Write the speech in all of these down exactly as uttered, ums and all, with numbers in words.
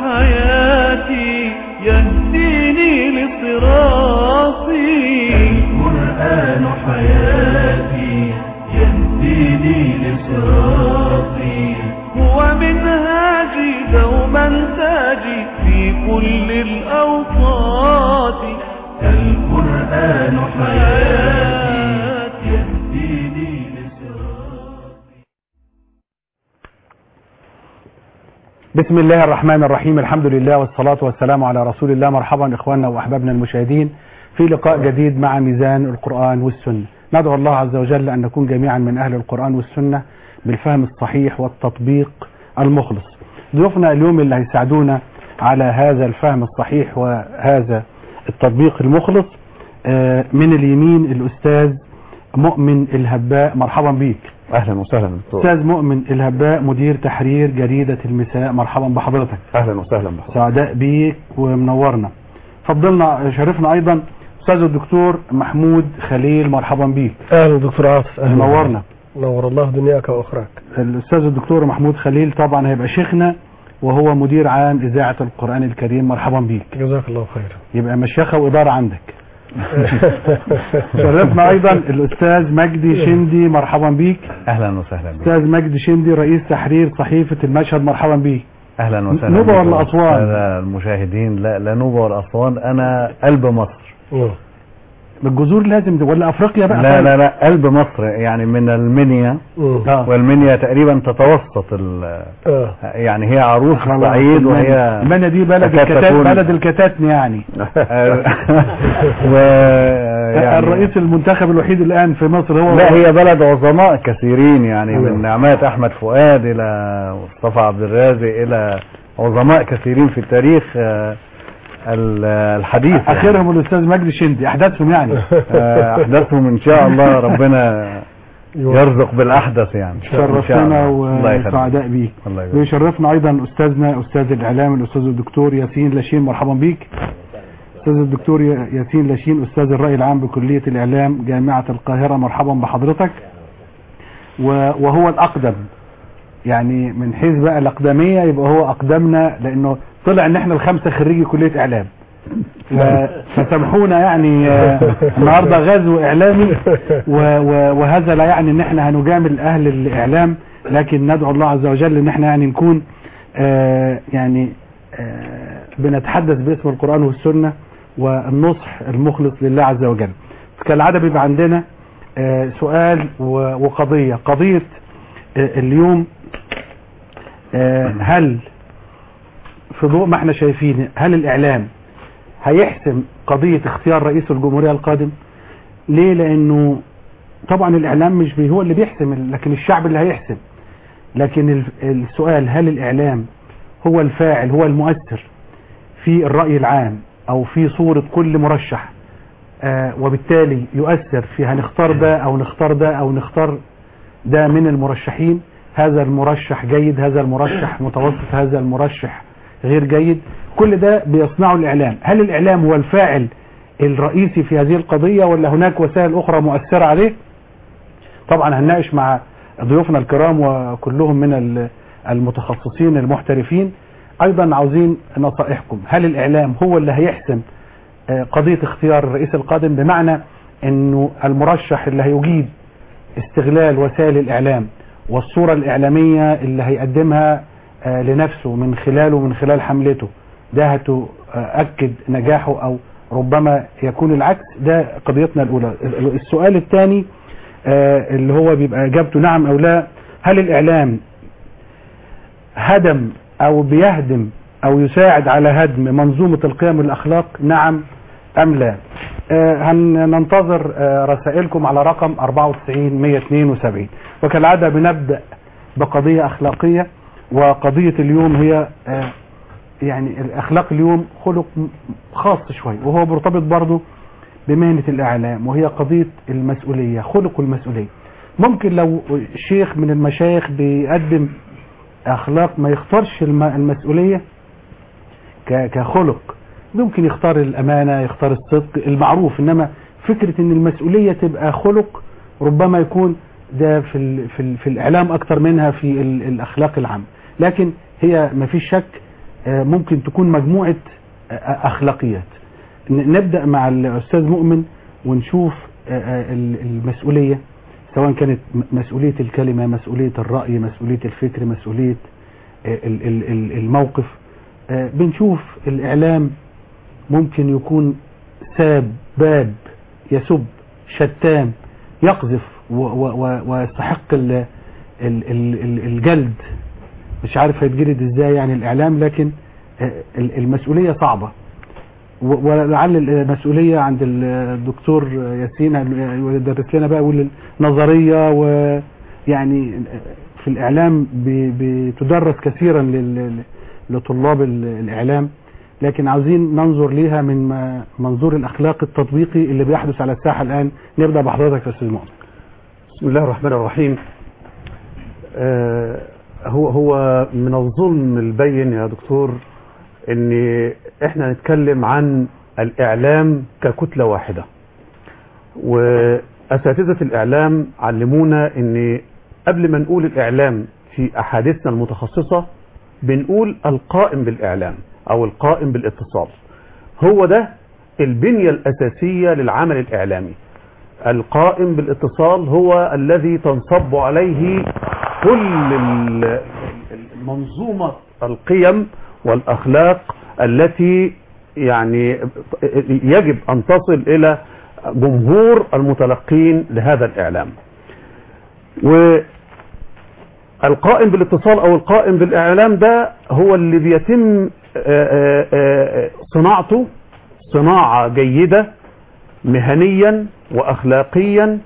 حياتي يهديني لصراطي. القرآن حياتي يهديني لصراطي. هو منهاجي دوما تاجي في كل الأوقات. القرآن حياتي يهديني لصراطي. بسم الله الرحمن الرحيم. الحمد لله والصلاة والسلام على رسول الله. مرحبا إخواننا وأحبابنا المشاهدين في لقاء جديد مع ميزان القرآن والسنة. ندعو الله عز وجل أن نكون جميعا من أهل القرآن والسنة بالفهم الصحيح والتطبيق المخلص. ضيوفنا اليوم اللي هيساعدونا على هذا الفهم الصحيح وهذا التطبيق المخلص، من اليمين الأستاذ مؤمن الهباء. مرحبا بيك. اهلا وسهلا دكتور. استاذ مؤمن الهباء مدير تحرير جريدة المساء. مرحبا بحضرتك. اهلا وسهلا بحضرتك. سعداء بيك ومنورنا. فضلنا شرفنا ايضا استاذ الدكتور محمود خليل. مرحبا بيك. اهلا دكتور عاطف. اهلا. منورنا. نور الله دنياك واخراك. الاستاذ الدكتور محمود خليل طبعا هيبقى شيخنا وهو مدير عام اذاعة القرآن الكريم. مرحبا بيك. جزاك الله خير. يبقى مشيخة وادارة عندك. شرفنا ايضا الاستاذ مجدي شندي. مرحبا بيك. اهلا وسهلا بك. استاذ مجدي شندي رئيس تحرير صحيفة المشهد. مرحبا بيك. اهلا وسهلا. نوبة ولا اسوان؟ المشاهدين لا لا نوبة ولا اسوان، انا قلب مصر. أوه. بالجذور لازم ولا افريقيا بقى؟ لا لا لا قلب مصر، يعني من المنيا. آه. والمنيا تقريبا تتوسط ال آه. يعني هي عروس الصعيد وهي المنيا دي بلد الكتات، بلد الكتاتن يعني. و يعني الرئيس المنتخب الوحيد الان في مصر هو. لا هي بلد عظماء كثيرين، يعني من نعمات احمد فؤاد الى مصطفى عبد الرازق الى عظماء كثيرين في التاريخ الحديث. اخرهم يعني الاستاذ مجدي شندي. احداثهم يعني احداثهم ان شاء الله ربنا يرزق بالاحدث يعني. شرفتنا وسعداء بيك. ويشرفنا ايضا استاذنا استاذ الاعلام الاستاذ الدكتور ياسين لاشين. مرحبا بيك. استاذ الدكتور ياسين لاشين استاذ الرأي العام بكلية الاعلام جامعة القاهرة. مرحبا بحضرتك. وهو الاقدم يعني من حيث بقى الاقدمية، يبقى هو اقدمنا لانه طلع ان احنا الخمسة خريجي كلية اعلام. فسامحونا يعني النهاردة غزو اعلامي، وهذا لا يعني ان احنا هنجامل اهل الاعلام، لكن ندعو الله عز وجل ان احنا يعني نكون آه يعني آه بنتحدث باسم القرآن والسنة والنصح المخلص لله عز وجل. كالعادة بيبقى عندنا آه سؤال وقضية. قضية آه اليوم آه هل في ضوء ما احنا شايفين هل الاعلام هيحسم قضية اختيار رئيس الجمهورية القادم؟ ليه؟ لانه طبعا الاعلام مش هو اللي بيحسم، لكن الشعب اللي هيحسم. لكن السؤال هل الاعلام هو الفاعل، هو المؤثر في الرأي العام او في صورة كل مرشح، آه وبالتالي يؤثر في هنختار ده او نختار ده او نختار ده من المرشحين. هذا المرشح جيد، هذا المرشح متوسط، هذا المرشح غير جيد. كل ده بيصنعه الإعلام. هل الإعلام هو الفاعل الرئيسي في هذه القضية ولا هناك وسائل أخرى مؤثرة عليه؟ طبعا هنناقش مع ضيوفنا الكرام وكلهم من المتخصصين المحترفين. أيضا عاوزين نصائحكم. هل الإعلام هو اللي هيحسم قضية اختيار الرئيس القادم، بمعنى أنه المرشح اللي هيجيد استغلال وسائل الإعلام والصورة الإعلامية اللي هيقدمها لنفسه من خلاله من خلال حملته ده هتؤكد نجاحه او ربما يكون العكس؟ ده قضيتنا الاولى. السؤال الثاني اللي هو بيبقى اجابته نعم او لا، هل الاعلام هدم او بيهدم او يساعد على هدم منظومة القيم والاخلاق، نعم ام لا؟ هننتظر رسائلكم على رقم أربعة وتسعين مية واثنين وسبعين. وكالعادة بنبدأ بقضية اخلاقية، وقضية اليوم هي آه يعني الاخلاق اليوم خلق خاص شوي، وهو مرتبط برضو بمهنة الاعلام، وهي قضية المسؤولية، خلق المسؤولية. ممكن لو شيخ من المشايخ بيقدم اخلاق ما يختارش المسؤولية كخلق، ممكن يختار الامانة، يختار الصدق المعروف، انما فكرة ان المسؤولية تبقى خلق ربما يكون ده في ال في, ال في الاعلام اكتر منها في ال الاخلاق العامة. لكن هي ما فيش شك ممكن تكون مجموعة أخلاقيات. نبدأ مع الأستاذ مؤمن ونشوف المسؤولية، سواء كانت مسؤولية الكلمة، مسؤولية الرأي، مسؤولية الفكر، مسؤولية الموقف. بنشوف الإعلام ممكن يكون ساب، باب، يسب، شتام، يقذف ويستحق الجلد. مش عارف هيتجلد ازاي يعني الإعلام، لكن المسؤولية صعبة، ولعل المسؤولية عند الدكتور ياسين يدرس لنا بقى يقول النظرية، ويعني في الإعلام بتدرس كثيرا لطلاب الإعلام، لكن عاوزين ننظر ليها من منظور الأخلاق التطبيقي اللي بيحدث على الساحة الآن. نبدأ بحضرتك يا أستاذ مؤمن. بسم الله الرحمن الرحيم. آه هو هو من الظلم البين يا دكتور ان احنا نتكلم عن الاعلام ككتلة واحدة، واساتذة الاعلام علمونا ان قبل ما نقول الاعلام في احاديثنا المتخصصة بنقول القائم بالاعلام او القائم بالاتصال. هو ده البنية الاساسية للعمل الاعلامي. القائم بالاتصال هو الذي تنصب عليه كل المنظومة القيم والأخلاق التي يعني يجب أن تصل إلى جمهور المتلقين لهذا الإعلام. والقائم بالاتصال أو القائم بالإعلام ده هو اللي بيتم صناعته صناعة جيدة مهنيا وأخلاقيا،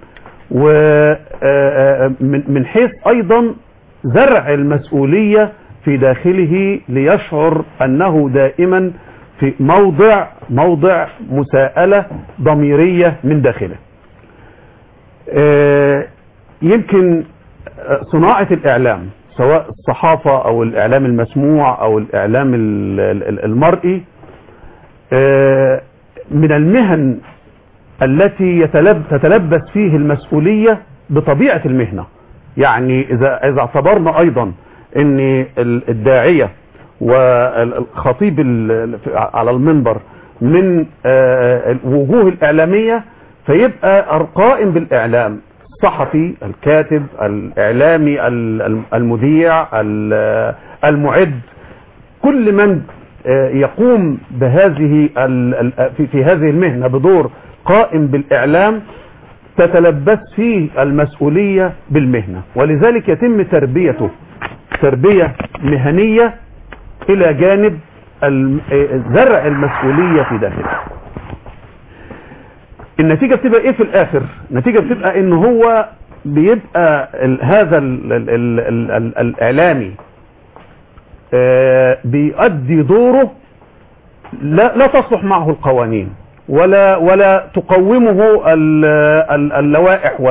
ومن حيث أيضا زرع المسؤولية في داخله ليشعر أنه دائما في موضع موضع مساءلة ضميرية من داخله. يمكن صناعة الإعلام سواء الصحافة أو الإعلام المسموع أو الإعلام المرئي من المهن التي تتلبس فيه المسؤولية بطبيعة المهنة. يعني إذا إذا اعتبرنا أيضا أن الداعية والخطيب على المنبر من الوجوه الإعلامية، فيبقى القائم بالإعلام الصحفي، الكاتب، الإعلامي، المذيع، المعد، كل من يقوم بهذه في هذه المهنة بدور قائم بالإعلام تتلبس فيه المسؤولية بالمهنة، ولذلك يتم تربيته تربية مهنية إلى جانب زرع المسؤولية في داخله. النتيجة بتبقى إيه في الآخر؟ النتيجة بتبقى إنه هو بيبقى هذا الإعلامي بيؤدي دوره، لا, لا تصلح معه القوانين ولا ولا تقومه اللوائح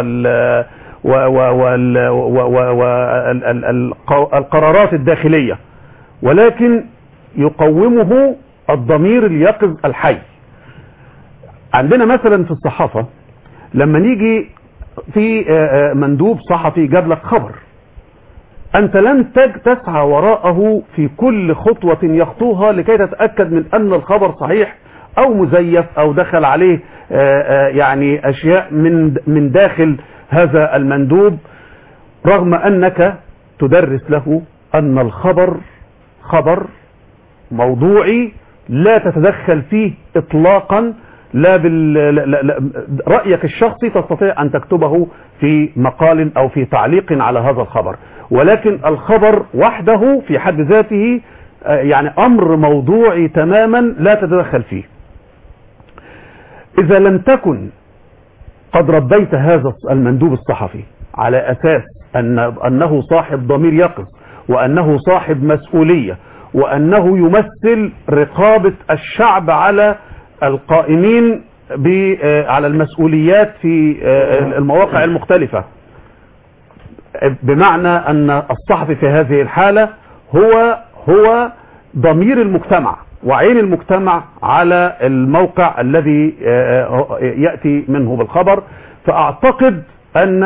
والقرارات الداخلية، ولكن يقومه الضمير اليقظ الحي. عندنا مثلا في الصحافة لما نيجي في مندوب صحفي جاب لك خبر، أنت لن تسعى وراءه في كل خطوة يخطوها لكي تتأكد من أن الخبر صحيح أو مزيف أو دخل عليه يعني أشياء من من داخل هذا المندوب، رغم أنك تدرس له أن الخبر خبر موضوعي لا تتدخل فيه إطلاقا، لا برأيك الشخصي تستطيع أن تكتبه في مقال أو في تعليق على هذا الخبر، ولكن الخبر وحده في حد ذاته يعني أمر موضوعي تماما لا تتدخل فيه. إذا لم تكن قد ربيت هذا المندوب الصحفي على أساس أن أنه صاحب ضمير يقظ، وأنه صاحب مسؤولية، وأنه يمثل رقابة الشعب على القائمين على المسؤوليات في المواقع المختلفة، بمعنى أن الصحفي في هذه الحالة هو هو ضمير المجتمع وعين المجتمع على الموقع الذي يأتي منه بالخبر، فأعتقد أن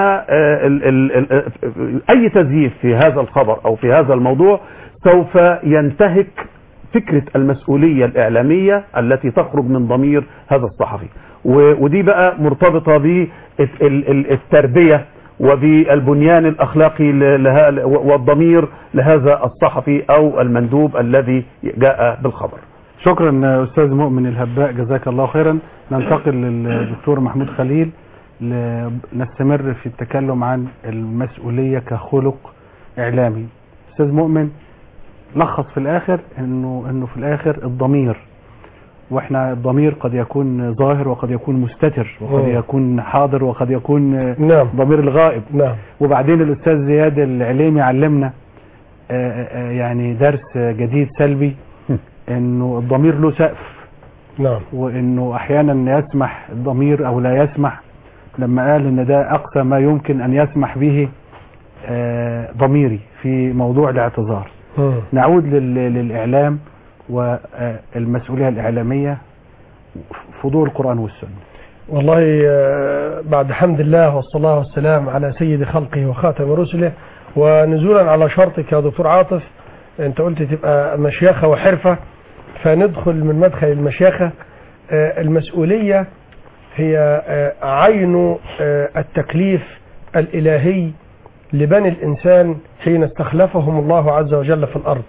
أي تزييف في هذا الخبر أو في هذا الموضوع سوف ينتهك فكرة المسؤولية الإعلامية التي تخرج من ضمير هذا الصحفي، ودي بقى مرتبطة بالتربية وبالبنيان الأخلاقي والضمير لهذا الصحفي أو المندوب الذي جاء بالخبر. شكرا أستاذ مؤمن الهباء، جزاك الله خيرا. ننتقل للدكتور محمود خليل، نستمر في التكلم عن المسؤولية كخلق إعلامي. أستاذ مؤمن، لخص في الآخر إنه إنه في الآخر الضمير، واحنا الضمير قد يكون ظاهر وقد يكون مستتر وقد أوه. يكون حاضر وقد يكون نعم. ضمير الغائب. نعم. وبعدين الأستاذ زياد العليمي علمنا آآ آآ يعني درس جديد سلبي، إنه الضمير له سقف. نعم. وإنه أحيانا يسمح الضمير أو لا يسمح، لما قال إن ده أقصى ما يمكن أن يسمح به ضميري في موضوع الاعتذار. م. نعود للإعلام والمسؤولية الإعلامية، فضول القرآن والسنة. والله بعد حمد الله والصلاة والسلام على سيد خلقه وخاتم رسله، ونزولا على شرطك يا دكتور عاطف، انت قلت تبقى مشيخة وحرفة، فندخل من مدخل المشيخة. المسؤولية هي عين التكليف الإلهي لبني الإنسان حين استخلفهم الله عز وجل في الأرض.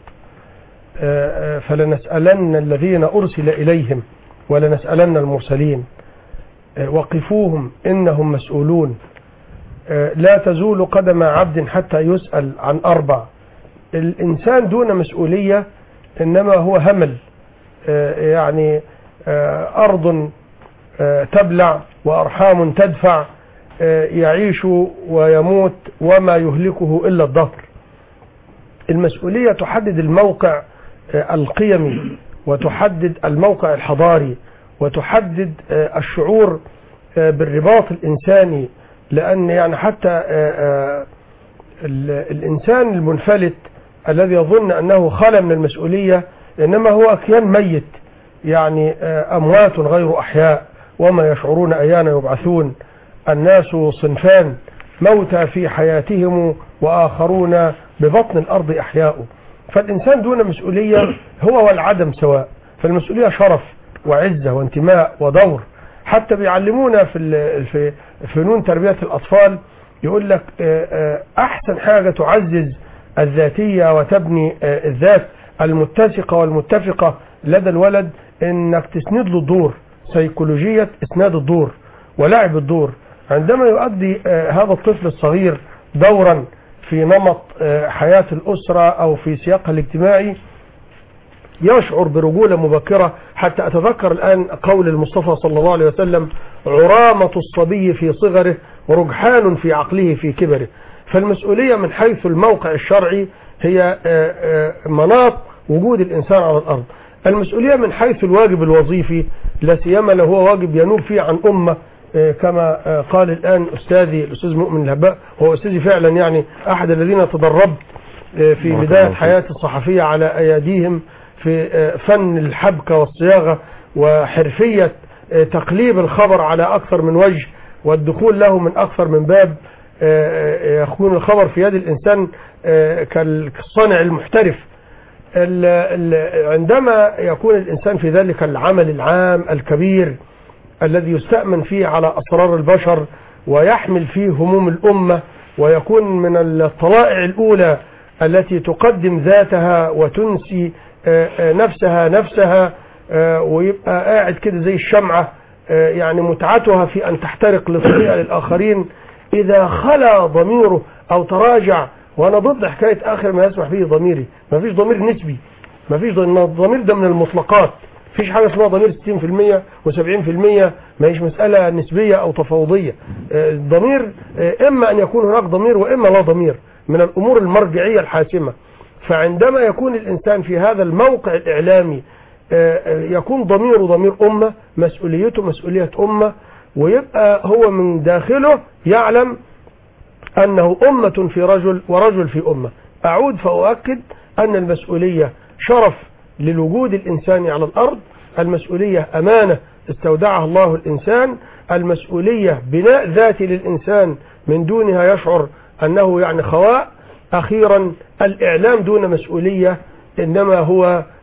فلنسألن الذين أرسل إليهم ولنسألن المرسلين، وقفوهم إنهم مسؤولون. لا تزول قدم عبد حتى يسأل عن أربع. الإنسان دون مسؤولية إنما هو همل، يعني أرض تبلع وأرحام تدفع، يعيش ويموت وما يهلكه إلا الدهر. المسؤولية تحدد الموقع القيمي، وتحدد الموقع الحضاري، وتحدد الشعور بالرباط الإنساني، لأن يعني حتى الإنسان المنفلت الذي يظن أنه خالى من المسؤولية إنما هو كيان ميت، يعني أموات غير أحياء وما يشعرون أيان يبعثون. الناس صنفان، موتى في حياتهم وآخرون ببطن الأرض أحياء. فالإنسان دون مسؤولية هو والعدم سواء. فالمسؤولية شرف وعزة وانتماء ودور. حتى بيعلمونا في في فنون تربية الأطفال، يقول لك أحسن حاجة تعزز الذاتية وتبني الذات المتسقة والمتفقة لدى الولد إنك تسند له الدور، سيكولوجية إسناد الدور ولعب الدور. عندما يؤدي هذا الطفل الصغير دورا في نمط حياة الأسرة أو في سياقها الاجتماعي، يشعر برجولة مبكرة. حتى أتذكر الآن قول المصطفى صلى الله عليه وسلم: عرامة الصبي في صغره ورجحان في عقله في كبره. فالمسؤولية من حيث الموقع الشرعي هي مناط وجود الإنسان على الأرض. المسؤولية من حيث الواجب الوظيفي، لا سيما لو هو واجب ينوب فيه عن أمة، كما قال الآن أستاذي الأستاذ مؤمن الهباء، وهو أستاذي فعلا، يعني أحد الذين تدربت في بداية حياتي الصحفية على أيديهم في فن الحبكة والصياغة وحرفية تقليب الخبر على أكثر من وجه والدخول له من أكثر من باب، يكون الخبر في يد الإنسان كالصانع المحترف. عندما يكون الإنسان في ذلك العمل العام الكبير الذي يستأمن فيه على أسرار البشر ويحمل فيه هموم الأمة، ويكون من الطلائع الأولى التي تقدم ذاتها وتنسي نفسها نفسها، ويبقى قاعد كده زي الشمعة، يعني متعتها في أن تحترق لتضيء للآخرين، إذا خلا ضميره أو تراجع. وأنا ضد حكاية آخر ما يسمح به ضميري. ما فيش ضمير نسبي، ما فيش ضمير، ده من المطلقات. فيش حاجة اسمها ضمير ستين في المية وسبعين في المية، ما هيش مسألة نسبية أو تفاوضية. الضمير إما أن يكون هناك ضمير وإما لا ضمير، من الأمور المرجعية الحاسمة. فعندما يكون الإنسان في هذا الموقع الإعلامي يكون ضميره ضمير أمة، مسؤوليته مسؤولية أمة، ويبقى هو من داخله يعلم أنه أمة في رجل ورجل في أمة. أعود فأؤكد أن المسؤولية شرف للوجود الإنساني على الأرض. المسؤولية أمانة استودعها الله الإنسان. المسؤولية بناء ذاتي للإنسان من دونها يشعر أنه يعني خواء. أخيرا، الإعلام دون مسؤولية إنما هو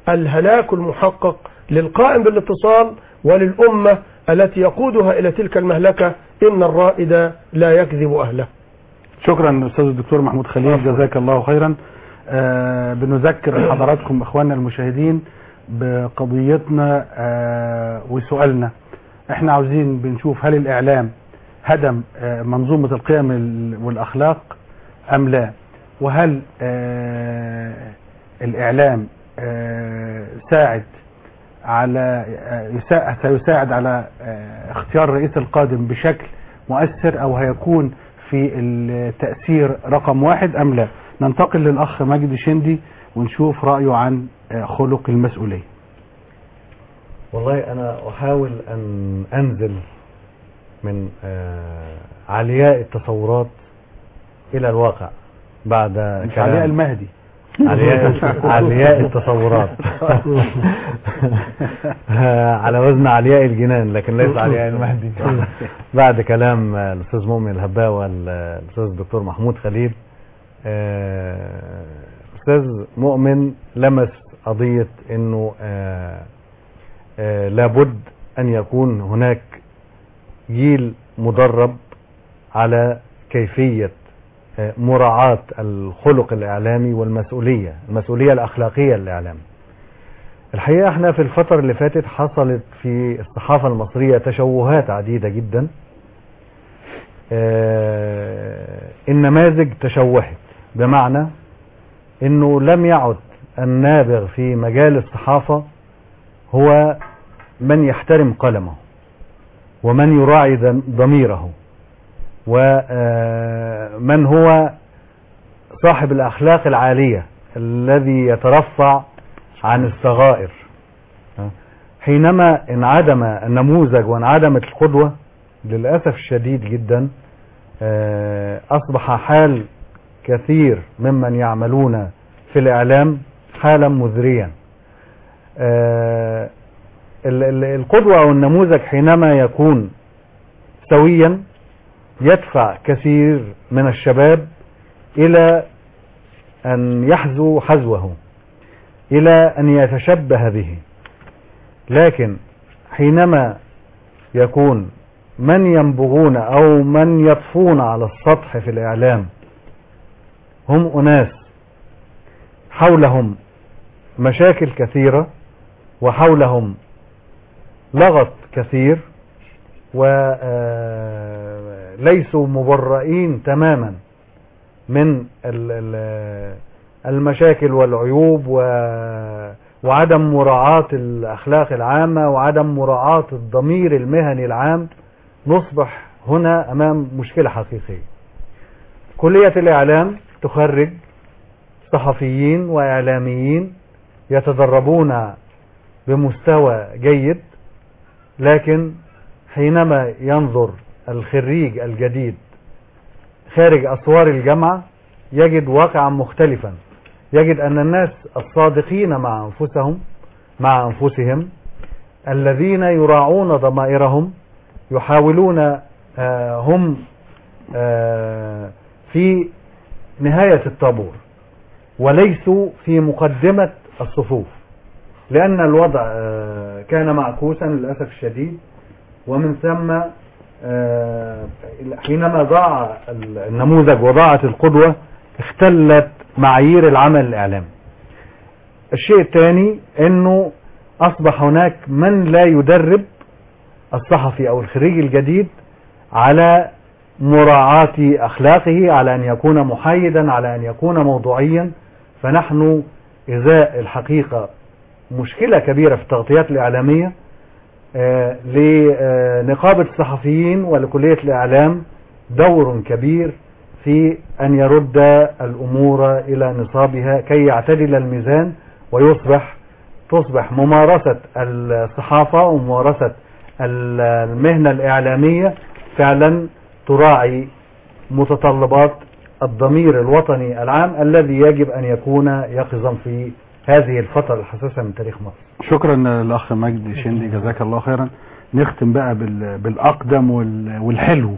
الهلاك المحقق للقائم بالاتصال وللأمة التي يقودها إلى تلك المهلكة. إن الرائد لا يكذب أهله. شكرا أستاذ الدكتور محمود خليل، جزاك الله خيرا. آه بنذكر حضراتكم إخواننا المشاهدين بقضيتنا آه وسؤالنا. احنا عاوزين بنشوف هل الإعلام هدم آه منظومة القيم والأخلاق أم لا، وهل آه الإعلام آه ساعد على آه سيساعد على آه اختيار الرئيس القادم بشكل مؤثر، أو هيكون في التأثير رقم واحد أم لا. ننتقل للأخ مجدي شندي ونشوف رأيه عن آه خلق المسؤولية. والله أنا أحاول أن أنزل من آه علياء التصورات إلى الواقع بعد مش علياء المهدي، علياء علياء التصورات على وزن علياء الجنان لكن ليس علياء المهدي. بعد كلام الأستاذ مؤمن الهباء والأستاذ الدكتور محمود خليل، أستاذ مؤمن لمس قضية إنه لابد أن يكون هناك جيل مدرب على كيفية مراعاة الخلق الإعلامي والمسؤولية المسؤولية الأخلاقية للإعلام. الحقيقة احنا في الفترة اللي فاتت حصلت في الصحافة المصرية تشوهات عديدة جدا. اه النماذج تشوهت، بمعنى انه لم يعد النابغ في مجال الصحافة هو من يحترم قلمه ومن يراعي ضميره ومن هو صاحب الأخلاق العالية الذي يترفع عن الصغائر. حينما انعدم النموذج وانعدمت القدوة للأسف الشديد جدا أصبح حال كثير ممن يعملون في الإعلام حالا مزريا. القدوة أو النموذج حينما يكون سويا يدفع كثير من الشباب إلى أن يحذو حذوه، إلى أن يتشبه به. لكن حينما يكون من ينبغون أو من يطفون على السطح في الإعلام هم أناس حولهم مشاكل كثيرة وحولهم لغط كثير وليسوا مبرئين تماما من المشاكل والعيوب وعدم مراعاة الأخلاق العامة وعدم مراعاة الضمير المهني العام، نصبح هنا أمام مشكلة حقيقية. كلية الإعلام تخرج صحفيين وإعلاميين يتدربون بمستوى جيد، لكن حينما ينظر الخريج الجديد خارج أسوار الجامعة يجد واقعا مختلفا، يجد أن الناس الصادقين مع أنفسهم مع أنفسهم الذين يراعون ضمائرهم يحاولون آه هم آه في نهاية الطابور وليسوا في مقدمة الصفوف، لأن الوضع آه كان معكوسا للأسف الشديد. ومن ثم آه حينما ضاع النموذج وضاعت القدوة اختلت معايير العمل الإعلامي. الشيء الثاني انه اصبح هناك من لا يدرب الصحفي او الخريج الجديد على مراعاة اخلاقه، على ان يكون محايدا، على ان يكون موضوعيا. فنحن ازاء الحقيقة مشكلة كبيرة في التغطيات الاعلامية. آه لنقابة الصحفيين ولكلية الاعلام دور كبير في أن يرد الأمور إلى نصابها كي يعتدل الميزان ويصبح تصبح ممارسة الصحافة وممارسة المهنة الإعلامية فعلا تراعي متطلبات الضمير الوطني العام الذي يجب أن يكون يقظا في هذه الفترة الحساسة من تاريخ مصر. شكرا للأخ مجدي شندي، جزاك الله خيرا. نختم بقى بالأقدم والحلو،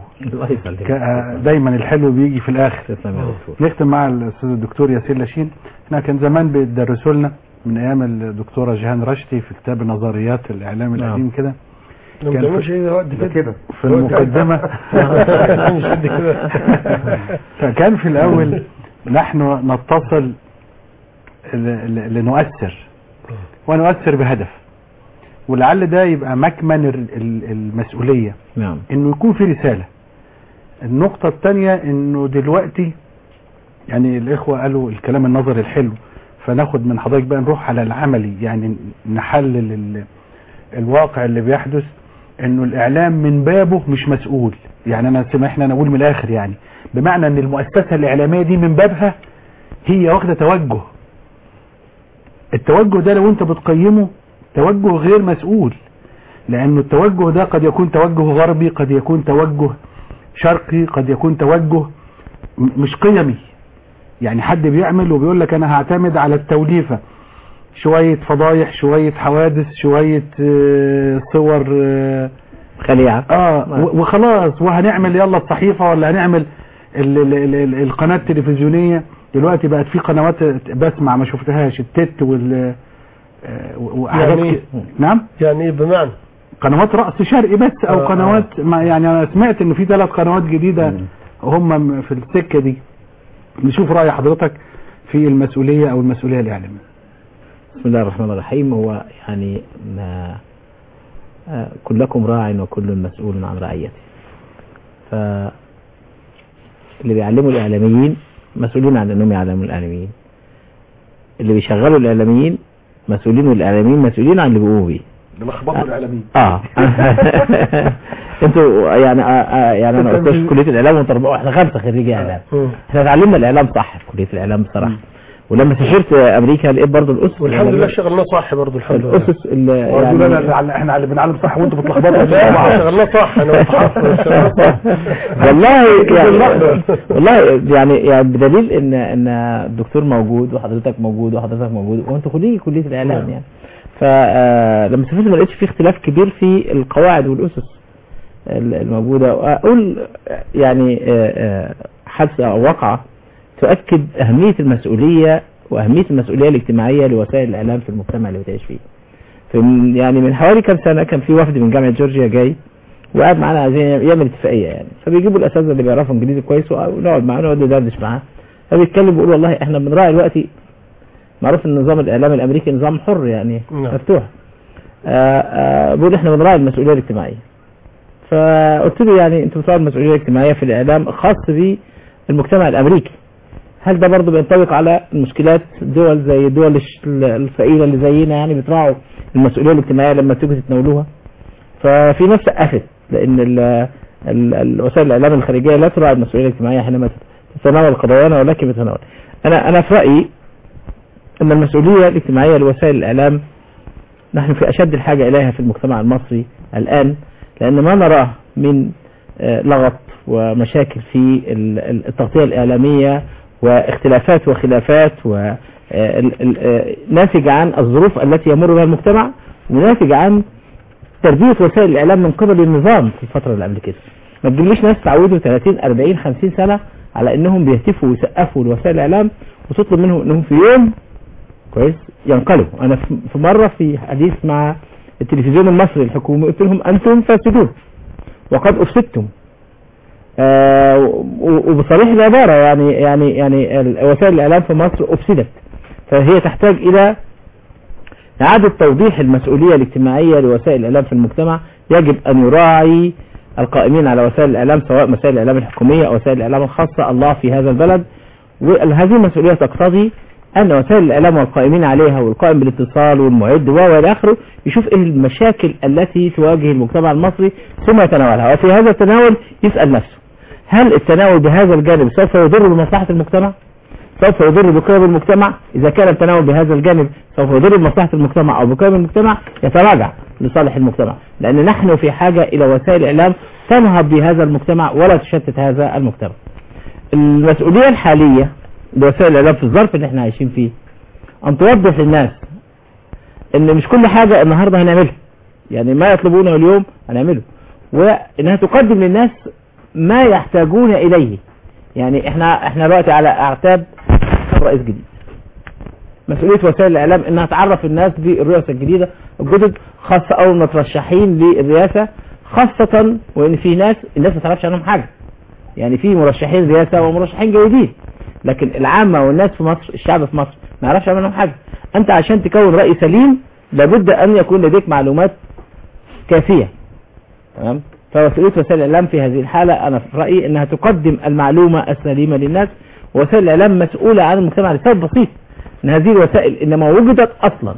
دايما الحلو بيجي في الآخر. نختم مع الأستاذ الدكتور ياسين لاشين. احنا كان زمان بيدرسوا لنا من ايام الدكتوره جيهان رشدي في كتاب نظريات الاعلام القديم كده، ما كان بتعملش في- ايه وقت كده كده في المقدمه مش قد كده. فكان في الاول نحن نتصل ل- ل- لنؤثر ونؤثر بهدف، ولعل ده يبقى مكمن ال- ال- المسؤوليه، نعم. انه يكون في رساله. النقطه الثانيه انه دلوقتي يعني الاخوه قالوا الكلام النظري الحلو، فناخد من حضرتك بقى نروح على العملي، يعني نحلل ال- الواقع اللي بيحدث. انه الاعلام من بابه مش مسؤول، يعني انا سمحنا نقول من الاخر، يعني بمعنى ان المؤسسه الاعلاميه دي من بابها هي واخده توجه. التوجه ده لو انت بتقيمه توجه غير مسؤول، لانه التوجه ده قد يكون توجه غربي، قد يكون توجه شرقي، قد يكون توجه م- مش قيمي. يعني حد بيعمل وبيقول لك انا هعتمد على التوليفة، شوية فضايح، شوية حوادث، شوية آه، صور آه، خليعة. اه و- وخلاص، وهنعمل يلا الصحيفة ولا هنعمل ال ال ال ال القناة التلفزيونية. دلوقتي بقت في قنوات بسمع ما شفتهاش، التت وال آه، و- وحاجات يعني إيه؟ ك- نعم، يعني ايه بمعنى؟ قنوات رأس شرقي بس، او آه، قنوات ما يعني انا سمعت ان في ثلاث قنوات جديدة هم في السكة دي. نشوف رأي حضرتك في المسؤولية او المسؤولية الاعلامية. بسم الله الرحمن الرحيم. هو يعني ما آه، كلكم راع وكل مسؤول عن رعيته. ف اللي بيعلموا الإعلاميين مسؤولين عن أنهم يعلموا الإعلاميين، اللي بيشغلوا الإعلاميين مسؤولين، والإعلاميين مسؤولين عن اللي بيقوموا بيه. لخبطوا الاعلاميين. اه انتوا يعني آه آه يعني انا استاذ في كليه الاعلام وانتوا اربعه، احنا خمسه خريجي اعلام. احنا اتعلمنا الاعلام صح في كليه الاعلام بصراحه. ولما سافرت امريكا لقيت برضه الاسس، والحمد لله شغلناه صح برضه الحمد لله. الاسس اللي يعني يعني احنا اللي بنعلم صح وانتوا بتلخبطوا. لا شغلناه صح، انا متحفظ شغلناه صح. والله يعني والله يعني يعني بدليل ان ان الدكتور موجود وحضرتك موجود وحضرتك موجود وانتوا خريجي كليه الاعلام يعني. فلما سافرت ما لقيتش في اختلاف كبير في القواعد والاسس الموجوده. اقول يعني حادثه او واقعه تؤكد أهمية المسؤولية وأهمية المسؤولية الاجتماعية لوسائل الإعلام في المجتمع اللي بتعيش فيه. في يعني من حوالي كم سنة كان في وفد من جامعة جورجيا جاي وقعد معانا عايزين يعمل اتفاقية يعني، فبيجيبوا الأساتذة اللي بيعرفوا إنجليزي كويس ونقعد معاه ونقعد ندردش معاه، فبيتكلم بيقول والله إحنا بنراعي دلوقتي، معروف إن نظام الإعلام الأمريكي نظام حر يعني مفتوح، بيقول إحنا بنراعي المسؤولية الاجتماعية. فقلت له يعني أنتوا بتراعوا المسؤولية الاجتماعية في الإعلام خاص بالمجتمع الأمريكي، هل ده برضه بينطبق على المشكلات دول زي الدول الفقيرة اللي زينا يعني بتراعوا المسؤولية الاجتماعية لما تيجوا تتناولوها؟ ففي نفس أخذ، لأن ال ال الوسائل الإعلام الخارجية لا تراعي المسؤولية الاجتماعية حينما تتناول قضايانا، ولكن بتتناول. أنا أنا في رأيي أن المسؤولية الاجتماعية لوسائل الإعلام نحن في أشد الحاجة إليها في المجتمع المصري الآن، لأن ما نراه من لغط ومشاكل في التغطية الإعلامية واختلافات وخلافات وناتج عن الظروف التي يمر بها المجتمع، وناتج عن تربية وسائل الإعلام من قبل النظام في الفترة اللي قبل كده. ما تجيليش ناس تعودوا ثلاثين أربعين خمسين سنة على انهم بيهتفوا ويسقفوا لوسائل الإعلام وتطلب منهم انهم في يوم كويس ينقلبوا. انا في مرة في حديث مع التلفزيون المصري الحكومي قلت لهم انتم فاسدون وقد افسدتم، آه وبصريح العبارة يعني يعني يعني وسائل الإعلام في مصر أفسدت، فهي تحتاج إلى إعادة توضيح المسؤولية الاجتماعية لوسائل الإعلام في المجتمع. يجب أن يراعي القائمين على وسائل الإعلام سواء وسائل الإعلام الحكومية أو وسائل الإعلام الخاصة الله في هذا البلد، وهذه المسؤولية تقتضي أن وسائل الإعلام والقائمين عليها والقائم بالاتصال والمعد وإلى آخره يشوف إيه المشاكل التي تواجه المجتمع المصري ثم يتناولها، وفي هذا التناول يسأل نفسه هل التناول بهذا الجانب سوف يضر بمصلحة المجتمع؟ سوف يضر بقيم المجتمع؟ إذا كان التناول بهذا الجانب سوف يضر بمصلحة المجتمع أو بقيم المجتمع يتراجع لصالح المجتمع، لأن نحن في حاجة إلى وسائل إعلام تنهض بهذا المجتمع ولا تشتت هذا المجتمع. المسؤولية الحالية لوسائل الإعلام في الظرف اللي احنا عايشين فيه أن توضح للناس إن مش كل حاجة النهاردة هنعملها، يعني ما يطلبونه اليوم هنعمله، وإنها تقدم للناس ما يحتاجون إليه. يعني احنا احنا دلوقتي على اعتاب رئيس جديد، مسؤولية وسائل الإعلام إنها تعرف الناس بالرؤساء الجديدة الجدد، خاصة أول مترشحين للرئاسة، خاصة وإن في ناس الناس ما تعرفش عنهم حاجة. يعني في مرشحين رئاسة ومرشحين جيدين، لكن العامة والناس في مصر، الشعب في مصر ما يعرفش عنهم حاجة. أنت عشان تكون رأي سليم لابد أن يكون لديك معلومات كافية. تمام؟ فوسائل وسائل الإعلام في هذه الحالة أنا في رأيي أنها تقدم المعلومة السليمة للناس. وسائل الإعلام مسؤولة عن المجتمع لسبب بسيط، أن هذه الوسائل إنما وجدت أصلا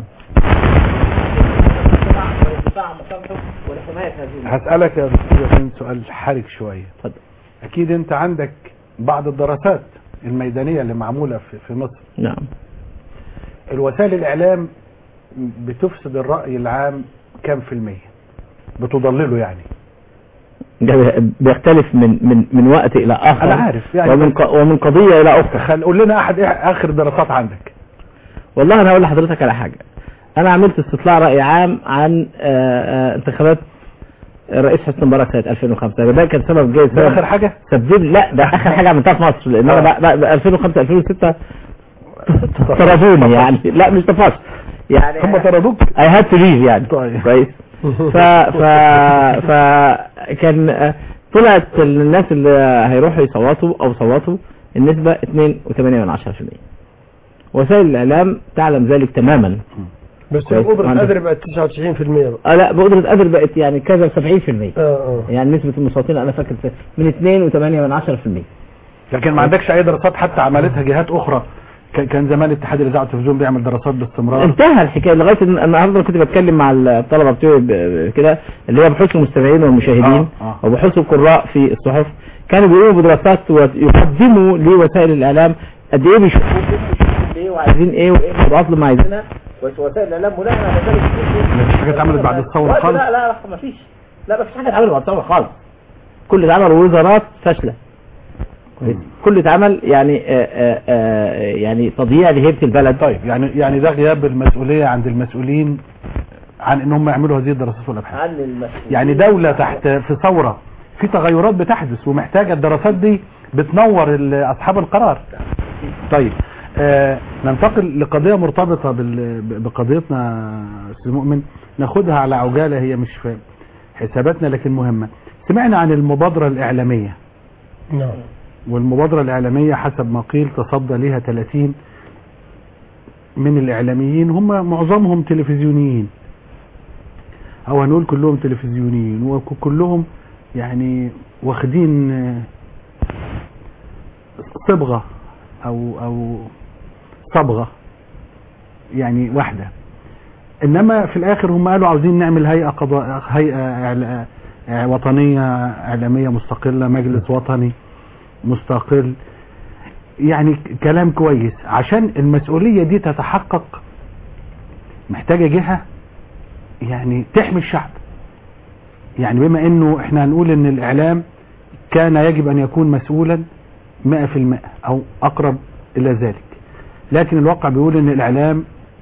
هسألك يا دكتور ياسين سؤال حرج شوية. اتفضل. أكيد أنت عندك بعض الدراسات الميدانية اللي معمولة في في مصر. نعم. الوسائل الإعلام بتفسد الرأي العام كام في المية؟ بتضلله يعني؟ ده بيختلف من من من وقت إلى آخر. أنا عارف يعني. ومن ق- ومن قضية إلى أخرى. خل قول لنا أحد آخر دراسات عندك. والله أنا هقول لحضرتك على حاجة. أنا عملت استطلاع رأي عام عن آآ آآ انتخابات الرئيس حسني مبارك سنة ألفين وخمسة. ده كان سبب جاي ده آخر حاجة؟ سبب لا ده آخر حاجة عملتها في مصر، لأن أنا بقى- بقى- بقى ألفين وخمسة ألفين وستة طردوني يعني. لا مش طفش يعني. هم طردوك؟ I had to leave يعني. طيب. كويس. ف ف ف كان طلعت الناس اللي هيروحوا يصوتوا او صوتوا النسبة اثنين وثمانية من عشرة بالمئة. وسائل الاعلام تعلم ذلك تماما. بس كويس. قدرة عندك- قدر بقت تسعة وتسعين بالمئة بقى. اه لا بقدرة قدر بقت يعني كذا سبعين بالمئة. اه اه يعني نسبة المصوتين انا فاكر من اثنين وثمانية من عشرة بالمئة. لكن ما عندكش أي دراسات حتى عملتها جهات أخرى؟ ك- كان زمان اتحاد الإذاعة والتلفزيون بيعمل دراسات باستمرار. انتهى الحكايه لغايه ان النهارده كنت بتكلم مع الطلبه بتوعي ب- كده اللي هي بحوث المستمعين والمشاهدين آه، آه. وبحوث القراء في الصحف، كانوا بيقوموا بدراسات ويقدموا لوسائل الاعلام قد ايه بيشوفوا ايه وعايزين ايه وايه الموضوعات اللي هم عايزينها. وسائل الاعلام بناء على ذلك مفيش حاجة اتعملت بعد الثورة لا خالص؟ لا لا ما فيش. لا ما فيش حاجه اتعملت بعد الثوره خالص. كل اللي اتعمل وزارات فاشله. كل اللي اتعمل يعني آآ آآ يعني تضييع لهيبه البلد. طيب يعني يعني ده غياب المسؤولية عند المسؤولين عن ان هم يعملوا هذه الدراسات والابحاث. عن المسؤولين. يعني دولة تحت في ثورة في تغيرات بتحدث ومحتاجة الدراسات دي بتنور ال- اصحاب القرار. طيب آه ننتقل لقضية مرتبطة بال- بقضيتنا استاذ مؤمن، ناخدها على عجالة، هي مش في حساباتنا لكن مهمة. سمعنا عن المبادرة الإعلامية، نعم. والمبادرة الإعلامية حسب ما قيل تصدى لها ثلاثين من الإعلاميين، هم معظمهم تلفزيونيين أو هنقول كلهم تلفزيونيين، وكلهم يعني واخدين صبغة أو أو صبغة يعني واحدة. إنما في الآخر هم قالوا عاوزين نعمل هيئة قضاء هيئة إعلا- وطنية إعلامية مستقلة، مجلس وطني مستقل. يعني كلام كويس. عشان المسؤولية دي تتحقق محتاجة جهة يعني تحمي الشعب. يعني بما انه احنا هنقول ان الاعلام كان يجب ان يكون مسؤولا مئة في المئة او اقرب الى ذلك، لكن الواقع بيقول ان الاعلام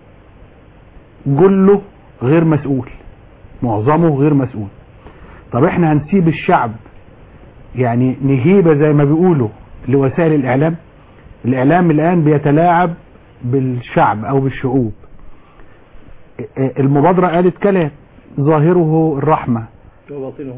كله غير مسؤول، معظمه غير مسؤول. طب احنا هنسيب الشعب يعني نهيبة زي ما بيقولوا لوسائل الاعلام؟ الاعلام الان بيتلاعب بالشعب او بالشعوب. المبادرة قالت كلام ظاهره الرحمة، وباطنه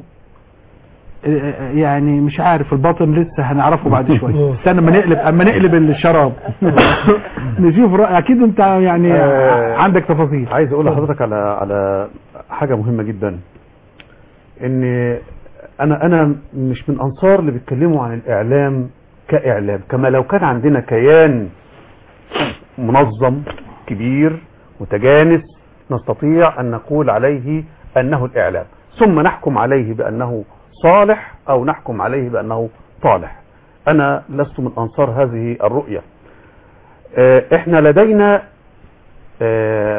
يعني مش عارف الباطن لسه هنعرفه بعد شوية. استنى اما نقلب اما نقلب الشراب نشوف رأي. اكيد انت يعني آه عندك تفاصيل. عايز اقول لحضرتك على على حاجة مهمة جدا، ان انا انا مش من انصار اللي بيتكلموا عن الاعلام كاعلام، كما لو كان عندنا كيان منظم كبير متجانس نستطيع ان نقول عليه انه الاعلام، ثم نحكم عليه بانه صالح او نحكم عليه بانه طالح. انا لست من انصار هذه الرؤية. اه احنا لدينا اه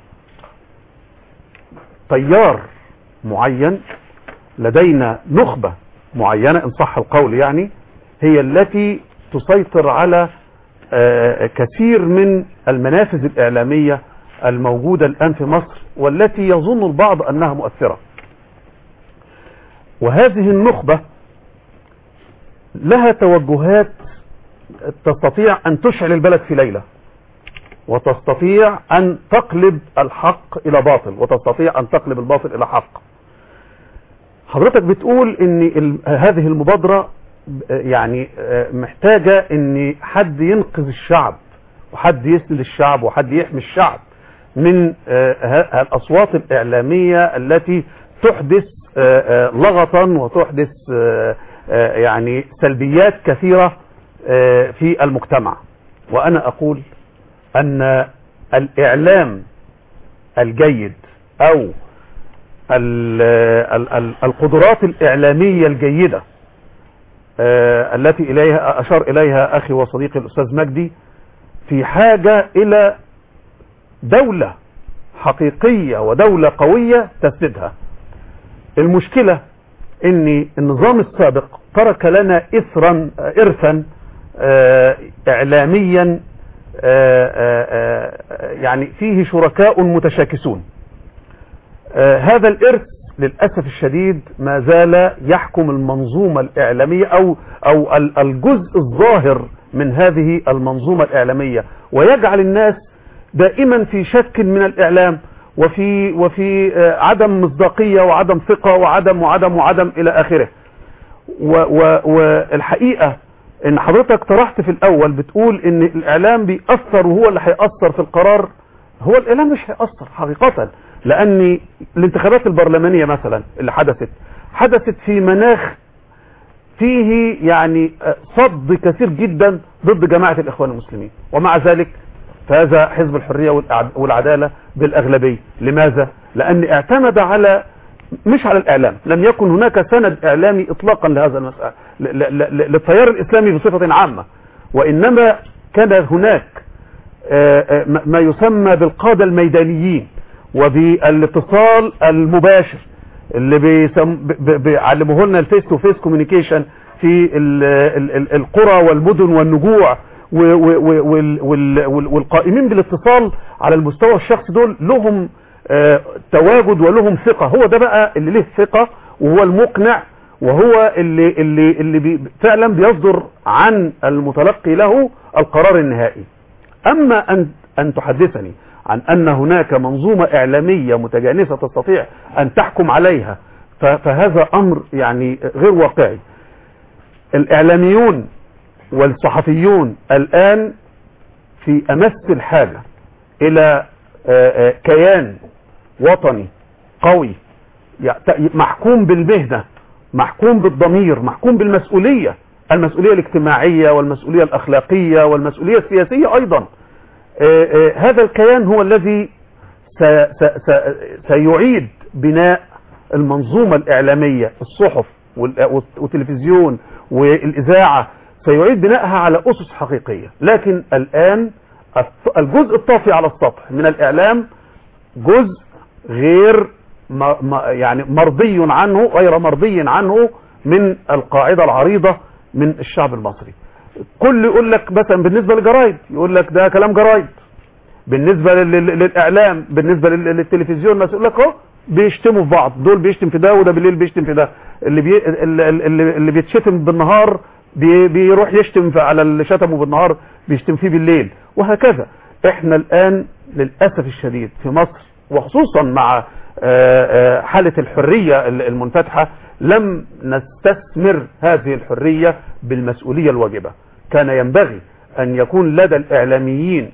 تيار معين، لدينا نخبة معينة ان صح القول، يعني هي التي تسيطر على اه كثير من المنافذ الإعلامية الموجودة الآن في مصر، والتي يظن البعض أنها مؤثرة. وهذه النخبة لها توجهات تستطيع أن تشعل البلد في ليلة. وتستطيع أن تقلب الحق إلى باطل، وتستطيع أن تقلب الباطل إلى حق. حضرتك بتقول ان هذه المبادرة يعني محتاجة ان حد ينقذ الشعب وحد يسند الشعب وحد يحمي الشعب من الأصوات الإعلامية التي تحدث لغطا وتحدث يعني سلبيات كثيرة في المجتمع. وأنا أقول أن الإعلام الجيد أو القدرات الإعلامية الجيدة التي إليها أشار إليها أخي وصديقي الأستاذ مجدي في حاجة إلى دولة حقيقية ودولة قوية تسندها. المشكلة ان النظام السابق ترك لنا إثرا إرثا إعلاميا يعني فيه شركاء متشاكسون. هذا الإرث للأسف الشديد ما زال يحكم المنظومة الإعلامية أو أو الجزء الظاهر من هذه المنظومة الإعلامية، ويجعل الناس دائما في شك من الإعلام وفي وفي عدم مصداقية وعدم ثقة وعدم وعدم وعدم إلى آخره. والحقيقة إن حضرتك طرحت في الأول بتقول إن الإعلام بيأثر وهو اللي هيأثر في القرار. هو الإعلام مش هيأثر حقيقة، لأن الانتخابات البرلمانية مثلا اللي حدثت حدثت في مناخ فيه يعني صد كثير جدا ضد جماعة الإخوان المسلمين، ومع ذلك فاز حزب الحرية والعدالة بالأغلبية. لماذا؟ لأن اعتمد على مش على الإعلام، لم يكن هناك سند إعلامي إطلاقا لهذا المسألة للتيار الإسلامي بصفة عامة، وإنما كان هناك ما يسمى بالقادة الميدانيين وبالاتصال المباشر اللي بيعلموه لنا الفيس تو فيس كوميونيكيشن في القرى والمدن والنجوع، والقائمين بالاتصال على المستوى الشخصي دول لهم تواجد ولهم ثقة. هو ده بقى اللي له ثقة وهو المقنع وهو اللي اللي اللي بي فعلا بيصدر عن المتلقي له القرار النهائي. اما ان ان تحدثني عن ان هناك منظومة اعلامية متجانسة تستطيع ان تحكم عليها فهذا امر يعني غير واقعي. الاعلاميون والصحفيون الان في امس الحاجة الى كيان وطني قوي محكوم بالمهنة، محكوم بالضمير، محكوم بالمسؤولية، المسؤولية الاجتماعية والمسؤولية الأخلاقية والمسؤولية السياسية أيضا. هذا الكيان هو الذي سيعيد بناء المنظومة الإعلامية، الصحف والتلفزيون والإذاعة، سيعيد بنائها على أسس حقيقية. لكن الآن الجزء الطافي على السطح من الإعلام جزء غير يعني مرضي عنه غير مرضي عنه من القاعدة العريضة من الشعب المصري. كل يقول لك مثلا بالنسبة للجرايد يقول لك ده كلام جرايد، بالنسبة للإعلام بالنسبة للتلفزيون يقول لك اهو بيشتموا في بعض، دول بيشتم في ده وده بالليل بيشتم في ده، اللي بي اللي, اللي بيتشتم بالنهار بي بيروح يشتم على اللي شتمه بالنهار بيشتم فيه بالليل، وهكذا. احنا الآن للأسف الشديد في مصر وخصوصا مع حالة الحرية المنفتحة لم نستثمر هذه الحرية بالمسؤولية الواجبة. كان ينبغي أن يكون لدى الإعلاميين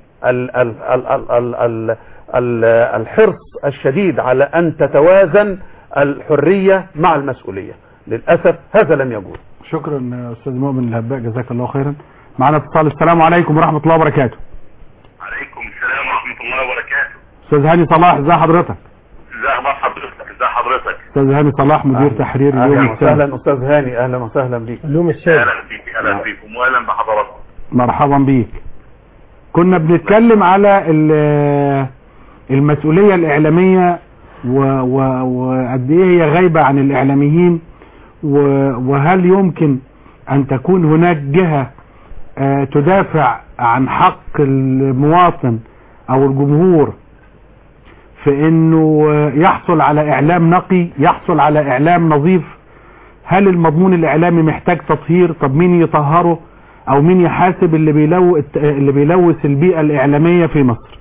الحرص الشديد على أن تتوازن الحرية مع المسؤولية. للأسف هذا لم يجوز. شكرا أستاذ مؤمن الهباء، جزاك الله خيرا. معنا اتصال. السلام عليكم ورحمة الله وبركاته. عليكم السلام ورحمة الله وبركاته. أستاذ هاني صلاح، ازي حضرتك؟ ازي حضرتك؟ ازي حضرتك؟ أستاذ هاني صلاح مدير أهلا. تحرير اليوم السابع. اهلا استاذ هاني، اهلا وسهلا بيك. اليوم السابع. اهلا بيك اهلا بيكم واهلا بحضراتكم. مرحبا بيك. كنا بنتكلم على المسؤولية الإعلامية وقد ايه هي غايبة عن الإعلاميين، وهل يمكن أن تكون هناك جهة تدافع عن حق المواطن أو الجمهور في انه يحصل على اعلام نقي، يحصل على اعلام نظيف. هل المضمون الاعلامي محتاج تطهير؟ طب مين يطهره؟ او مين يحاسب اللي بيلو اللي بيلوث البيئة الاعلامية في مصر؟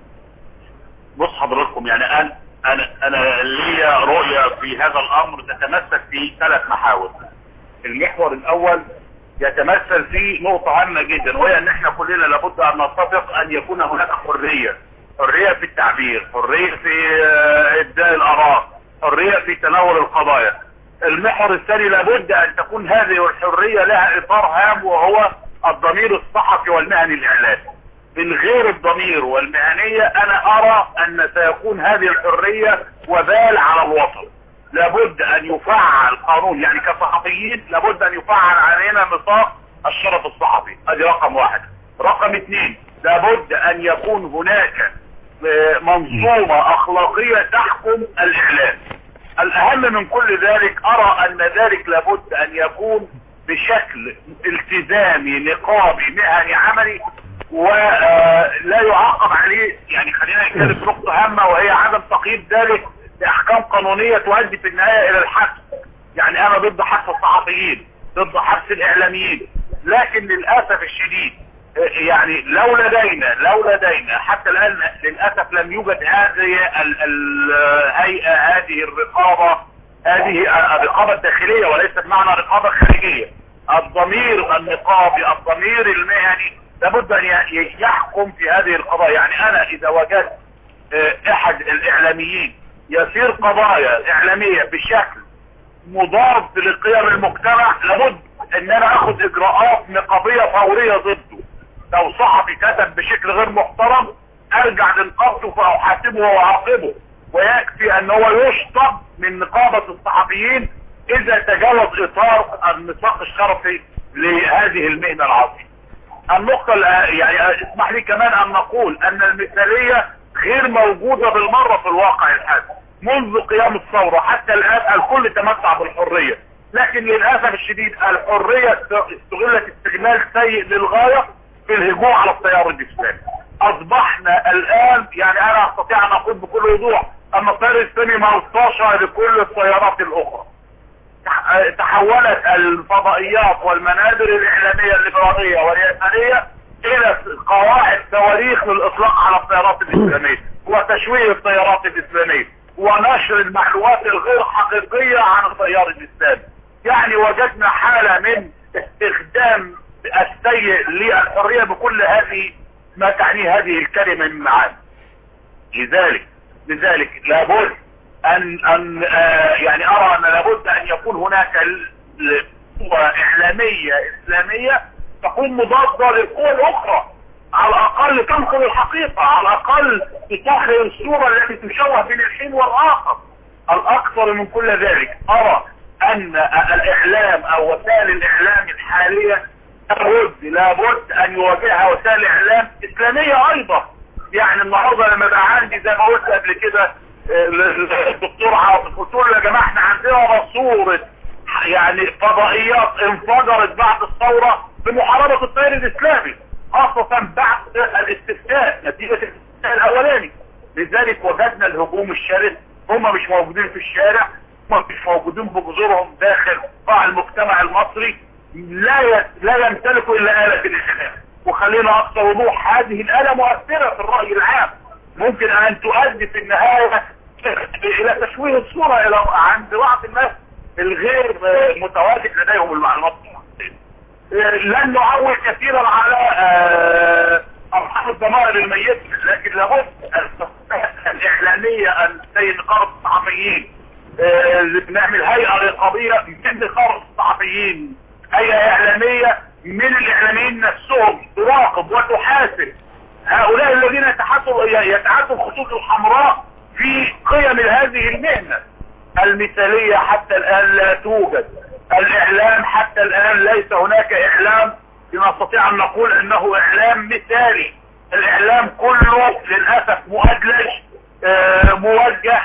بص حضراتكم، يعني انا انا انا ليا رؤية في هذا الامر تتمثل في ثلاث محاور. المحور الاول يتمثل في نقطة عامة جدا، وهي ان احنا كلنا لابد ان نتفق ان يكون هناك حرية حرية في التعبير، حرية في ابداء الاراء، حرية في تناول القضايا. المحور الثاني لابد ان تكون هذه الحرية لها اطار هام، وهو الضمير الصحفي والمهني الاعلامي. من غير الضمير والمهنية انا ارى ان سيكون هذه الحرية وبال على الوطن. لابد ان يفعل قانون، يعني كصحفيين لابد ان يفعل علينا نطاق الشرف الصحفي، ادي رقم واحد. رقم اثنين، لابد ان يكون هناك منظومة اخلاقية تحكم الاعلام. الاهم من كل ذلك ارى ان ذلك لابد ان يكون بشكل التزامي نقابي مهني عملي، ولا يعاقب عليه. يعني خلينا نتكلم في نقطة هامة، وهي عدم تقييد ذلك باحكام قانونية تؤدي في النهاية الى الحبس. يعني انا ضد حبس الصحفيين، ضد حبس الاعلاميين، لكن للاسف الشديد يعني لو لدينا لو لدينا حتى الان للاسف لم يوجد هذه الهيئة، هذه الرقابة، هذه الرقابة الداخلية وليس بمعنى رقابة خارجية. الضمير النقابي، الضمير المهني لابد ان يحكم في هذه القضايا. يعني انا اذا وجدت احد الاعلاميين يسير قضايا اعلامية بشكل مضاد لقيم المجتمع، لابد ان انا اخذ اجراءات نقابية فورية ضده. لو صحفي كتب بشكل غير محترم ارجع لنقابته فاحاسبه واعاقبه، ويكفي ان هو يشطب من نقابة الصحفيين اذا تجاوز اطار النطاق الشرفي لهذه المهنة العظيمة. النقطة يعني اسمح لي كمان ان نقول ان المثالية غير موجودة بالمرة في الواقع الحالي. منذ قيام الثورة حتى الان الكل تمتع بالحرية، لكن للأسف الشديد الحرية استغلت استغلال سيء للغاية في الهجوم على التيار الإسلامي. أصبحنا الآن، يعني أنا أستطيع أن أقول بكل وضوح أن التيار الإسلامي مرتشى لكل التيارات الأخرى. تحولت الفضائيات والمنابر الإعلامية الليبرالية واليسارية إلى قواعد تواريخ للإطلاق على التيارات الإسلامية وتشويه التيارات الإسلامية ونشر المعلومات الغير حقيقية عن التيار الإسلامي. يعني وجدنا حالة من استخدام السيء للحرية بكل هذه ما تعنيه هذه الكلمة من معاني. لذلك لذلك لابد ان ان آه يعني ارى ان لابد ان يكون هناك قوة اعلامية اسلامية تكون مضادة للقوى الاخرى، على الاقل تنقل الحقيقة، على الاقل تطهر الصورة التي تشوه بين الحين والاخر. الاكثر من كل ذلك ارى ان الاعلام او وسائل الاعلام الحالية لابد لابد ان يواجهها وسائل اعلام اسلامية ايضا. يعني النهارده لما بقى عندي زي ما قلت قبل كده الدكتور عاطف، قلت له يا جماعه احنا عندنا صورة يعني فضائيات انفجرت بعد الثورة بمحاربة التيار الاسلامي، خاصة بعد الاستفتاء، نتيجة الاستفتاء الاولاني. لذلك وجدنا الهجوم الشرس، هم مش موجودين في الشارع، هم مش موجودين بجذورهم داخل قاع المجتمع المصري، لا لا يمتلكوا الا آلة الاعلام. وخلينا اكثر وضوح، هذه الآلة مؤثرة في الرأي العام، ممكن ان تؤدي في النهاية الى تشويه الصورة الى عند بعض الناس الغير متواجد لديهم المعلومات. لن نعول كثيرا على ارحام الضمائر الميتة، لكن لابد الاعلامية ان زي نقابة الصحفيين نعمل هيئة رقابية من نقابة الصحفيين، هيئة اعلامية من الاعلاميين نفسهم تراقب وتحاسب هؤلاء الذين يتعدوا يتعدوا الخطوط الحمراء في قيم هذه المهنة. المثالية حتى الآن لا توجد، الإعلام حتى الآن ليس هناك إعلام نستطيع أن نقول أنه إعلام مثالي. الإعلام كله للأسف مؤدلج، آه موجه،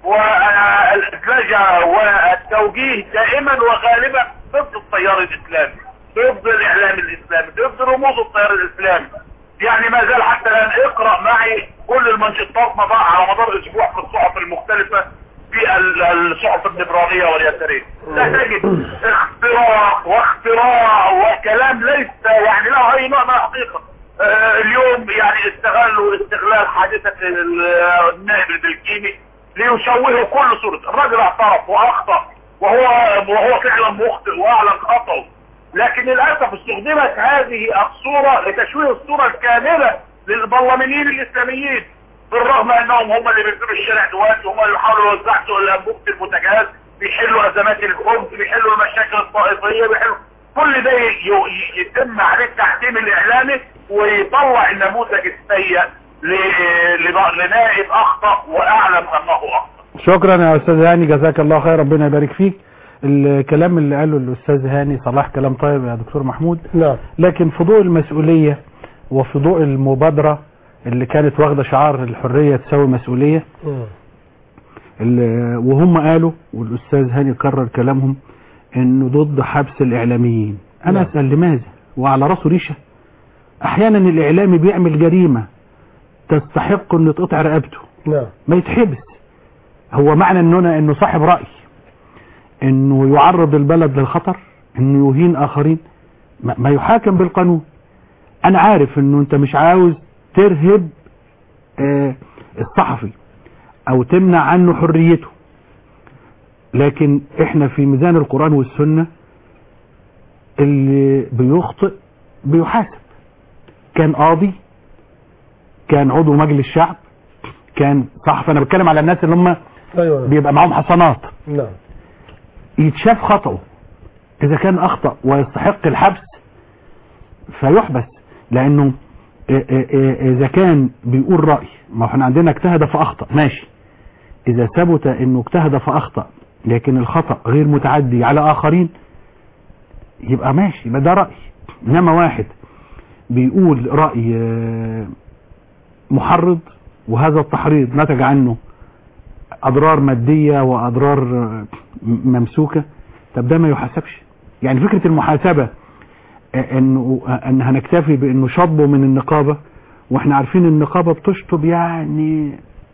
والأدلجة والتوجيه دائما وغالبا ضد التيار الإسلامي، ضد الإعلام الإسلامي، ضد رموز التيار الإسلامي. يعني ما زال حتى الآن اقرأ معي كل المنشطات على مدار اسبوع في الصحف المختلفة في الصحف الليبرالية واليسارية. لا تجد اختراع واختراع وكلام ليس يعني له اي نوع من الحقيقة. آه اليوم يعني استغلوا استغلال حادثة النائب البلكيني ليشوهوا كل صورة. الرجل اعترف واخطأ وهو وهو فعلا مخطئ واعلن خطأه، لكن للاسف استخدمت هذه الصورة لتشويه الصورة الكاملة للبرلمانيين الاسلاميين، بالرغم انهم هم اللي بينزلوا الشارع دلوقتي، هم اللي بيحاولوا يوزعوا الانبوبة البوتاجاز، بيحلوا ازمات الخبز، بيحلوا المشاكل الطائفية، بيحلوا كل ده يتم عليه التحكيم الاعلامي ويطلع النموذج السيء لنائب اخطأ واعلم انه اخطأ. شكرا يا استاذ هاني، جزاك الله خير، ربنا يبارك فيك. الكلام اللي قاله الاستاذ هاني صلاح كلام طيب يا دكتور محمود. نعم. لكن في ضوء المسؤولية وفي ضوء المبادرة اللي كانت واخدة شعار الحرية تساوي مسؤولية، وهم قالوا والاستاذ هاني كرر كلامهم انه ضد حبس الاعلاميين. انا نعم. اسأل لماذا؟ وعلى راسه ريشة. احيانا الاعلامي بيعمل جريمة تستحق انه تقطع رقبته، نعم، ما يتحبس. هو معنى انه انه صاحب رأي انه يعرض البلد للخطر، انه يهين اخرين، ما يحاكم بالقانون. انا عارف انه انت مش عاوز ترهب آه الصحفي او تمنع عنه حريته، لكن احنا في ميزان القرآن والسنة اللي بيخطئ بيحاسب. كان قاضي، كان عضو مجلس الشعب، كان صحفي، انا بتكلم على الناس اللي هم أيوة. بيبقى معاهم حصانات، نعم، يتشاف خطأه. اذا كان اخطأ ويستحق الحبس فيحبس، لانه اذا كان بيقول رأي، ما احنا عندنا اجتهد فاخطأ، ماشي. اذا ثبت انه اجتهد فاخطأ لكن الخطأ غير متعدي على اخرين يبقى ماشي، يبقى ده رأي. انما واحد بيقول رأي محرض وهذا التحريض نتج عنه اضرار مادية واضرار ممسوكة، طب ده ما يحاسبش. يعني فكرة المحاسبة انه ان هنكتفي بانه شطبه من النقابة، واحنا عارفين النقابة بتشطب يعني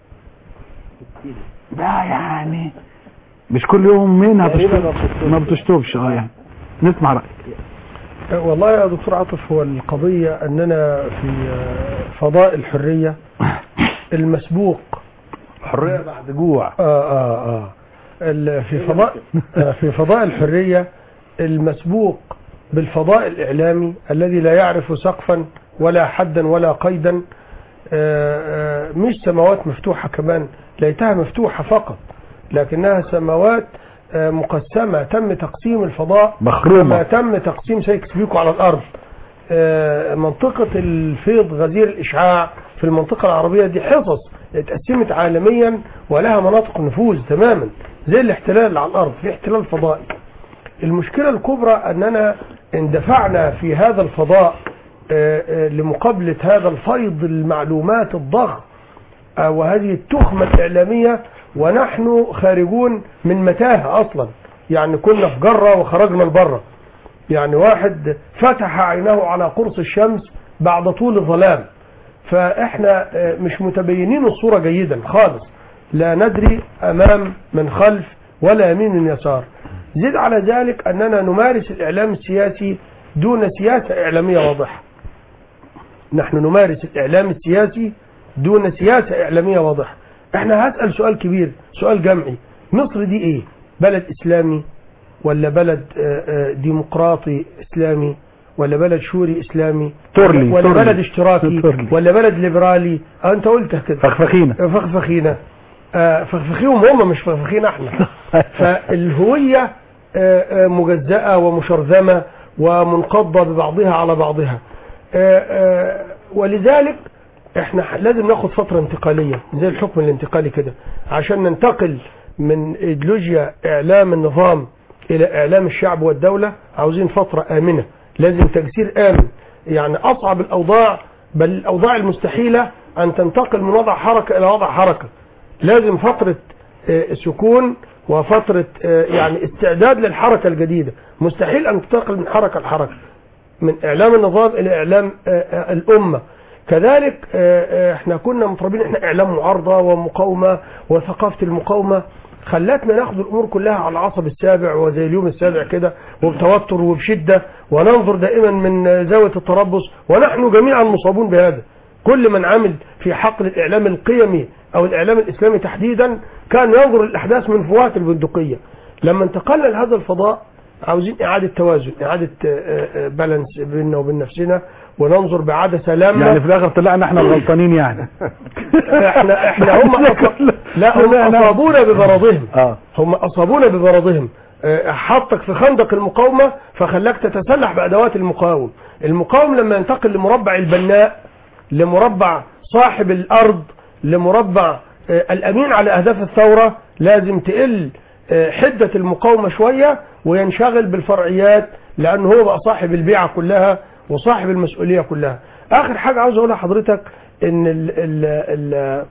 ده يعني مش كل يوم منها بتشطب، ما بتشطبش. اه يعني نسمع رأيك. والله يا دكتور عاطف، هو القضية اننا في فضاء الحرية المسبوق حرية بعد جوع. اه اه اه في فضاء في فضاء الحرية المسبوق بالفضاء الإعلامي الذي لا يعرف سقفا ولا حدا ولا قيدا، مش سماوات مفتوحة كمان، ليتها مفتوحة فقط، لكنها سماوات مقسمة. تم تقسيم الفضاء كما تم تقسيم سايكس بيكو على الأرض. منطقة الفيض غزير الإشعاع في المنطقة العربية دي حصص اتقسمت عالميا ولها مناطق نفوذ تماما، زي الاحتلال اللي على الأرض، في احتلال فضائي. المشكلة الكبرى أننا اندفعنا في هذا الفضاء لمقابلة هذا الفيض المعلومات الضخم وهذه التخمة الإعلامية ونحن خارجون من متاهة أصلا. يعني كنا في جرة وخرجنا لبره. يعني واحد فتح عينه على قرص الشمس بعد طول الظلام. فإحنا مش متبينين الصورة جيدا خالص، لا ندري أمام من خلف ولا يمين من يسار. زد على ذلك أننا نمارس الإعلام السياسي دون سياسة إعلامية واضحة. نحن نمارس الإعلام السياسي دون سياسة إعلامية واضحة. احنا هسأل سؤال كبير، سؤال جمعي، مصر دي ايه؟ بلد إسلامي ولا بلد ديمقراطي إسلامي ولا بلد شوري إسلامي تورلي ولا تورلي بلد اشتراكي تورلي. ولا بلد ليبرالي؟ اه انت قلتها كده، فخفخينة فخفخينة. آه فخفخيهم هم، مش فخفخين احنا. فالهوية آه آه مجزأة ومشرذمة ومنقضة ببعضها على بعضها. آه آه ولذلك احنا لازم ناخد فترة انتقالية زي الحكم الانتقالي كده، عشان ننتقل من ايديولوجيا اعلام النظام الى اعلام الشعب والدولة. عاوزين فترة امنة، لازم تجسير امن. يعني اصعب الاوضاع، بل الاوضاع المستحيلة ان تنتقل من وضع حركة الى وضع حركة. لازم فترة سكون وفترة يعني استعداد للحركة الجديدة. مستحيل ان تنتقل من حركة لحركة، من اعلام النظام الى اعلام الامة. كذلك احنا كنا مطربين احنا اعلام معارضة ومقاومة وثقافة المقاومة، خلتنا ناخد الامور كلها على العصب السابع وزي اليوم السابع كده، وبتوتر وبشده، وننظر دائما من زاويه التربص، ونحن جميعا مصابون بهذا. كل من عمل في حقل الاعلام القيمي او الاعلام الاسلامي تحديدا كان ينظر الاحداث من فوات البندقيه. لما انتقلنا لهذا الفضاء عاوزين اعاده توازن، اعاده بالانس بيننا وبين نفسنا، وننظر بعدسه لامه. يعني في الاخر طلعنا احنا الغلطانين يعني. احنا احنا هم أصاب... لا هم اصابونا بمرضهم. اه هم اصابونا بمرضهم. اه حطك في خندق المقاومه فخلاك تتسلح بادوات المقاوم. المقاوم لما ينتقل لمربع البناء، لمربع صاحب الارض، لمربع اه الامين على اهداف الثوره، لازم تقل اه حده المقاومه شويه وينشغل بالفرعيات، لانه هو بقى صاحب البيعه كلها وصاحب المسؤوليه كلها. اخر حاجه عاوز اقولها لحضرتك ان ال ال ال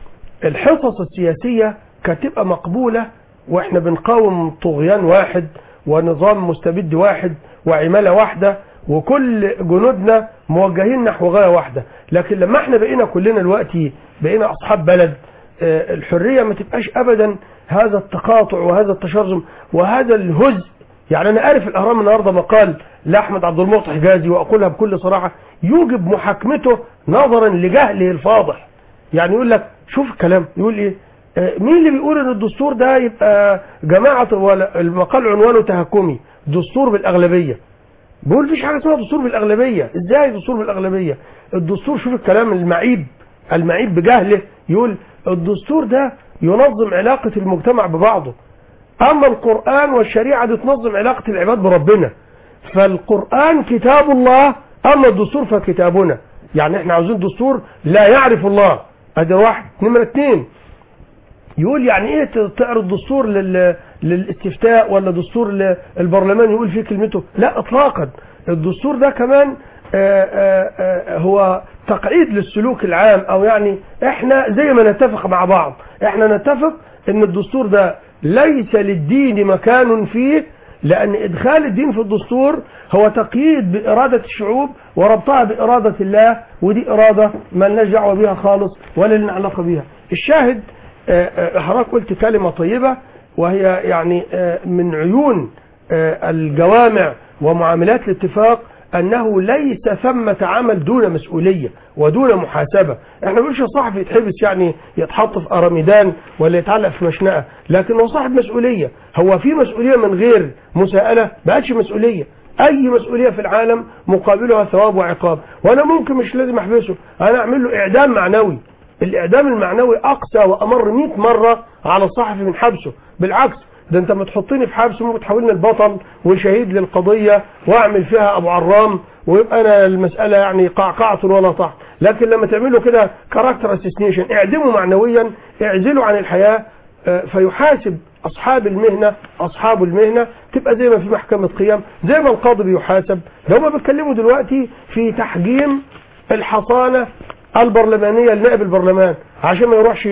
الحصص السياسيه كانت تبقى مقبوله واحنا بنقاوم طغيان واحد ونظام مستبد واحد وعماله واحده وكل جنودنا موجهين نحو غايه واحده. لكن لما احنا بقينا كلنا دلوقتي بقينا اصحاب بلد، اه الحريه ما تبقاش ابدا هذا التقاطع وهذا التشرذم وهذا الهزء. يعني انا عارف الاهرام النهارده مقال لاحمد عبد المعطي حجازي، واقولها بكل صراحه، يوجب محاكمته نظرا لجهله الفاضح. يعني يقول لك شوف الكلام يقول ايه، آه مين اللي بيقول ان الدستور ده يبقى جماعه، ولا المقال عنوانه تهكمي، دستور بالاغلبيه. بيقول مفيش حاجه اسمها دستور بالاغلبيه. ازاي دستور بالاغلبيه؟ الدستور، شوف الكلام المعيب المعيب بجهله، يقول الدستور ده ينظم علاقه المجتمع ببعضه، اما القرآن والشريعة دي تنظم علاقة العباد بربنا. فالقرآن كتاب الله، اما الدستور فكتابنا. يعني احنا عاوزين دستور لا يعرف الله، ادي واحد. نمرة اتنين يقول يعني ايه تعرض دستور لل... للاستفتاء ولا دستور للبرلمان يقول فيه كلمته؟ لا اطلاقا. الدستور ده كمان آآ آآ هو تقعيد للسلوك العام، او يعني احنا زي ما نتفق مع بعض، احنا نتفق ان الدستور ده ليس للدين مكان فيه، لأن إدخال الدين في الدستور هو تقييد بإرادة الشعوب وربطها بإرادة الله، ودي إرادة ما لناش دعوة بها خالص ولا لنا علاقة بها. الشاهد حضرتك قلت كلمة طيبة، وهي يعني من عيون الجوامع ومعاملات الاتفاق أنه ليس ثمة عمل دون مسؤولية ودون محاسبة. احنا مش صاحب يتحبس يعني يتحط في أراميدان ولا يتعلق في مشنقة، لكن هو صاحب مسؤولية. هو في مسؤولية من غير مساءلة بقتش مسؤولية. أي مسؤولية في العالم مقابلها ثواب وعقاب، وأنا ممكن مش لازم أحبسه، أنا أعمل له إعدام معنوي. الإعدام المعنوي أقسى وأمر مئة مرة على الصحفي من حبسه. بالعكس، ده انت ما تحطني في حبس ممكن تحولني البطل وشهيد للقضية واعمل فيها ابو عرام، ويبقى انا المسألة يعني قعقعة ولا طحن. لكن لما تعمله كده كاركتر اسيسنيشن، اعدمه معنويا، اعزله عن الحياة، فيحاسب اصحاب المهنة اصحاب المهنة، تبقى زي ما في محكمة قيم، زي ما القاضي بيحاسب. ده هما بيتكلموا دلوقتي في تحجيم الحصانة البرلمانية لنائب البرلمان، عشان ما يروحش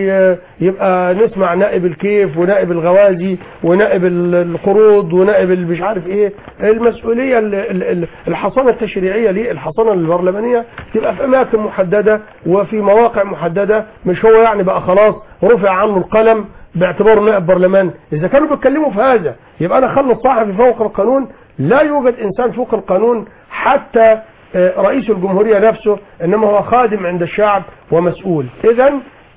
يبقى نسمع نائب الكيف ونائب الغوازي ونائب القروض ونائب مش عارف ايه. المسؤولية الحصانة التشريعية ليه، الحصانة البرلمانية تبقى في اماكن محددة وفي مواقع محددة، مش هو يعني بقى خلاص رفع عنه القلم باعتباره نائب برلمان. اذا كانوا بيتكلموا في هذا يبقى انا خلي الصحفي فوق القانون. لا يوجد انسان فوق القانون، حتى رئيس الجمهورية نفسه، انما هو خادم عند الشعب ومسؤول. اذا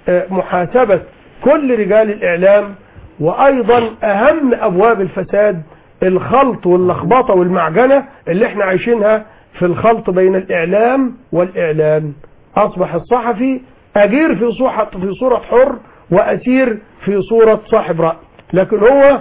محاسبة كل رجال الاعلام، وايضا اهم ابواب الفساد الخلط واللخبطة والمعجنة اللي احنا عايشينها في الخلط بين الاعلام والاعلان. اصبح الصحفي اجير في صورة في صورة حر واسير في صورة صاحب رأي، لكن هو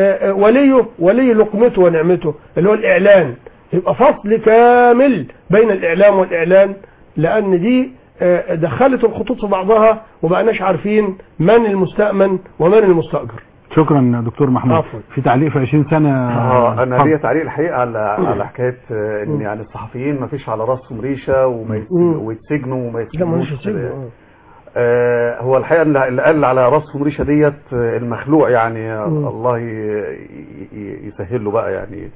وليه ولي لقمته ونعمته اللي هو الاعلان. يبقى فصل كامل بين الإعلام والإعلان، لأن دي دخلت الخطوط في بعضها وبقناش عارفين من المستأمن ومن المستأجر. شكرا دكتور محمود. عفوا. في تعليق في عشرين سنة. اه انا ليا تعليق الحقيقه على على حكايه ان يعني الصحفيين ما فيش على راسهم ريشه ويتسجنوا وما يتسجنوش. آه هو الحقيقه اللي قال على راسهم ريشه ديت المخلوع، يعني م. الله يسهل له بقى. يعني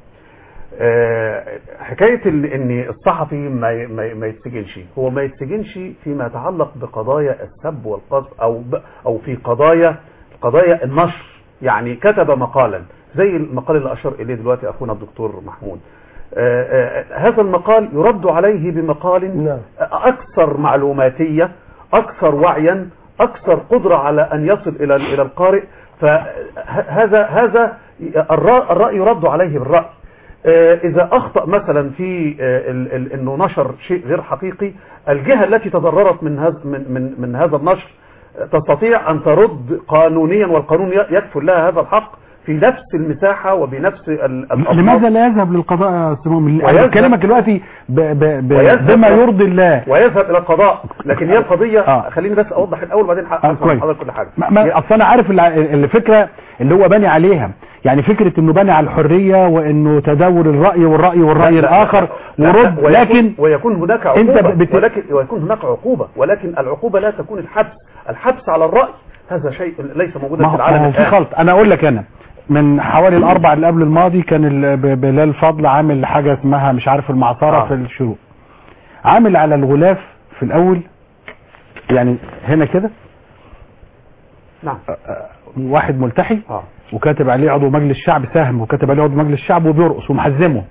آه حكايه ان الصحفي ما ما يتسجنش، هو ما يتسجنش فيما يتعلق بقضايا السب والقذف او او في قضايا قضايا النشر. يعني كتب مقالا زي المقال اللي اشار اليه دلوقتي اخونا الدكتور محمود، آآ آآ هذا المقال يرد عليه بمقال نعم. اكثر معلوماتية، اكثر وعيا، اكثر قدرة على ان يصل الى الى القارئ. فهذا هذا الرأي يرد عليه بالرأي. اذا اخطأ مثلا في انه نشر شيء غير حقيقي، الجهة التي تضررت من هذا من من من هذا النشر تستطيع ان ترد قانونيا، والقانون يكفل لها هذا الحق في نفس المساحة وبنفس الأطراف. لماذا لا يذهب للقضاء يا استاذ مؤمن؟ انا بكلمك دلوقتي ب ب ب بما يرضي الله، ويذهب الى القضاء. لكن هي القضية آه. خليني بس اوضح الاول بعدين حضرتك كل حاجة. اصل انا عارف الفكرة اللي هو باني عليها، يعني فكرة انه باني على الحرية وانه تداول الرأي والرأي والرأي الاخر ورد، لكن ويكون هناك عقوبة بت... ولكن ويكون هناك عقوبة، ولكن العقوبة لا تكون الحبس. الحبس على الرأي هذا شيء ليس موجودا في العالم. في خلط. انا اقول لك، انا من حوالي الاربع اللي قبل الماضي كان بلال فضل عامل حاجة اسمها مش عارف المعصرة آه. في الشروق، عامل على الغلاف في الاول يعني هنا كده نعم واحد ملتحي آه. وكاتب عليه عضو مجلس الشعب ساهم، وكاتب عليه عضو مجلس الشعب وبيرقص ومحزمه،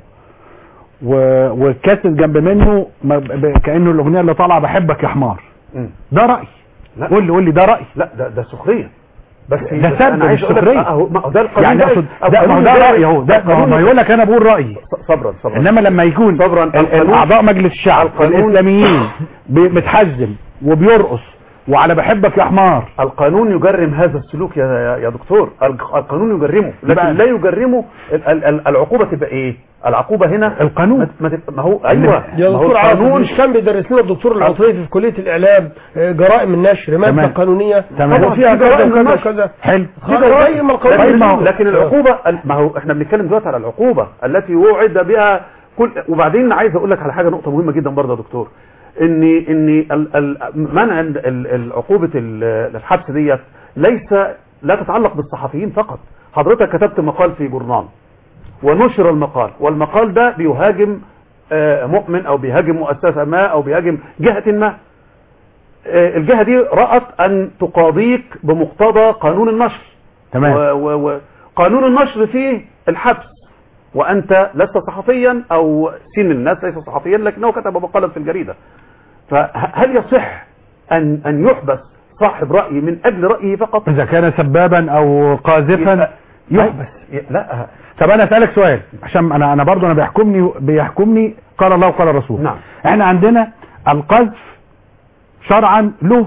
وكاتب جنب منه كأنه الاغنية اللي طالعه بحبك يا حمار. م. ده رأي؟ لا. قول لي قول لي ده رأي؟ لا ده ده سخرية. بس ده سب مش سخرية. ما هو ده القانون يعني اقصد ده ما هو ده رأي اهو، ده ما يقول لك انا بقول رأيي. صبرا صبرا. انما لما يكون اعضاء مجلس الشعب الاسلاميين متحزم وبيرقص وعلى بحبك يا حمار، القانون يجرم هذا السلوك يا يا دكتور، القانون يجرمه، لكن لا يجرمه. العقوبة تبقى ايه؟ العقوبة هنا القانون. ما, ما هو ايوه يا دكتور عاطف، مش كان بيدرس لنا الدكتور العطيفي في كلية الاعلام جرائم النشر مادة قانونية وفيها كذا وكذا وكذا؟ حلو. زي ما القانون. لكن العقوبة ما هو احنا بنتكلم دلوقتي على العقوبة التي وعد بها كل. وبعدين عايز اقول لك على حاجة، نقطة مهمة جدا برضه يا دكتور، ان ان منع العقوبة الحبس ديت ليس لا تتعلق بالصحفيين فقط. حضرتك كتبت مقال في جورنال ونشر المقال، والمقال ده بيهاجم مؤمن او بيهاجم مؤسسة ما او بيهاجم جهة ما، الجهة دي رأت ان تقاضيك بمقتضى قانون النشر. تمام. وقانون النشر فيه الحبس، وانت لست صحفيا او سين الناس ليس صحفيا لكنه كتب مقالا في الجريدة. فهل يصح ان ان يحبس صاحب رأي من اجل رأيه فقط؟ اذا كان سبابا او قاذفا يحبس. لا. طب انا اسالك سؤال، عشان انا انا برضه انا بيحكمني بيحكمني قال الله وقال الرسول. نعم. احنا عندنا القذف شرعا له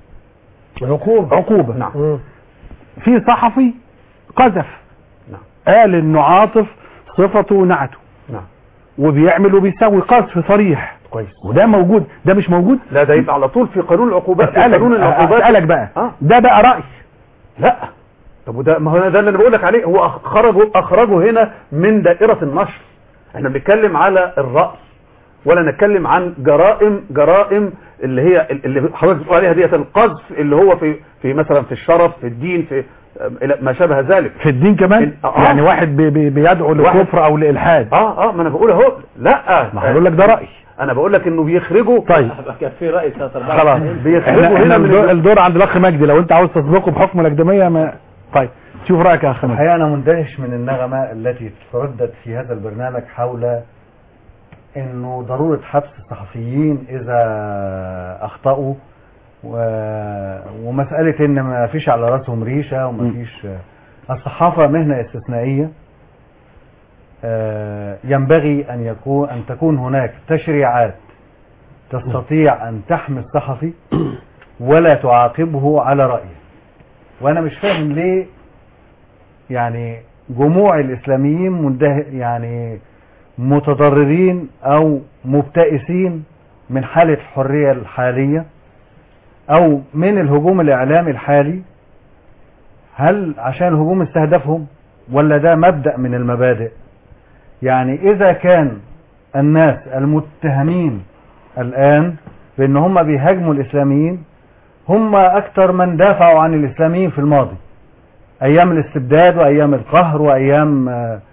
عقوبة. عقوبة. نعم. في صحفي قذف. نعم. قال انه عاطف صفته ونعته. نعم. وبيعمل وبيسوي قذف صريح. كويس. وده موجود، ده مش موجود؟ لا ده يبقى على طول في قانون العقوبات. في قانون العقوبات. اسالك بقى آه. ده بقى رأي؟ لا. طب وده ما هو ده اللي انا بقول لك عليه، هو اخرجه اخرجه هنا من دائرة النشر. احنا بنتكلم على الرأي ولا نتكلم عن جرائم جرائم اللي هي اللي حضرتك بتقول عليها ديت القذف اللي هو في في مثلا في الشرف في الدين في ما شابه ذلك. في الدين كمان؟ آه. يعني واحد بي بي بيدعو للكفر او للالحاد. اه اه ما انا بقول اهو. لا ما هقول لك ده رأي. انا بقول لك انه بيخرجوا. طيب كان في رأي خلاص بيخرجوا هنا من الدور عند الاخ مجدي لو انت عاوز تسبقه بحكم الاكاديميه. ما طيب شوف رايك يا اخ مجدي. الحقيقه انا مندهش من النغمه التي تردد في هذا البرنامج حول انه ضروره حبس الصحفيين اذا اخطاوا و... ومساله ان ما فيش على راسهم ريشه وما فيش. الصحافه مهنه استثنائيه، ينبغي أن يكون أن تكون هناك تشريعات تستطيع أن تحمي الصحفي ولا تعاقبه على رأيه. وأنا مش فاهم ليه يعني جموع الإسلاميين منده يعني متضررين أو مبتئسين من حالة الحرية الحالية أو من الهجوم الإعلامي الحالي. هل عشان الهجوم استهدفهم ولا ده مبدأ من المبادئ؟ يعني إذا كان الناس المتهمين الآن بأن هم بيهاجموا الإسلاميين هم أكثر من دافعوا عن الإسلاميين في الماضي، أيام الاستبداد وأيام القهر وأيام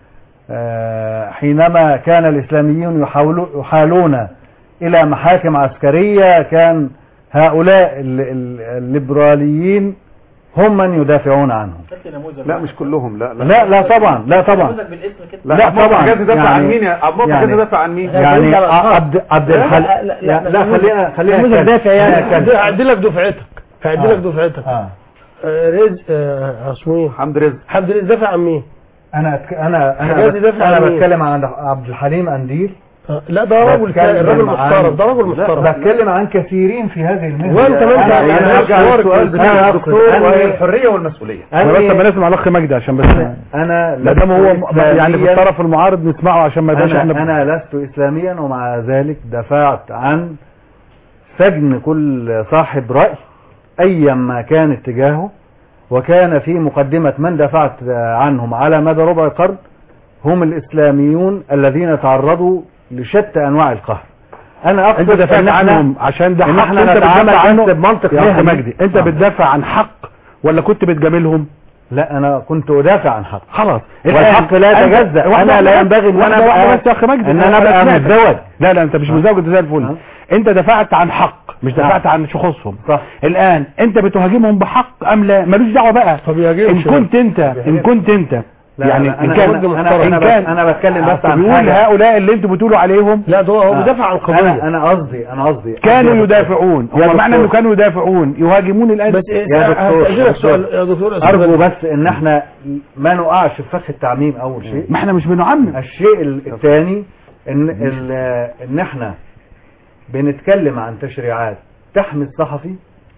حينما كان الإسلاميون يحالون إلى محاكم عسكرية. كان هؤلاء الليبراليين هم من يدافعون عنهم. لا مش كلهم، لا لا لا لا طبعا لا طبعا لا, لا طبعا حجاز يدافع عن يعني- مين يا ابو يعني- حجاز يدافع عن مين؟ يعني عبد عبد الحليم لا، لا، لا، لا خلينا خلينا نموذج نتكلم. دافع يعني. خلينا نتكلم. هعدي لك دفعتك هعدي لك دفعتك اه آه، رزق آه، اسمه ايه؟ حمد رزق. حمد رزق دافع عن مين؟ انا أتك... انا انا حجاز يدافع انا عن مين؟ بتكلم عن عبد الحليم قنديل. آه، لا ده راجل بتكلم الراجل عن- محترم، ده راجل محترم. بتكلم عن كثيرين في هذه المهنه. وانت ما انت أنا- يعني أنا أرجع أرجع للسؤال للسؤال بتاع بتاع الدكتور الدكتور وهي وهي الحريه والمسؤوليه. انا بس لما نسمع الاخ مجدي عشان بس انا ما دام هو م- يعني في إسلامياً- الطرف المعارض نسمعه عشان ما يبقاش أنا, احنا أنا لست إسلاميا ومع ذلك دفعت عن سجن كل صاحب رأي أيا ما كان اتجاهه، وكان في مقدمة من دفعت عنهم على مدى ربع قرن هم الإسلاميون الذين تعرضوا لشتى أنواع القهر. أنا انت أقصد دافعت إن إحنا- عنهم عشان ده إن حق إحنا انت نتعامل بتدافع عنه بس بمنطق يا اخ مهني. مجدي، انت آه. بتدافع عن حق ولا كنت بتجاملهم؟ لا أنا كنت أدافع عن حق. خلاص والحق لا أنت- يتجزأ. واحدة أنا لا واحدة ينبغي إن واحدة أنا واحدة أبقى- بس يا اخ مجدي إن أنا أبقى سمعتك. متزوج. لا لا انت مش متزوج، انت زي الفل. آه. انت دفعت عن حق مش دفعت عن شخوصهم. صح. الان انت بتهاجمهم بحق ام لا؟ ملوش دعوه بقى. طب يهاجمش ان كنت انت ان كنت انت لا يعني لا، ان أنا- كان أنا- أنا- إن أنا بس- كان أنا بتكلم بس عن بيقول حاجة. هؤلاء اللي انتوا بتقولوا عليهم لا ده هو آه. بيدافع عن انا قضيه. انا قصدي انا قصدي كانوا قصدي- يدافعون. يا هو معنى دكتور. انه كانوا يدافعون يهاجمون الان. بس يا دكتور، هسألك دكتور. سؤال يا دكتور ارجو أسامة. بس ان احنا ما نقعش في فخ التعميم اول شيء. ما احنا مش بنعمم. الشيء الثاني ان ال- ان احنا بنتكلم عن تشريعات تحمي الصحفي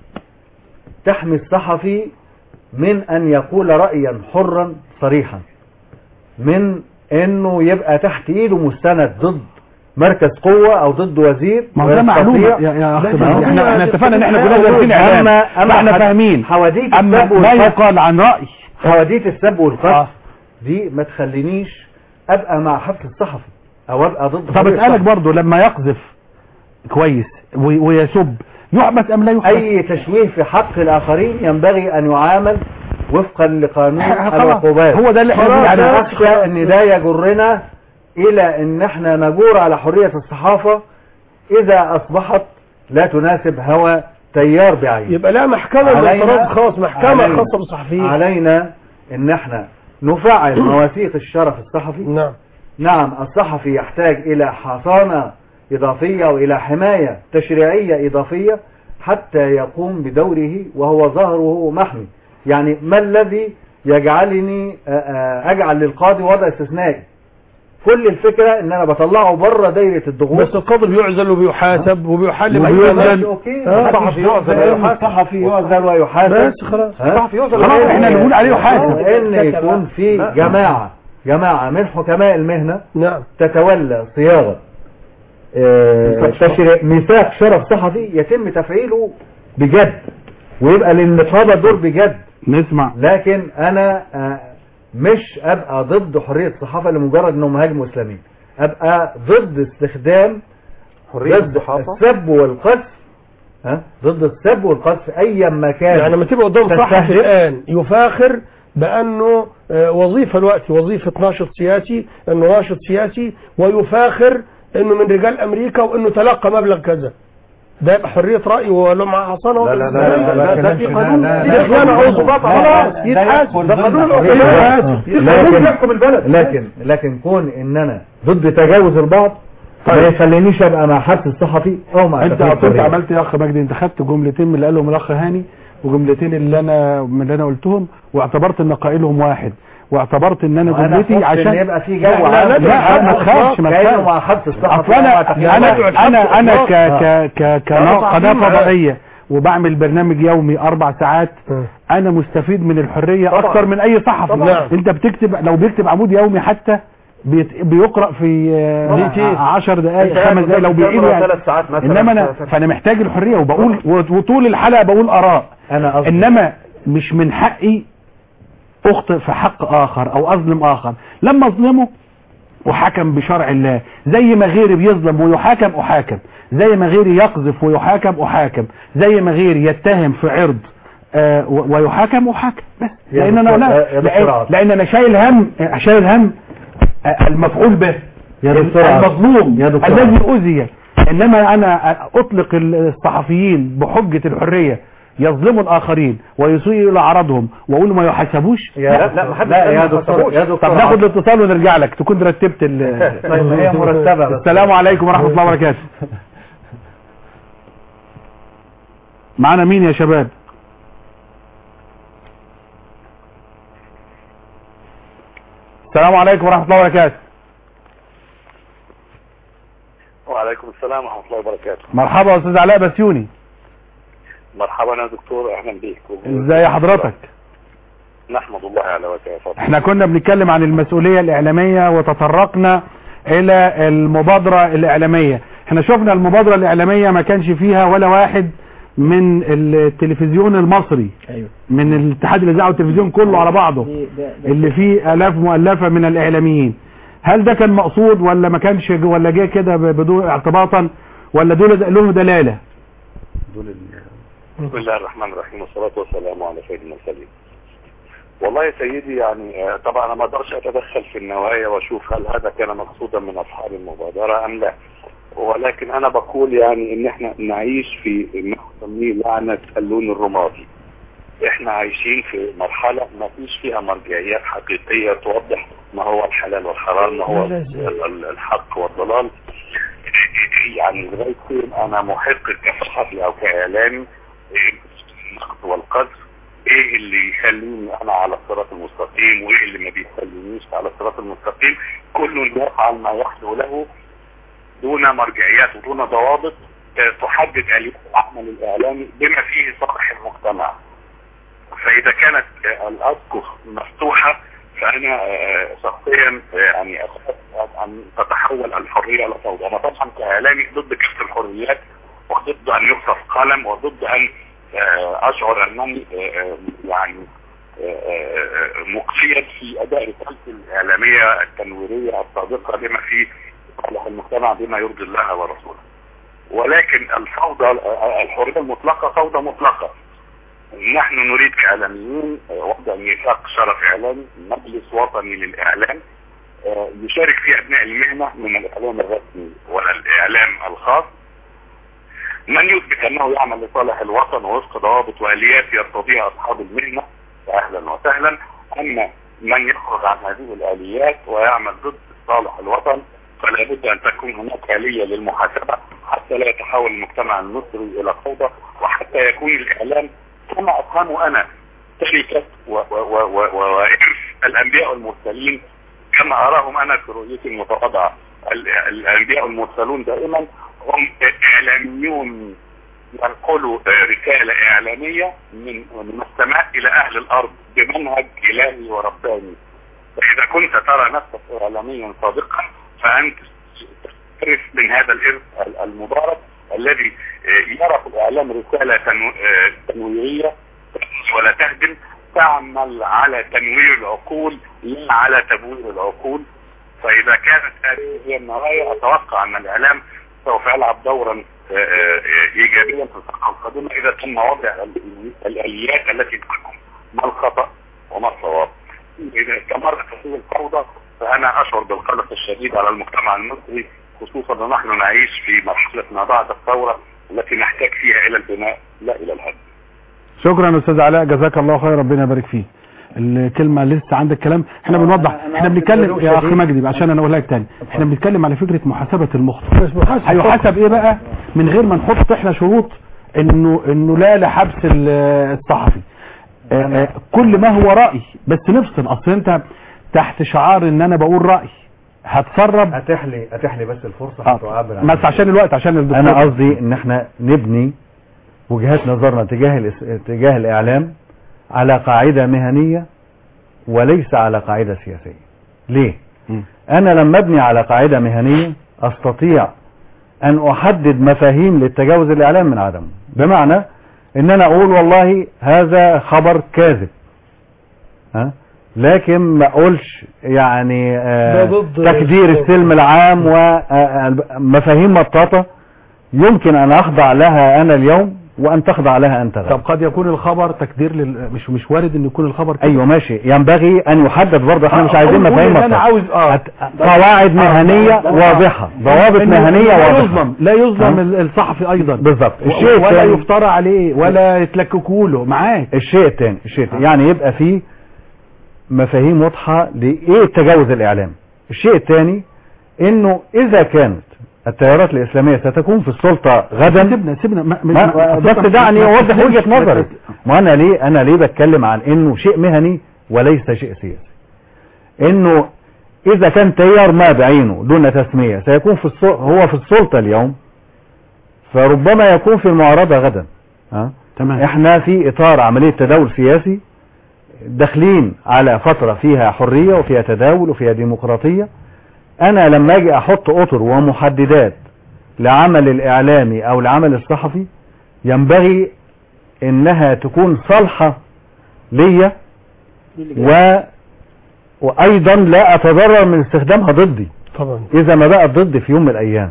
تحمي الصحفي من ان يقول رأيا حرا صريحا، من انه يبقى تحت ايده مستند ضد مركز قوة او ضد وزير. ما هو ده معلومه ويستطيع- يا يا اخ لا، مجدي. ما احنا هو- احنا اتفقنا ان احنا كلنا أما- دارسين اعلام. أما احنا حد- فاهمين. حواديت اما السب ما والقذف- يقال عن رأي حواديت السب والقذف آه. دي ما تخلينيش ابقى مع حفل الصحفي او ابقى ضد طب حرية اسالك الصحفي. برضه لما يقذف كويس وي- ويسب يحبس ام لا يحبس؟ اي تشويه في حق الاخرين ينبغي ان يعامل وفقا لقانون خلاص. العقوبات. هو ده اللي احنا بنقول عليه. انا اخشى ان ده يجرنا الى ان احنا نجور على حرية الصحافة اذا اصبحت لا تناسب هوى تيار بعيد. يبقى لا محكمة علينا- بالطرد خاص، محكمة علينا- خاصة بالصحفيين. علينا ان احنا نفعل مواثيق الشرف الصحفي. نعم. نعم الصحفي يحتاج إلى حصانة إضافية وإلى حماية تشريعية إضافية حتى يقوم بدوره وهو ظهره محمي. يعني ما الذي يجعلني أجعل للقاضي وضع استثنائي؟ كل الفكرة ان انا بطلعه بره دايرة الضغوط. بس القاضي بيعزل وبيحاسب وبيحاسب وبيعزل. اوكي. الصحفي يعزل الصحفي يعزل ويحاسب. بس خلاص. الصحفي يعزل. خلاص احنا نقول عليه يحاسب. ان يكون في جماعة جماعة من حكماء المهنة نعم تتولى صياغة آه، تشريع ميثاق شرف صحفي يتم تفعيله بجد ويبقى للنقابة دور بجد. نسمع. لكن انا آه، مش ابقى ضد حرية الصحافة لمجرد انهم هاجموا اسلاميين، ابقى ضد استخدام حرية ضد الصحافة السب والقذف. ها ضد السب والقذف ايا ما كان. يعني لما تبقى قدام صحفي تستهدف- الان يفاخر بانه آه، وظيفة الوقت وظيفة ناشط سياسي، انه ناشط سياسي ويفاخر انه من رجال امريكا وانه تلقى مبلغ كذا، ده يبقى حرية رأي وله مع حصانه. لا لا لا لا لا ده في قانون لا، دي لا، خيانة لا، او ضباط لا، خلاص لا، يتحاسب ده قانون حرية العقوبات الرأي. في قانون لكن يحكم البلد. لكن لكن كون ان انا ضد تجاوز البعض ما يخلينيش ابقى مع حد الصحفي او مع انت تقرير كنت الحرية. عملت يا اخ مجدي، انت خدت جملتين من اللي قالهم الاخ هاني وجملتين اللي انا من اللي انا قلتهم واعتبرت ان قائلهم واحد، واعتبرت ان انا وأنا جملتي خفت عشان ان يبقى في جو لا لا, عام. لا, لا ما تخافش ما كأنه تخافش. مع حد الصحفي اصل انا أو مع تقرير انا الحرية. انا انا ك آه. ك ك كقناه فضائيه وبعمل برنامج يومي اربع ساعات، انا مستفيد من الحريه طبعا. اكتر من اي صحفي. طبعا. انت بتكتب لو بيكتب عمود يومي حتى بيت- بيقرا في دقيقتين. عشر انت دقائق قاعد خمس دقائق لو قدام بيعيدوا الكاميرا يعني. ثلاث ساعات مثلا. انما انا فانا محتاج الحريه وبقول وطول الحلقه بقول اراء. انا قصدي انما مش من حقي اخطئ في حق اخر او اظلم اخر. لما اظلمه وحكم بشرع الله زي ما غيري بيظلم ويحاكم احاكم، زي ما غيري يقذف ويحاكم احاكم، زي ما غيري يتهم في عرض آه و- ويحاكم احاكم. بس يا لان انا دكتور- لا يا دكتور لان, عاطف. لأن انا شايل هم شايل هم آه، المفعول به يا دكتور عاطف. المظلوم يا دكتور الذي عاطف. أذي. انما انا اطلق الصحفيين بحجة الحرية يظلموا الاخرين ويسيئوا الى عرضهم واقول ما يحاسبوش؟ لا لا محدش لا يا دكتور يا دكتور طب ناخد الاتصال ونرجع لك تكون رتبت ال طيب هي مرتبه. السلام عليكم ورحمه الله وبركاته. معانا مين يا شباب؟ السلام عليكم ورحمه الله وبركاته. وعليكم السلام ورحمة الله وبركاته. مرحبا استاذ علاء بسيوني. مرحبا يا دكتور، اهلا بيك. ازاي حضرتك؟ نحمد الله على وجهه. احنا كنا بنتكلم عن المسؤولية الاعلامية وتطرقنا الى المبادرة الاعلامية. احنا شفنا المبادرة الاعلامية ما كانش فيها ولا واحد من التلفزيون المصري، ايوه، من الاتحاد الاذاعه والتلفزيون كله على بعضه اللي فيه الاف مؤلفة من الاعلاميين. هل ده كان مقصود ولا ما كانش ولا جه كده بدون اعتباطا ولا دول له دلالة؟ دول بسم الله الرحمن الرحيم والصلاة والسلام على سيدنا المرسلين. والله يا سيدي يعني طبعا انا ما اقدرش اتدخل في النوايا واشوف هل هذا كان مقصودا من اصحاب المبادرة ام لا، ولكن انا بقول يعني ان احنا نعيش في ما نسميه لعنة اللون الرمادي. احنا عايشين في مرحلة ما فيش فيها مرجعيات حقيقية توضح ما هو الحلال والحرام، ما هو الحق والضلال. يعني لغاية فين انا محق كصحفي او كاعلامي النقد والقدر، ايه اللي يخليني انا على الصراط المستقيم وايه اللي ما بيخلينيش على الصراط المستقيم. كل يفعل ما يحلو له دون مرجعيات ودون ضوابط تحدد آليات العمل الاعلامي بما فيه صالح المجتمع. فاذا كانت الاسقف مفتوحة فانا شخصيا يعني اخاف ان تتحول الحرية الى فوضى. انا طبعا كاعلامي ضد كسر الحريات وضد ان يقصف قلم وضد ان اشعر انني يعني مقصيا في اداء رسالتي الاعلامية التنويرية الصادقة بما فيه صالح المجتمع بما يرضي الله ورسوله. ولكن الفوضى الحرية المطلقة فوضى مطلقة. نحن نريد كاعلاميين وضع ميثاق شرف اعلامي، مجلس وطني للاعلام يشارك فيه ابناء المهنة من الاعلام الرسمي والاعلام الخاص، من يثبت انه يعمل لصالح الوطن ووفق ضوابط واليات يرتضيها اصحاب المهنة اهلا وسهلا. اما من يخرج عن هذه الاليات ويعمل ضد صالح الوطن فلا بد ان تكون هناك آلية للمحاسبة حتى لا يتحول المجتمع المصري الى فوضى، وحتى يكون الاعلام كما افهمه انا تركة وإرث الانبياء والمرسلين كما اراهم انا في رؤيتي المتواضعة. الانبياء والمرسلون دائما هم اعلاميون ينقلوا رسالة اعلامية من من السماء الى اهل الارض بمنهج الهي ورباني. فاذا كنت ترى نفسك اعلاميا صادقا فانت ترث من هذا الارث المبارك الذي يرى في الاعلام رسالة تنويرية ولا تهدم، تعمل على تنوير العقول لا على تبوير العقول. فاذا كانت هذه هي النوايا اتوقع ان الاعلام سوف يلعب دورا ايجابيا في الفترة القادمة اذا تم وضع الاليات التي تحكم ما الخطأ وما الصواب. اذا استمرت هذه الفوضى فانا اشعر بالقلق الشديد على المجتمع المصري، خصوصا نحن نعيش في مرحلة ما بعد الثورة التي نحتاج فيها الى البناء لا الى الهدم. شكرا استاذ علاء، جزاك الله خير، ربنا يبارك فيك. الكلمة لسه عندك كلام؟ احنا بنوضح، احنا بنتكلم يا اخي مجدي عشان انا اقولها لك تاني، احنا بنتكلم على فكرة محاسبة المخطئ. هيحاسب ايه بقى من غير ما نحط احنا شروط انه انه لا لحبس الصحفي. اه اه كل ما هو رأي بس نفصل. اصل انت تحت شعار ان انا بقول رأي هتسرب. اتحلي اتحلي بس الفرصة اه تعبر بس عشان الوقت عشان الدكتور. انا قصدي ان احنا نبني وجهات نظرنا تجاه تجاه الاعلام على قاعدة مهنية وليس على قاعدة سياسية. ليه؟ م. انا لما ابني على قاعدة مهنية استطيع ان احدد مفاهيم للتجاوز الاعلام من عدمه، بمعنى ان انا اقول والله هذا خبر كاذب، ها؟ لكن ما اقولش يعني آه تكدير السلم العام ومفاهيم مطاطة يمكن ان اخضع لها انا اليوم وان تخضع لها انت. طب قد يكون الخبر تكدير لل... مش مش وارد ان يكون الخبر كده. ايوه ماشي، ينبغي ان يحدد برضه، احنا مش عايزين مفاهيم. انا عاوز اه قواعد مهنيه واضحه، ضوابط مهنيه لا واضحه. يظلم لا يظلم الصحفي ايضا بالظبط. الشيء ولا يفترى عليه ولا يتلككوا له معاك. الشيء الثاني الشيء الثاني يعني يبقى فيه مفاهيم واضحه لايه التجاوز الاعلامي. الشيء الثاني انه اذا كانت التيارات الاسلاميه ستكون في السلطه غدا، سيبنا سيبنا ما ما بس دعني اوضح وجهه نظري. ما انا ليه انا ليه بتكلم عن انه شيء مهني وليس شيء سياسي. انه اذا كان تيار ما بعينه دون تسميه سيكون في السلطة هو في السلطه اليوم، فربما يكون في المعارضه غدا. ها تمام. احنا في اطار عمليه تداول سياسي داخلين على فتره فيها حريه وفيها تداول وفيها ديمقراطيه. انا لما اجي احط اطر ومحددات لعمل الاعلامي او لعمل الصحفي ينبغي انها تكون صالحة ليا و... وايضا لا اتضرر من استخدامها ضدي طبعا اذا ما بقت ضدي في يوم من الايام.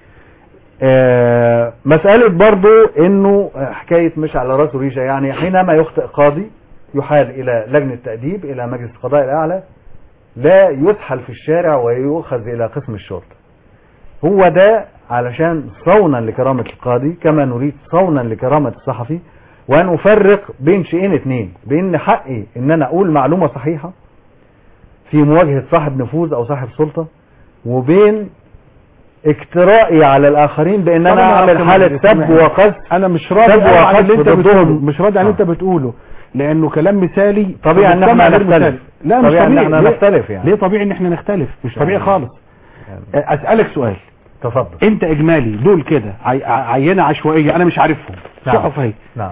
آه مسألة برضو انه حكاية مش على راسه ريشة، يعني حينما يخطئ قاضي يحال الى لجنة تأديب الى مجلس القضاء الاعلى، لا يسحل في الشارع ويؤخذ الى قسم الشرطة. هو ده علشان صونا لكرامة القاضي كما نريد صونا لكرامة الصحفي، وان افرق بين شيئين اتنين، بين حقي ان انا اقول معلومة صحيحة في مواجهة صاحب نفوذ او صاحب سلطة، وبين اجترائي على الاخرين بان انا اعمل حالة سب وقذف. انا مش راضي على اللي انت بتقوله، مش راضي على اللي انت بتقوله لانه كلام مثالي. طبيعي ان احنا نختلف. لا مش طبيعي طبيعي ان احنا نختلف. يعني ليه طبيعي ان احنا نختلف؟ مش طبيعي خالص. اسالك سؤال. تفضل. انت اجمالي دول كده عي... عينة عشوائية انا مش عارفهم، صحف اهي. نعم.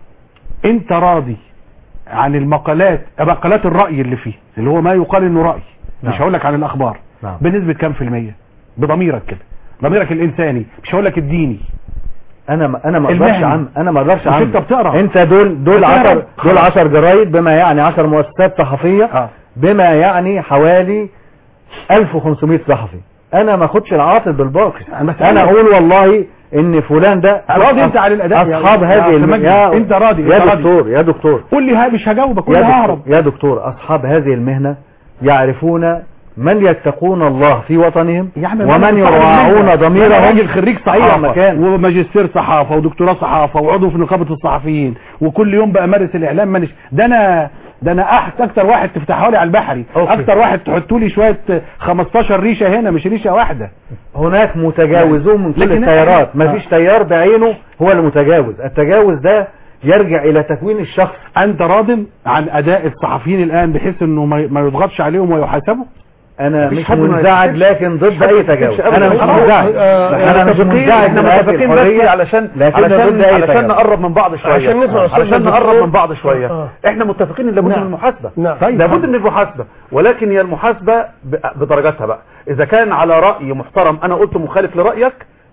انت راضي عن المقالات مقالات الرأي اللي فيه اللي هو ما يقال انه رأي؟ نعم. مش هقول لك عن الاخبار. نعم. بنسبة كام في المية بضميرك كده، ضميرك الانساني، مش هقول لك الديني. انا ما انا ما اقدرش عن انا ما اقدرش عن انت بتقرا انت دول دول عشر دول عشر جرايد بما يعني عشر مؤسسات صحفية آه. بما يعني حوالي ألف وخمسمائة صحفي. انا ما اخدش العاطل بالباطل، انا اقول والله ان فلان ده راضي انت على الاداء اصحاب هذه المهنة. انت راضي يا دكتور يا دكتور قول لي ها مش هجاوبك، قول لي ههرب. يا دكتور اصحاب هذه المهنة يعرفون من يتقون الله في وطنهم ومن يراعون ضميرهم. راجل خريج صحافة وماجستير صحافة ودكتوراه صحافة وعضو في نقابة الصحفيين وكل يوم بأمارس الإعلام. مانيش ده أنا ده أنا أحت أكتر واحد تفتحوا لي على البحري. أوكي. أكتر واحد تحطوا لي شوية خمستاشر ريشة هنا مش ريشة واحدة. هناك متجاوزون من كل التيارات، ما فيش تيار بعينه هو المتجاوز. التجاوز ده يرجع إلى تكوين الشخص. أنت راض عن أداء الصحفيين الآن بحيث إنه ما يضغطش عليهم ويحاسبوا؟ انا مش منزعج لكن ضد اي تجاوز. انا مش منزعج. انا مش منزعج. احنا متفقين بس علشان علشان علشان نقرب من بعض شويه، عشان نسمع علشان نقرب من بعض شويه. احنا متفقين ان لابد من المحاسبه. لابد من المحاسبه، ولكن هي المحاسبه بدرجاتها بقى. اذا كان على راي محترم انا قلت مخالف لرايك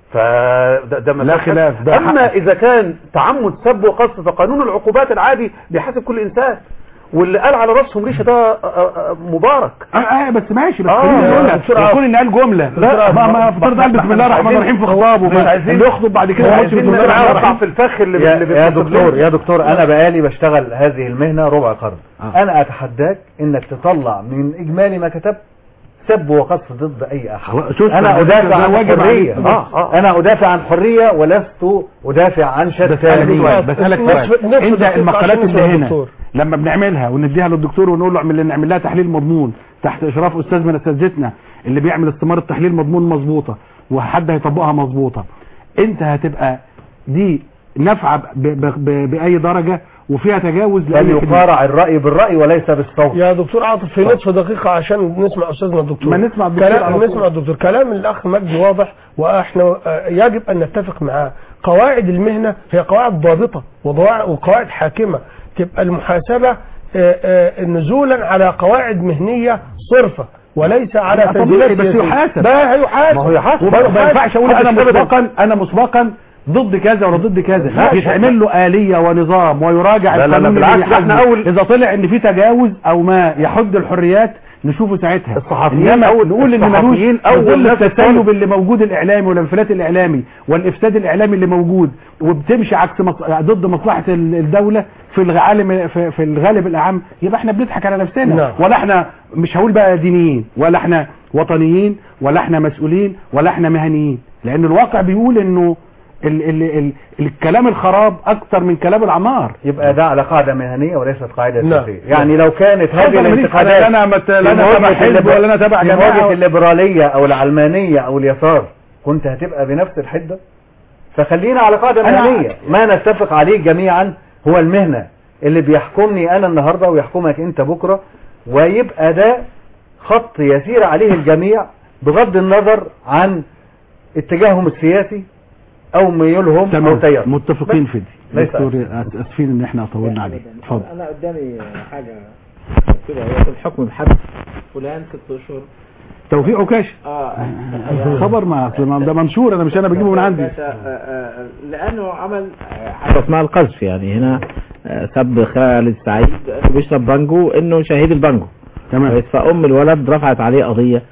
فده ده لا خلاف. ده اما حق. اذا كان تعمد سب وقذف فقانون العقوبات العادي بيحاسب كل انسان، واللي قال على راسهم ريشه ده مبارك. اه اه بس ماشي. بس آه يكون ان قال جمله لا ما ما افترض قال بسم الله الرحمن الرحيم في خطابه اللي يخطب بعد كده يقول بسم الله الرحمن الرحيم في الفخ اللي يا, اللي يا دكتور يا دكتور انا بقالي بشتغل هذه المهنه ربع قرن. آه. انا اتحداك انك تطلع من اجمالي ما كتبت سب وقذف ضد اي احد. انا ادافع عن حريه. آه. آه. انا ادافع عن حريه ولست ادافع عن شتانية. بسالك سؤال. انت المقالات اللي هنا لما بنعملها ونديها للدكتور ونقول له اعمل نعمل لها تحليل مضمون تحت اشراف استاذ من اساتذتنا اللي بيعمل استمارة تحليل مضمون مظبوطه وحد هيطبقها مظبوطه، انت هتبقى دي نافعه باي درجه وفيها تجاوز لاي يقارع الراي بالراي وليس بالصوت؟ يا دكتور عاطف في نصف دقيقه عشان نسمع استاذنا الدكتور. ما نسمع الدكتور كلام نسمع الدكتور. كلام الاخ مجدي واضح واحنا يجب ان نتفق معاه. قواعد المهنه هي قواعد ضابطه وقواعد حاكمه، تبقى المحاسبه نزولا على قواعد مهنيه صرفه وليس على تنزيلات. بس يحاسب ده هيحاسب. ما هو يحاسب. ما ينفعش اقول انا مسبقا انا مسبقا ضد كذا ولا ضد كذا. يتعمل له آلية ونظام ويراجع القانون. بالعكس احنا اول اذا طلع ان في تجاوز او ما يحد الحريات نشوفه ساعتها. الصحفيين انما أول- نقول ان الصحفيين ملوش أول ظل ناس التسيب اللي موجود الاعلامي والانفلات الاعلامي والافساد الاعلامي اللي موجود وبتمشي عكس مص... ضد مصلحه ال- الدوله في الغالب في, في الغالب الاعم، يبقى احنا بنضحك على نفسنا. نعم. ولا احنا مش هقول بقى دينيين ولا احنا وطنيين ولا احنا مسؤولين ولا احنا مهنيين، لان الواقع بيقول انه ال ال ال الكلام الخراب اكتر من كلام العمار. يبقى ده على قاعدة مهنية وليست قاعدة نعم. سياسية. يعني لو كانت هذه أنا ماليش- الانتقادات لا انا مت... لا انا في تبع مواجهة حزب الليبر- ولا انا تبع في جماعه مواجهة و... الليبرالية او العلمانية او اليسار، كنت هتبقى بنفس الحدة. فخلينا على قاعدة أنا- مهنية. ما نتفق عليه جميعا هو المهنة اللي بيحكمني انا النهاردة ويحكمك انت بكرة، ويبقى ده خط يسير عليه الجميع بغض النظر عن اتجاههم السياسي او ميولهم او تمام، تيارهم. متفقين في دي. ليس دكتور أس- اسفين ان احنا طولنا عليه. اتفضل. انا قدامي حاجه كده، هو في الحكم بحبس فلان ست اشهر. توفيق عكاش اه خبر ما اصل ما ده منشور، انا مش انا بجيبه من عندي. آه، آه، لانه عمل آه، حاجه اسمها القذف. يعني هنا آه، سب خالد سعيد انه بيشرب بانجو، انه شهيد البانجو. تمام. فام الولد رفعت عليه قضيه.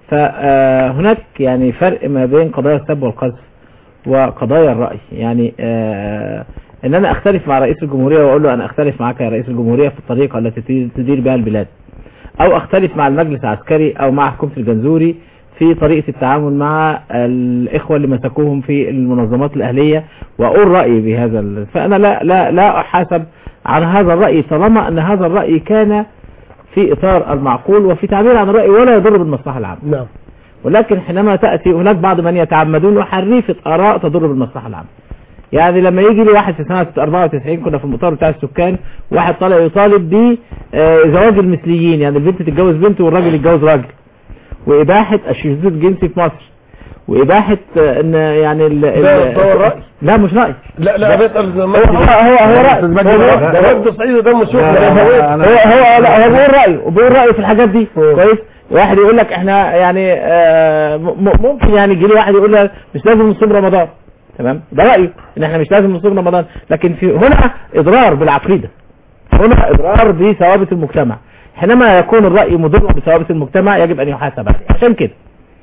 فهناك يعني فرق ما بين قضايا السب والقذف وقضايا الرأي. يعني آه ان انا اختلف مع رئيس الجمهورية واقول له انا اختلف معك يا رئيس الجمهورية في الطريقة التي تدير بها البلاد، او اختلف مع المجلس العسكري او مع حكومة الجنزوري في طريقة التعامل مع الاخوة اللي مسكوهم في المنظمات الاهلية واقول رأيي بهذا ال... فانا لا لا لا احاسب على هذا الرأي طالما ان هذا الرأي كان في اطار المعقول وفي تعبير عن الرأي ولا يضر بالمصلحة العامة. نعم. ولكن حينما تأتي هناك بعض من يتعمدون وحريفة آراء تضر بالمصلحة العامة. يعني لما يجي لي واحد في سنة أربعة وتسعين كنا في المؤتمر بتاع السكان، واحد طالع يطالب بزواج المثليين، يعني البنت تتجوز بنت والراجل يتجوز راجل، وإباحة الشذوذ الجنسي في مصر، وإباحة ان يعني ال ده ده رأي؟ لا مش رأي. لا لا بسأل هو هو هو رأي. ده رد صعيدي ده مسوق. هو هو لا هو بيقول رأيه وبيقول رأيه في الحاجات دي. كويس. واحد يقول لك احنا يعني آه ممكن يعني يجي لي واحد يقول لك مش لازم نصوم رمضان. تمام، ده رأيه ان احنا مش لازم نصوم رمضان، لكن في هنا اضرار بالعقيدة، هنا اضرار بثوابت المجتمع. حينما يكون الرأي مضر بثوابت المجتمع يجب ان يحاسب عليه. عشان كده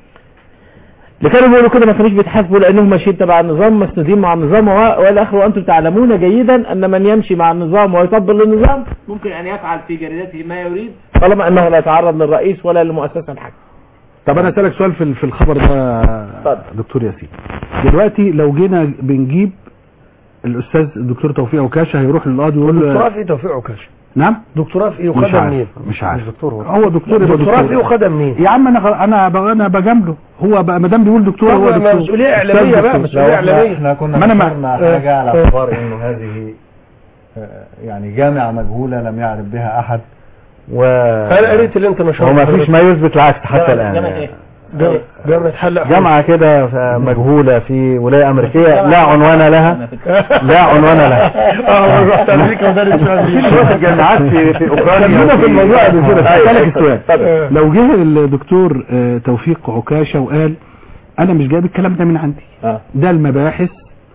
اللي كانوا بيقولوا كده ما كانوش بيتحاسبوا لانهم ماشيين تبع النظام، مسنودين مع النظام والى اخره. وانتم تعلمون جيدا ان من يمشي مع النظام ويطبل للنظام ممكن ان يفعل في جريدته ما يريد طالما انه لا يتعرض للرئيس ولا لمؤسسة الحكم. طب انا اسالك سؤال في في الخبر ده دكتور ياسين. دلوقتي لو جينا بنجيب الاستاذ الدكتور توفيق عكاشه هيروح للقاضي ويقول له دكتوراه في ايه توفيق عكاشه؟ نعم دكتوراه في ايه مش وخدها عارف منين؟ مش عارف دكتور هو. هو دكتور يبقى دكتوراه في ايه دكتور وخدها منين؟ يا عم انا انا ب- انا بجامله. هو بقى ما دام بيقول دكتور هو طب دكتور. مسؤوليه اعلاميه أستاذ بقى، دكتور. مسؤوليه لو اعلاميه. احنا كنا ما أنا ما- نشرنا حاجة على اعتبار انه هذه آه، يعني جامعة مجهولة لم يعرف بها احد، و انا قريت اللي انت نشرته. وما فيش ما يثبت العكس حتى الان. جامعة ايه؟ جامعة- جامعة حلق جامعة كده مجهولة في ولاية امريكية لا عنوان لها، لا عنوان لها. اه رحت امريكا ودرس في الجامعات في في اوكرانيا خلينا في الموضوع ده دكتور. أيوة. اسالك السؤال، لو جه الدكتور آه، توفيق عكاشه وقال انا مش جايب الكلام ده من عندي، اه ده المباحث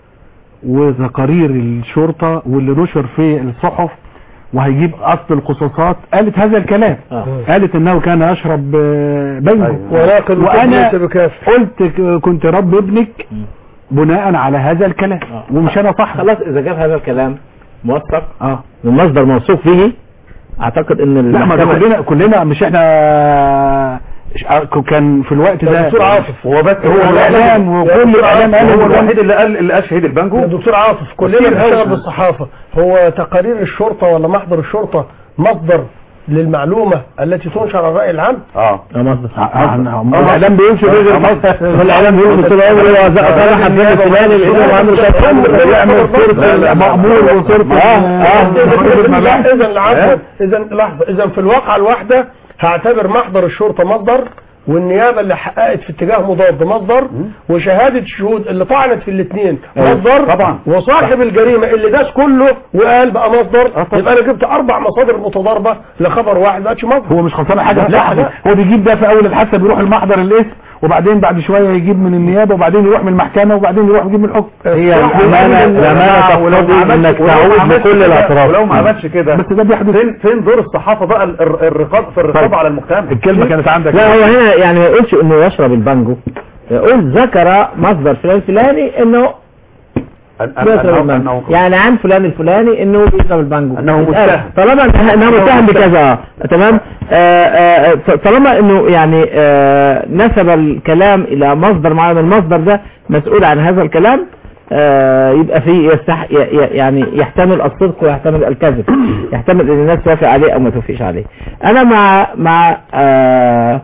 وتقارير الشرطة واللي نشر في الصحف وهيجيب اصل القصاصات، قالت هذا الكلام. اه قالت انه كان يشرب آه، بنجو أيوة. ولكن وانا ليس بكافر. قلت ك- كنت رب ابنك بناء على هذا الكلام آه. ومش انا صح. خلاص اذا جاب هذا الكلام موثق اه من مصدر موثوق فيه اعتقد ان لا ما ده المحكمة- كلنا كلنا مش احنا كان في الوقت ده دكتور عاطف هو بس هو الاعلام وكل الاعلام قال هو هو الوحيد اللي قال اللي قال شهيد البانجو. يا دكتور عاطف كلنا بنشتغل بالصحافة. هو تقارير الشرطة ولا محضر الشرطة مصدر للمعلومة التي تنشر على الرأي العام؟ اه اه مصدر الاعلام بيمشي غير الاعلام بيقول طول عمره هو صالح الدين الفلاني اللي هو عامل كده يعمل صورة مأمور وصورة اذا العفو اذا لحظة اذا في الواقعة الواحدة هعتبر محضر الشرطة مصدر، والنيابة اللي حققت في اتجاه مضاد مصدر، وشهادة الشهود اللي طعنت في الاثنين مصدر طبعا. وصاحب الجريمة اللي داس كله وقال بقى مصدر. يبقى انا جبت اربع مصادر متضاربة لخبر واحد بقتش مصدر. هو مش خسران حاجة. لا، لا. هو بيجيب ده في اول الحادثة بيروح المحضر الاسم وبعدين بعد شويه يجيب من النيابه وبعدين يروح من المحكمه وبعدين يروح يجيب من الحكم. هي الامانه الامانه تقتضي انك تعود بكل الاطراف. ولو ما عملش كده بس ده بيحدث. فين فين دور الصحافه بقى الرقابه في الرقابه على المجتمع؟ الكلمه كانت عندك. لا هو هنا يعني ما يقولش انه يشرب البانجو، يقول ذكر مصدر فلان فلاني انه بيشرب البانجو، يعني عن فلان الفلاني انه بيشرب البانجو، انه متهم، طالما انه متهم بكذا. تمام. طالما انه يعني آه نسب الكلام الى مصدر معين، المصدر ده مسؤول عن هذا الكلام، آه يبقى فيه يستح يعني يحتمل الصدق ويحتمل الكذب، يحتمل ان الناس توافق عليه او ما توافقش عليه. انا مع مع آه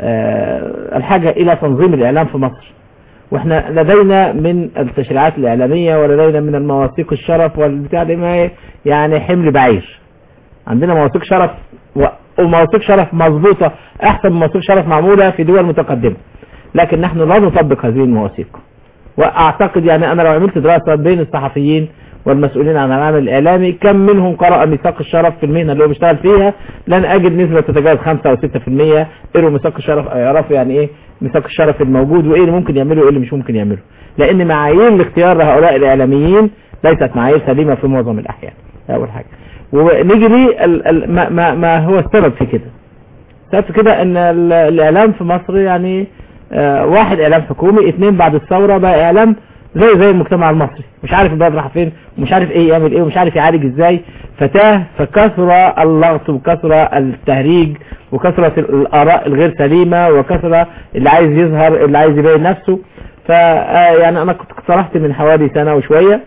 آه الحاجة الى تنظيم الاعلام في مصر، واحنا لدينا من التشريعات الاعلامية ولدينا من المواثيق الشرف والبتاع دي ما يعني حمل بعير. عندنا مواثيق شرف ومواثيق شرف مضبوطة احسن من مواثيق شرف معمولة في دول متقدمة، لكن نحن لا نطبق هذه المواثيق. واعتقد يعني انا لو عملت دراسة بين الصحفيين والمسؤولين عن العمل الاعلامي كم منهم قرأ ميثاق الشرف في المهنة اللي هو بيشتغل فيها، لن اجد نسبة تتجاوز خمسة او ستة في المية قروا ميثاق الشرف او يعرفوا يعني ايه ميثاق الشرف الموجود وايه اللي ممكن يعمله وايه اللي مش ممكن يعمله، لان معايير الاختيار لهؤلاء الاعلاميين ليست معايير سليمة في معظم الاحيان. اول حاجة. ونيجي لي ما, ما, ما هو السبب في كده. السبب في كده ان الاعلام في مصر يعني آه واحد اعلام حكومي، اثنين بعد الثورة بقى اعلام زي زي المجتمع المصري، مش عارف البلد راح فين ومش عارف ايه يعمل ايه ومش عارف يعالج ازاي، فتاه فكثر اللغط وكثر التهريج وكثرة الاراء الغير سليمة وكثرة اللي عايز يظهر اللي عايز يبين نفسه. ف يعني انا كنت اقترحت من حوالي سنة وشوية،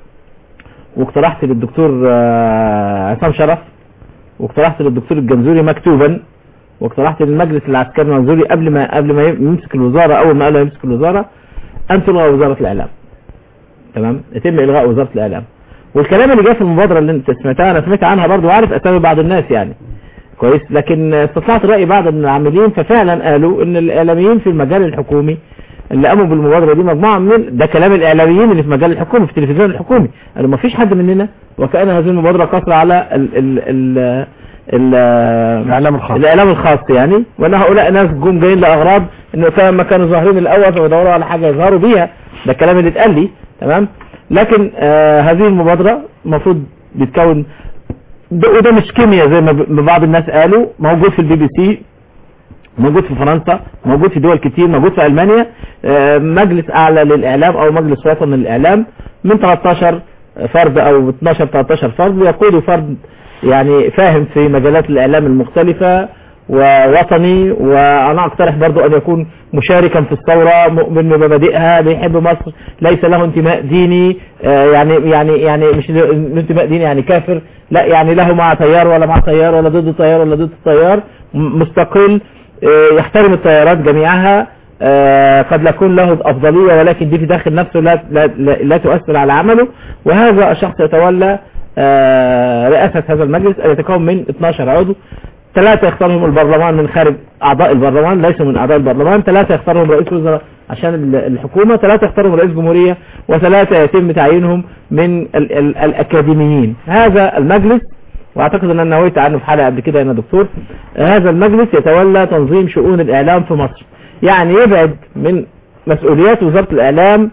واقترحت للدكتور عصام شرف، واقترحت للدكتور الجنزوري مكتوبا، واقترحت للمجلس العسكري المنظوري قبل ما قبل ما يمسك الوزارة، اول ما قال يمسك الوزارة ان تلغى وزارة الاعلام. تمام. يتم الغاء وزارة الاعلام. والكلام اللي جاء في المبادرة اللي انت سمعتها انا سمعت عنها برضو وعارف اسامي بعض الناس يعني كويس، لكن استطلعت رأي بعض من العاملين ففعلا قالوا ان الاعلاميين في المجال الحكومي اللي قاموا بالمبادرة دي مجموعة من ده كلام الاعلاميين اللي في مجال الحكومي في التلفزيون الحكومي، قالوا ما فيش حد مننا وكأن هذه المبادرة قصر على ال ال ال الاعلام الخاص الاعلام الخاص يعني، وان هؤلاء ناس جم جايين لاغراض انه كما كانوا ظاهرين الاول فبيدوروا على حاجة يظهروا بيها. ده الكلام اللي اتقال لي. تمام. لكن آه هذه المبادرة المفروض بتكون وده مش كيمياء زي ما بعض الناس قالوا، موجود في البي بي سي، موجود في فرنسا، موجود في دول كتير، موجود في ألمانيا، مجلس أعلى للإعلام أو مجلس وطني للإعلام من ثلاثة عشر فرد أو اثناشر ثلاثة عشر فرد يقودوا فرد يعني فاهم في مجالات الإعلام المختلفة ووطني، وأنا أقترح برضو أن يكون مشاركا في الثورة، مؤمن بمبادئها، بيحب مصر، ليس له انتماء ديني يعني يعني يعني مش انتماء ديني يعني كافر، لا يعني له مع تيار ولا مع تيار ولا ضد تيار ولا ضد تيار، مستقل، يحترم التيارات جميعها، قد لا يكون له أفضلية ولكن دي في داخل نفسه لا, لا, لا, لا تؤثر على عمله. وهذا الشخص يتولى رئاسة هذا المجلس الذي يتكون من اثناشر عضو، ثلاثة يختارهم البرلمان من خارج أعضاء البرلمان ليسوا من أعضاء البرلمان، ثلاثة يختارهم رئيس وزراء عشان الحكومة، ثلاثة يختارهم رئيس جمهورية، وثلاثة يتم تعيينهم من ال ال الأكاديميين. هذا المجلس واعتقد ان انا نويت عنه في حلقة قبل كده يا دكتور، هذا المجلس يتولى تنظيم شؤون الاعلام في مصر، يعني يبعد من مسؤوليات وزارة الاعلام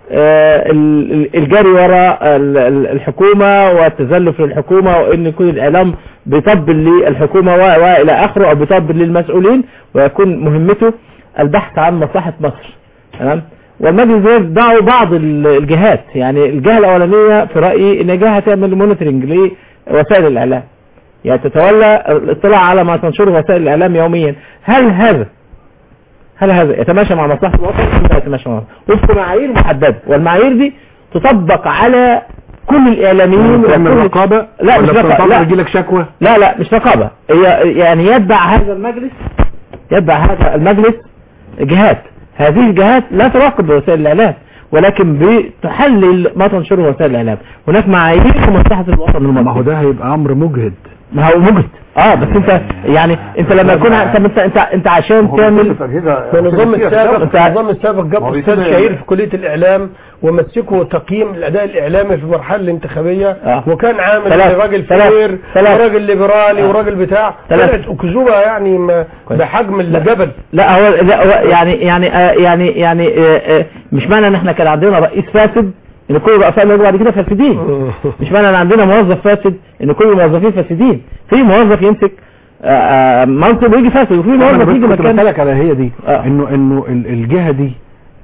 الجري وراء الحكومة والتزلف للحكومة وان يكون الاعلام بيطبل للحكومة والى اخره او بيطبل للمسؤولين، ويكون مهمته البحث عن مصلحة مصر. تمام. والمجلس يدعو بعض الجهات، يعني الجهة الاولانية في رأيي ان جهة تعمل مونيتورنج ليه وسائل الإعلام، يعني تتولى الاطلاع على ما تنشره وسائل الإعلام يوميا، هل هذا هل هذا يتماشى مع مصلحة الوطن ولا يتماشى مع وفق معايير محددة، والمعايير دي تطبق على كل الإعلاميين. تعمل رقابة؟ لا مش رقابة، لا يجي لك شكوى؟ لا لا مش رقابة، هي يعني يتبع هذا المجلس يتبع هذا المجلس جهات، هذه الجهات لا تراقب وسائل الإعلام ولكن بتحلل ما تنشره وسائل الإعلام، هناك معايير في مصلحة الوطن المصري. ما هو ده هيبقى أمر مجهد ما هو مجد اه بس انت يعني انت لما يكون انت انت انت, انت عشان تعمل النظام السابق النظام السابق جاب هو استاذ بيصير- شهير في كليه الاعلام ومسكه تقييم الاداء الاعلامي في المرحله الانتخابيه آه. وكان عامل ثلاث- راجل ثلاث- فقير ثلاث. وراجل ليبرالي آه. وراجل بتاع ثلاث. طلعت اكذوبه يعني ما- بحجم الجبل. لا هو لا هو يعني يعني آه يعني يعني آه آه مش معنى ان احنا كان عندنا رئيس فاسد ان كل الرؤساء اللي بعد كده فاسدين. مش معنى ان عندنا موظف فاسد ان كل الموظفين فاسدين. في موظف يمسك آه آه منصب ويجي فاسد وفي موظف يجي كنت مكان بسألك على هي دي آه. انه انه ال- الجهة دي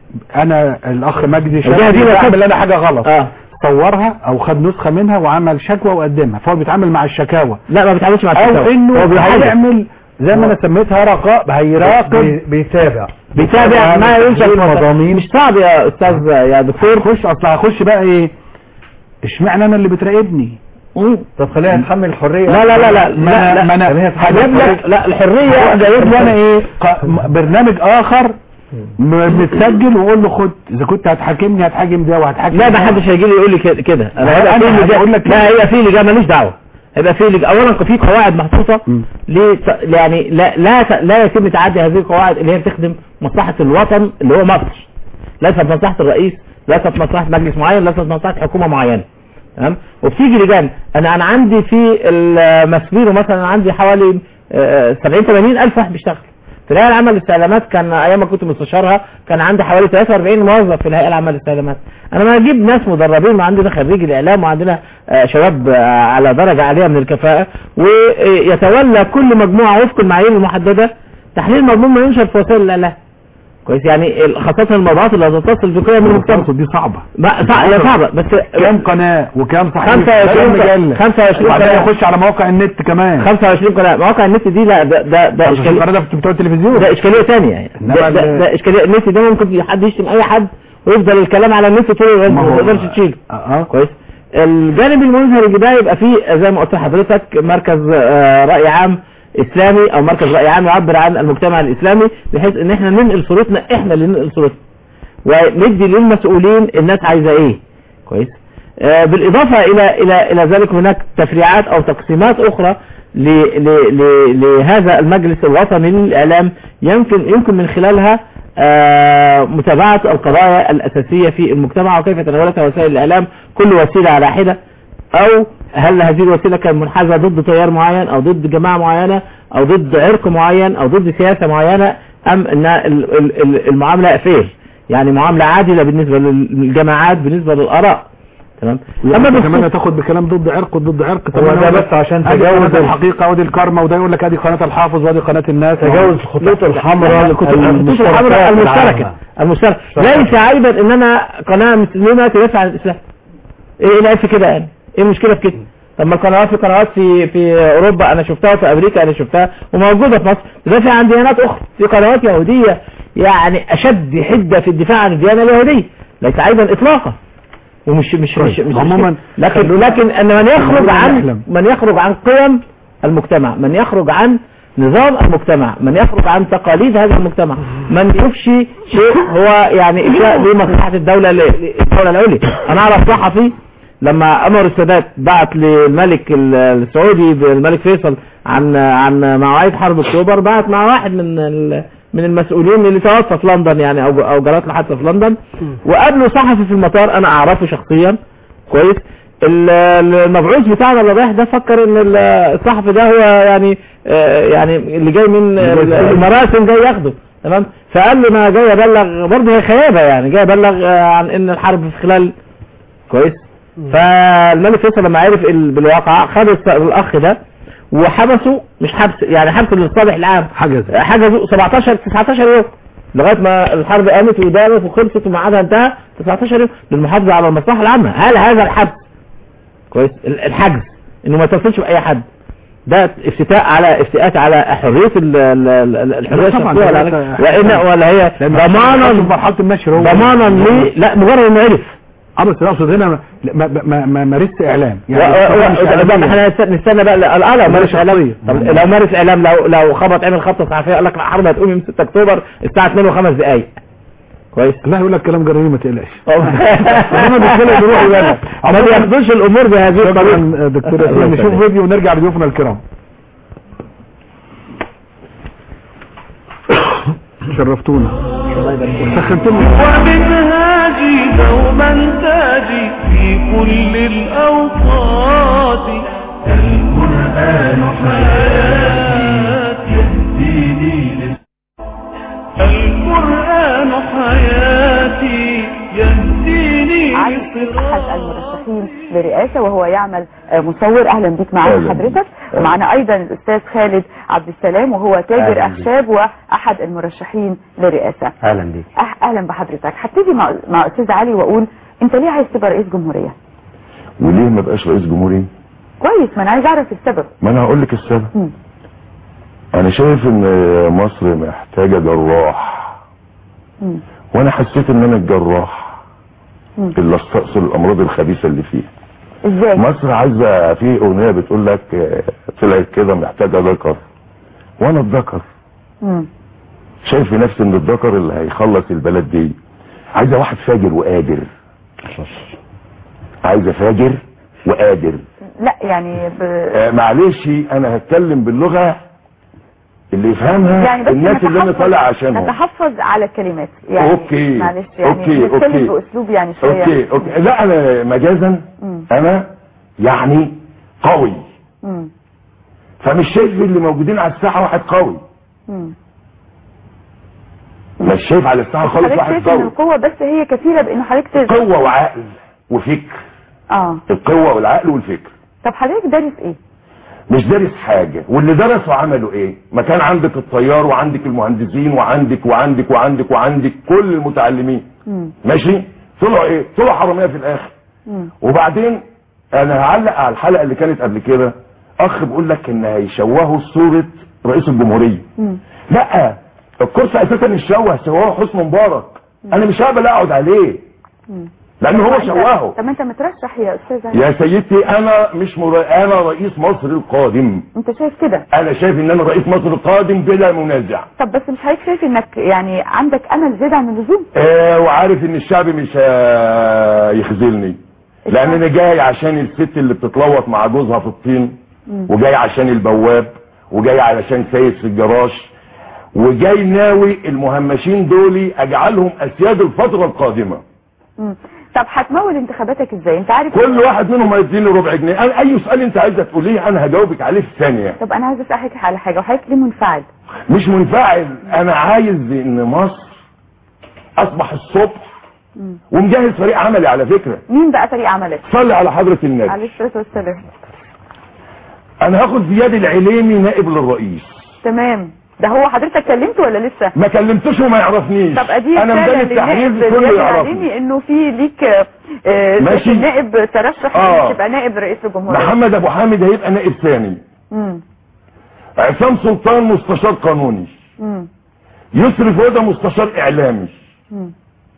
انا الاخ مجدي الجهة دي شاف ما عمل انا حاجة غلط اه صورها او خد نسخة منها وعمل شكوى وقدمها فهو بيتعامل مع الشكاوى لا ما بيتعاملش مع او الشكاوى. انه هو بيحاول هيعمل زي ما انا سميتها رقاء هيراقب بي- بيتابع بيتابع ما ينشأ المضامين. مش صعب يا استاذ يا دكتور. خش اصل هخش بقى ايه اشمعنى انا اللي بتراقبني مم. طب خلينا نتحمل الحريه لا لا لا لا ما لا انا ما لا انا هجيب لك لا الحريه جايب لي انا ايه ق- م- برنامج اخر م- متسجل واقول له خد اذا كنت هتحاكمني هتحاكم ده وهتحاكم لا ده. ما حدش هيجي لي يقول لي كده كده أنا هيبقى في أنا لجان- هقول لك لا هي في لجان ماليش دعوه هيبقى في لجان اولا في قواعد محطوطه مم. ليه يعني لا لا لا يتم تعدي هذه القواعد اللي هي بتخدم مصلحه الوطن اللي هو مصر ليست مصلحه الرئيس ليست مصلحه مجلس معين ليست مصلحه حكومه معينه تمام وبتيجي لجان انا انا عندي في المسبيرو مثلا عندي حوالي آه، سبعين ثمانين الف واحد بيشتغل في الهيئه العامه للاستعلامات كان ايام ما كنت مستشارها كان عندي حوالي ثلاثة وأربعين موظف في الهيئه العامه للاستعلامات انا ما اجيب ناس مدربين وعندنا خريج الاعلام وعندنا آه، شباب آه، على درجه عاليه من الكفاءه ويتولى كل مجموعه وفق المعايير المحدده تحليل مضمون ما ينشر في وسائل الاعلام كويس يعني ال- خاصه الموضوعات اللي هتتصل بقيم المجتمع دي صعبة ما- صع- هي صعبه بس كام قناة وكام صحيح خمسة وعشرين مجلة خمسة وعشرين وبعدين قناة. يخش على مواقع النت كمان خمسة وعشرين قناه مواقع النت دي لا ده ده ده اشكاليه قناة في بتوع التلفزيون ده اشكاليه ثانيه يعني إنما ده, ده, ال- ده اشكاليه النت ده ممكن حد يشتم اي حد ويفضل الكلام على النت طول الوقت ما هو- ما تقدرش تشيله اه آه. كويس الجانب المظهر اللي ده يبقى فيه زي ما قلت لحضرتك مركز آه، راي عام اسلامي او مركز راي عام يعبر عن المجتمع الاسلامي بحيث ان احنا ننقل صورتنا احنا اللي ننقل صورتنا وندي للمسؤولين الناس عايزه ايه كويس آه، بالاضافه الى الى الى ذلك هناك تفريعات او تقسيمات اخرى ل ل ل لهذا المجلس الوطني للاعلام يمكن يمكن من خلالها آه، متابعه القضايا الاساسيه في المجتمع وكيف تناولتها وسائل الاعلام كل وسيله على حده او هل هذه الوسيله كانت منحازه ضد تيار معين او ضد جماعه معينه او ضد عرق معين او ضد سياسه معينه ام ان ال- ال- ال- المعامله فير يعني معامله عادله بالنسبه للجماعات بالنسبه للاراء تمام اما بخصوص- كمان هتاخد بكلام ضد عرق وضد عرق هو ده بس عشان تجاوز الحقيقة ودي الكرمة وده يقول لك ادي قناة الحافظ وادي قناة الناس تجاوز الخطوط الحمراء الخطوط الخطوط الحمراء المشتركه المشتركه ليس عيبا ان انا قناه مسلمه تدافع عن الاسلام ايه العيب في كده يعني ايه المشكله في كده طب ما القنوات في قنوات في في اوروبا انا شفتها وفي امريكا انا شفتها وموجوده في مصر تدافع عن ديانات اخرى في قنوات يهوديه يعني اشد حده في الدفاع عن الديانه اليهوديه ليس عيبا اطلاقا ومش مش مش, مش عموما لكن لكن ان من يخرج عن نحلم. من يخرج عن قيم المجتمع من يخرج عن نظام المجتمع من يخرج عن تقاليد هذا المجتمع من يفشي شيء هو يعني افشاء لمصلحه الدوله الدوله العليا انا اعرف صحفي لما انور السادات بعت للملك السعودي الملك فيصل عن عن مواعيد حرب اكتوبر بعت مع واحد من ال- من المسؤولين اللي توفى في لندن يعني او او جرت له حادثه في لندن وقابله صحفي في المطار انا اعرفه شخصيا كويس ال- المبعوث بتاعنا اللي رايح ده فكر ان ال- الصحفي ده هو يعني آه، يعني اللي جاي من المراسم جاي ياخده تمام فقال له انا جاي ابلغ برضه هي خيابه يعني جاي ابلغ آه، عن ان الحرب في خلال كويس فالملك فيصل لما عرف ال- بالواقع خد الس- الاخ ده وحبسه مش حبس يعني حبسه للصالح العام حجز حجزوا سبعتاشر تسعتاشر يوم لغايه ما الحرب قامت ودارت وخلصت وميعادها انتهى تسعتاشر يوم للمحافظه على المصلحه العامه هل هذا الحبس كويس ال- الحجز انه ما يتصلش باي حد ده افتتاء على افتئات على حريه ال- ال- ال- الحريه طبعاً، الشخصيه ولا ده- وإن ولا هي ضمانا مرحلة النشر هو ضمانا ليه لا مجرد انه عرف اه بس اقصد هنا ما ما ما- ما مارست اعلام و- و- و- احنا نست- نستنى بقى لا لا لو مارس اعلام طب لو مارس اعلام لو لو خبط عمل خبطه صحفيه قال لك لا حرب هتقوم يوم ستة اكتوبر الساعه اتنين وخمس دقائق كويس. لا يقول لك كلام جريء ما تقلقش. انا دكتور بيروح يبقى ما بياخدوش الامور بهذه الطريقه. دكتور اسلام نشوف فيديو ونرجع لضيوفنا الكرام. شرفتونا وسخنتونا. وبالهاجي دوما تاجي في كل الأوقات القرآن حياتي يهديني القرآن حياتي يهديني علي أحد المرشحين لرئاسة وهو يعمل مصور. أهلا بك معنا حضرتك. معنا أيضا الأستاذ خالد عبد السلام وهو تاجر أخشاب وأحد المرشحين لرئاسة. أهلا بك. أه أهلا بحضرتك. هبتدي مع, مع أستاذ علي وأقول أنت ليه عايز تبقى رئيس جمهورية؟ وليه ما بقاش رئيس جمهورية؟ كويس، ما أنا عايز أعرف السبب. ما أنا هقول لك السبب. م. أنا شايف إن مصر محتاجة جراح. م. وأنا حسيت إن أنا الجراح اللي استأصل الأمراض الخبيثة اللي فيها. ازاي؟ مصر عايزة، في أغنية بتقول لك طلعت كده محتاجة ذكر، وأنا الذكر. شايف في نفسي إن الذكر اللي هيخلص البلد دي. عايزة واحد فاجر وقادر. عايزة فاجر وقادر. لا يعني ب... آه معلش أنا هتكلم باللغة اللي يفهمها يعني الناس اللي انا طالع عشانهم. نتحفظ على الكلمات يعني. اوكي معلش يعني اوكي نتكلم باسلوب يعني شويه. اوكي اوكي لا انا مجازا مم. انا يعني قوي. مم. فمش شايف اللي موجودين على الساحه واحد قوي. مم. مش شايف على الساحه خالص واحد قوي. القوه بس هي كفيله بان حضرتك قوه وعقل وفكر. اه القوه والعقل والفكر. طب حضرتك دارس ايه؟ مش دارس حاجة، واللي درسوا عملوا ايه؟ ما كان عندك الطيار وعندك المهندسين وعندك وعندك وعندك وعندك كل المتعلمين. مم. ماشي؟ طلعوا ايه؟ طلعوا حرامية في الاخر. مم. وبعدين انا هعلق على الحلقة اللي كانت قبل كده، اخ بيقول لك ان هيشوهوا صورة رئيس الجمهورية. مم. لا الكرسي اساسا يشوه سواه حسني مبارك. مم. انا مش هقبل اقعد عليه. مم. لان هو شوهه. طب انت مترشح يا استاذ يا سيدتي انا مش مر... انا رئيس مصر القادم. انت شايف كده؟ انا شايف ان انا رئيس مصر القادم بلا منازع. طب بس مش حضرتك شايف انك يعني عندك امل زياده عن اللزوم؟ آه وعارف ان الشعب مش هيخذلني، لان انا جاي عشان الست اللي بتتلوط مع جوزها في الطين، وجاي عشان البواب، وجاي علشان سايس في الجراج، وجاي ناوي المهمشين دولي اجعلهم اسياد الفتره القادمه. امم طب هتمول انتخاباتك ازاي؟ انت عارف كل واحد منهم هيديني ربع جنيه. انا اي سؤال انت عايزه تقوليه انا هجاوبك عليه في ثانيه. طب انا عايز اسالك على حاجه، وحضرتك ليه منفعل؟ مش منفعل، انا عايز ان مصر اصبح الصبح مم. ومجهز فريق عملي. على فكره مين بقى فريق عملك؟ صلي على حضره النبي عليه الصلاه والسلام. انا هاخد زياد العليمي نائب للرئيس. تمام. ده هو حضرتك كلمته ولا لسه؟ ما كلمتوش وما يعرفنيش. طب ادي انا مدان التحرير كله يعرفني انه في ليك آه ماشي نائب ترشح آه. تبقى نائب رئيس الجمهوريه. محمد ابو حامد هيبقى نائب ثاني. امم عصام سلطان مستشار قانوني. امم يسري فوده مستشار اعلامي. امم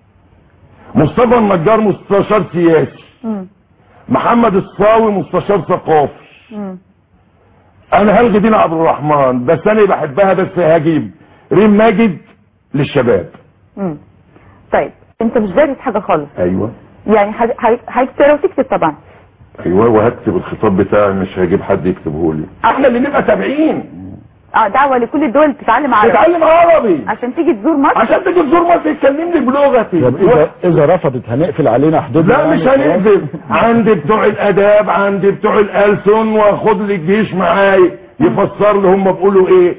مصطفى النجار مستشار سياسي. امم محمد الصاوي مستشار ثقافي. امم انا هلغي دينا عبد الرحمن بس انا بحبها، بس هجيب ريم ماجد للشباب. امم طيب انت مش دارس حاجه خالص. ايوه يعني هتقرا وتكتب طبعا. ايوه وهكتب الخطاب بتاعي، مش هجيب حد يكتبه لي. احنا اللي نبقى تابعين. اه دعوه لكل الدول تتعلم عربي. تتعلم عربي عشان تيجي تزور مصر. عشان تيجي تزور مصر تكلمني بلغتي. اذا اذا رفضت هنقفل علينا حدودنا. لا مش هنقفل. عندي بتوع الاداب، عندي بتوع الالسن، واخد لي الجيش معايا يفسر لي هم بيقولوا ايه.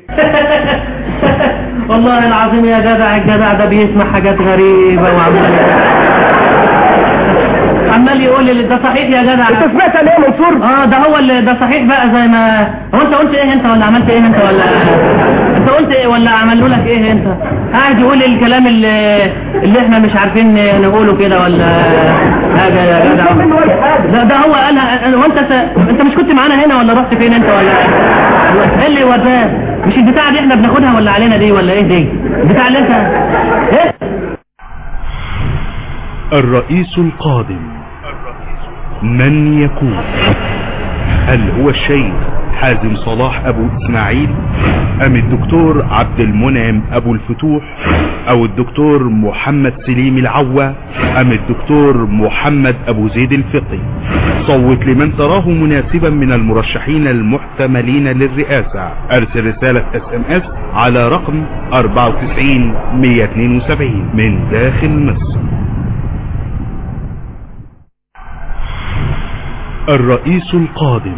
والله العظيم يا جدع، الجدع ده بيسمع حاجات غريبه وعمال عمال يقول لي ده صحيح يا جدع. انت سمعت انا يا منصور؟ اه ده هو اللي ده صحيح بقى. زي ما هو انت قلت ايه انت ولا عملت ايه انت ولا انت قلت ايه ولا عملوا لك ايه انت؟ قاعد يقول الكلام اللي اللي احنا مش عارفين نقوله كده ولا حاجه يا جدع. ده ده هو قالها. وانت س... انت مش كنت معانا هنا ولا رحت فين انت ولا ايه اللي وداه؟ مش البتاعه دي احنا بناخدها ولا علينا دي ولا ايه دي؟ البتاعه اللي انت ايه؟ الرئيس القادم من يكون؟ هل هو الشيخ حازم صلاح ابو اسماعيل ام الدكتور عبد المنعم ابو الفتوح او الدكتور محمد سليم العوا ام الدكتور محمد ابو زيد الفقي. صوت لمن تراه مناسبا من المرشحين المحتملين للرئاسة. ارسل رسالة اس ام اس على رقم اربعة وتسعين مية اتنين وسبعين من داخل مصر. الرئيس القادم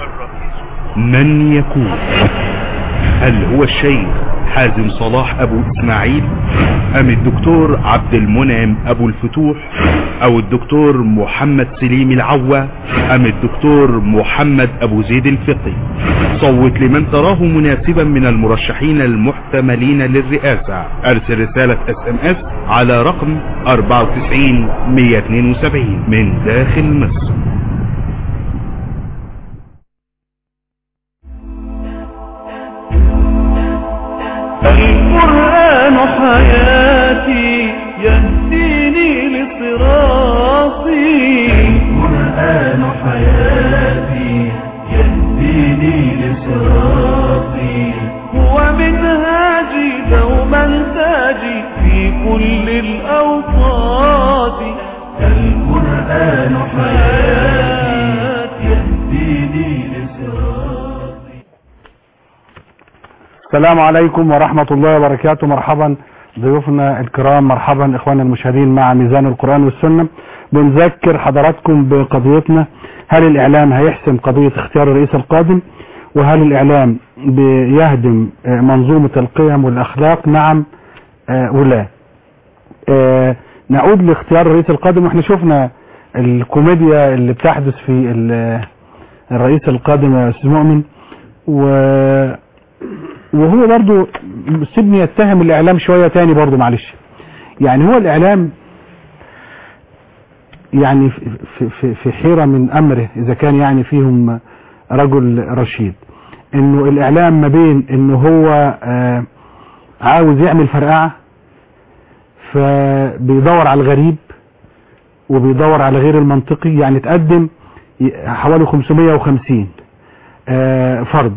من يكون؟ هل هو الشيخ حازم صلاح ابو اسماعيل ام الدكتور عبد المنعم ابو الفتوح او الدكتور محمد سليم العوا ام الدكتور محمد ابو زيد الفقي؟ صوت لمن تراه مناسبا من المرشحين المحتملين للرئاسة. ارسل رسالة اس ام اس على رقم اربعة وتسعين مية اتنين وسبعين من داخل مصر. القرآن حياتي يهديني لصراطي. القرآن حياتي يهديني لصراطي. هو منهاجي دوما تاجي في كل الأوقات. القرآن حياتي يهديني لصراطي. السلام عليكم ورحمة الله وبركاته. مرحبا ضيوفنا الكرام، مرحبا اخواننا المشاهدين مع ميزان القرآن والسنة. بنذكر حضراتكم بقضيتنا: هل الاعلام هيحسم قضية اختيار الرئيس القادم؟ وهل الاعلام بيهدم منظومة القيم والاخلاق؟ نعم ولا. نعود لاختيار الرئيس القادم، واحنا شفنا الكوميديا اللي بتحدث في الرئيس القادم يا استاذ مؤمن، و وهو برضو سيبني يتهم الاعلام شوية تاني برضو معلش. يعني هو الاعلام يعني في, في, في حيرة من امره اذا كان يعني فيهم رجل رشيد، انه الاعلام ما بين انه هو آه عاوز يعمل فرقعة فبيدور على الغريب وبيدور على غير المنطقي. يعني تقدم حوالي خمسمية وخمسين آه فرد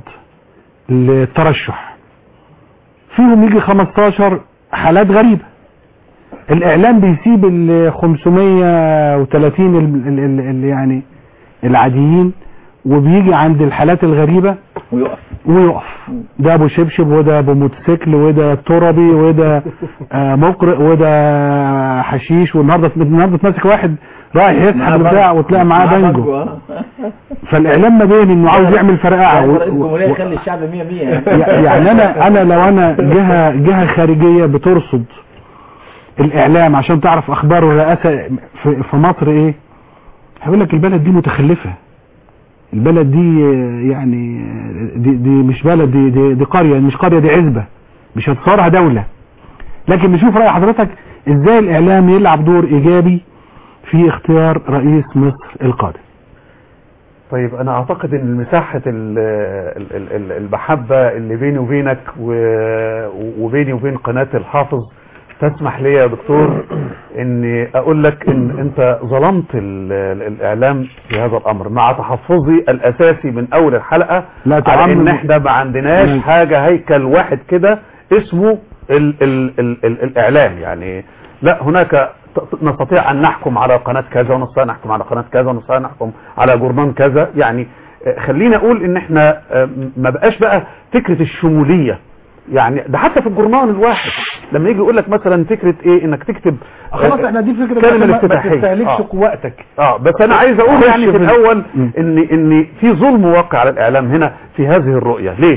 للترشح، فيهم يجي خمستاشر حالات غريبة. الاعلام بيسيب ال خمسمية وتلاتين اللي يعني العاديين وبيجي عند الحالات الغريبة ويقف ويقف ده ابو شبشب وده ابو موتوسيكل وده تربي وده آه مقرئ وده حشيش. والنهارده النهارده تمسك واحد رايح يسحب بتاع وتلاقي معاه بانجو. فالاعلام ما بين انه عاوز يعمل فرقعه رئيس الجمهوريه يخلي الشعب مية مية. يعني انا انا لو انا جهه جهه خارجيه بترصد الاعلام عشان تعرف اخبار الرئاسه في, في مصر ايه، هيقول لك البلد دي متخلفه، البلد دي يعني دي, دي مش بلد، دي, دي, دي قريه، مش قريه دي عزبه، مش هتصارها دوله. لكن نشوف راي حضرتك ازاي الاعلام يلعب دور ايجابي في اختيار رئيس مصر القادم. طيب انا اعتقد ان مساحة المحبة اللي بيني وبينك وبيني وبين قناة الحافظ تسمح لي يا دكتور اني اقول لك ان انت ظلمت الاعلام في هذا الامر مع تحفظي الاساسي من اول الحلقة على ان احنا ما عندناش حاجة هيكل واحد كده اسمه ال ال ال ال الاعلام. يعني لا، هناك نستطيع ان نحكم على قناة كذا ونستطيع نحكم على قناة كذا ونستطيع نحكم على جورنال كذا. يعني خلينا اقول ان احنا ما بقاش بقى فكرة الشمولية. يعني ده حتى في الجورنال الواحد لما يجي يقول لك مثلا فكرة ايه انك تكتب خلاص احنا دي فكرة كلمة ما الافتتاحية تستهلكش وقتك. اه بس انا عايز اقول يعني في الاول ان ان في ظلم واقع على الاعلام هنا في هذه الرؤية. ليه؟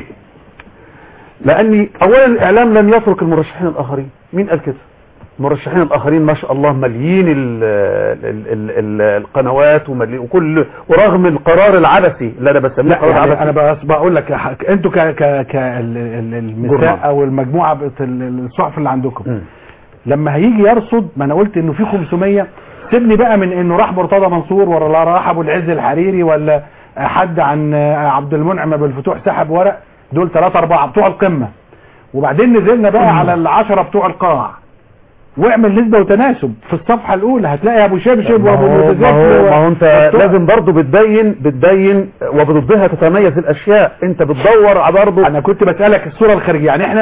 لاني اولا الاعلام لم يترك المرشحين الاخرين. مين قال كده؟ المرشحين الاخرين ما شاء الله مليين ال ال ال ال القنوات ومليين وكل، ورغم القرار العبثي اللي انا بسميه قرار يعني عبثي. انا بس بقول لك انتوا ك ك ك المساء او المجموعه الصحف اللي عندكم م. لما هيجي يرصد، ما انا قلت انه في خمسمية، سيبني بقى من انه راح مرتضى منصور ولا راح ابو العز الحريري ولا حد عن عبد المنعم ابو الفتوح سحب ورق، دول ثلاثة أربعة بتوع القمة، وبعدين نزلنا بقى م. على العشرة بتوع القاع، واعمل نسبة وتناسب. في الصفحة الأولى هتلاقي أبو شبشب وأبو موتوسيكل. ما هو أنت لازم برضو بتبين بتبين وبضدها تتميز الأشياء. أنت بتدور على برضو. أنا كنت بسألك الصورة الخارجية، يعني إحنا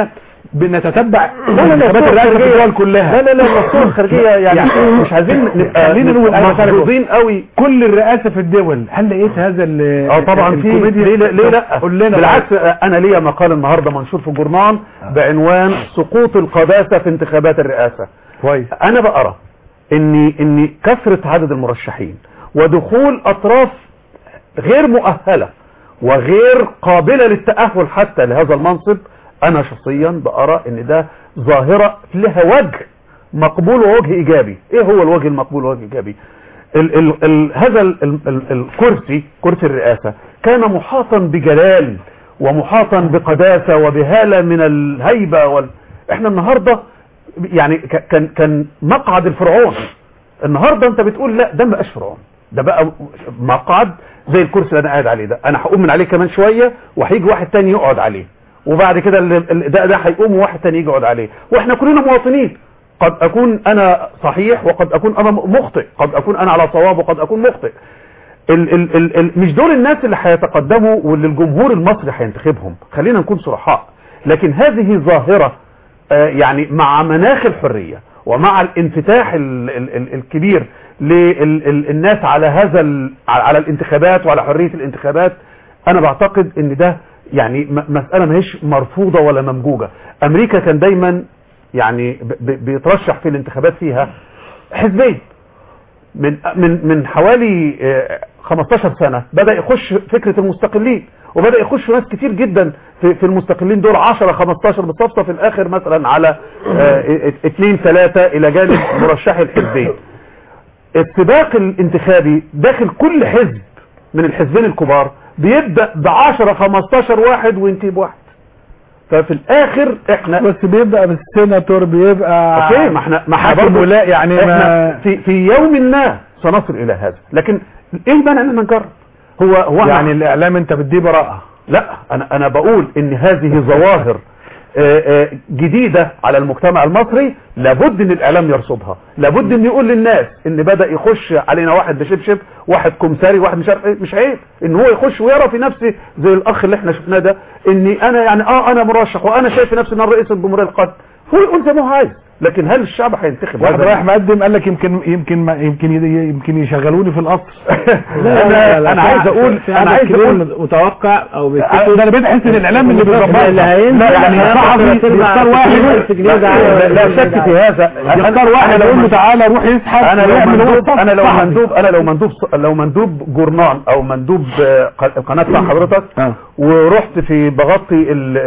بنتتبع لا لا انتخابات الرئاسه في الدول كلها. لا لا لا الصور الخارجيه يعني, يعني مش عايزين نبقى خلينا نقول محظوظين قوي. كل الرئاسه في الدول، هل لقيت هذا اه طبعا في ليه, ليه لا قول لنا بالعكس انا ليا مقال النهارده منشور في الجورنال بعنوان سقوط القداسه في انتخابات الرئاسه. كويس. انا بقرا ان ان كثره عدد المرشحين ودخول اطراف غير مؤهله وغير قابله للتاهل حتى لهذا المنصب، انا شخصيا بقرا ان ده ظاهره لها وجه مقبول ووجه ايجابي. ايه هو الوجه المقبول ووجه ايجابي؟ ال ال ال هذا ال ال ال الكرسي كرسي الرئاسه كان محاطا بجلال ومحاطا بقداسه وبهاله من الهيبه وال... احنا النهارده يعني كان كان مقعد الفرعون. النهارده انت بتقول لا ده ما بقاش فرعون، ده بقى مقعد زي الكرسي اللي انا قاعد عليه ده، انا هقوم من عليه كمان شويه وهيجي واحد تاني يقعد عليه، وبعد كده ده ده هيقوم وواحد تاني يجي يقعد عليه، واحنا كلنا مواطنين. قد اكون انا صحيح وقد اكون انا مخطئ، قد اكون انا على صواب وقد اكون مخطئ. ال ال ال ال مش دول الناس اللي هيتقدموا واللي الجمهور المصري هينتخبهم، خلينا نكون صرحاء. لكن هذه ظاهره آه يعني مع مناخ الحريه ومع الانفتاح ال ال ال الكبير للناس على هذا على الانتخابات وعلى حريه الانتخابات، انا بعتقد ان ده يعني مساله ماهيش مرفوضه ولا ممجوجه. امريكا كان دايما يعني بيترشح في الانتخابات فيها حزبين. من من من حوالي خمستاشر سنه بدا يخش فكره المستقلين، وبدا يخش ناس كتير جدا في في المستقلين دول عشرة خمستاشر بتصفصف في الاخر مثلا على اثنين ثلاثة الى جانب مرشحي الحزبين. السباق الانتخابي داخل كل حزب من الحزبين الكبار بيبدا ب عشرة خمستاشر واحد وينتهي بواحد. ففي الاخر احنا بس بيبقى بالسيناتور بيبقى اوكي ما احنا ما حاكم ولا يعني ما في في يوم ما سنصل الى هذا. لكن ايه المانع ان نجرب؟ هو هو يعني الاعلام انت بتديه براءه؟ لا انا انا بقول ان هذه ظواهر جديدة على المجتمع المصري لابد ان الاعلام يرصدها، لابد ان يقول للناس ان بدأ يخش علينا واحد بشبشب، واحد كمساري، واحد مش عارف ايه. مش عيب ان هو يخش ويرى في نفسه زي الاخ اللي احنا شفناه ده اني انا يعني اه انا مرشح وانا شايف في نفسي ان انا رئيس الجمهوريه القادم، هو يقول زي ما هو عايز. لكن هل الشعب هينتخب؟ واحد رايح مقدم قال لك يمكن يمكن ما يمكن يمكن يشغلوني في القصر. لا انا انا عايز اقول انا عايز اقول متوقع او بيتكلم ده. انا بقيت احس ان الاعلام اللي بيظبطها لا يعني الصحفي بيختار واحد لا شك في هذا، يختار واحد يقول له تعالى روح يسحب. انا لو مندوب انا لو مندوب انا لو مندوب لو مندوب جورنال او مندوب القناه بتاع حضرتك ورحت في بغطي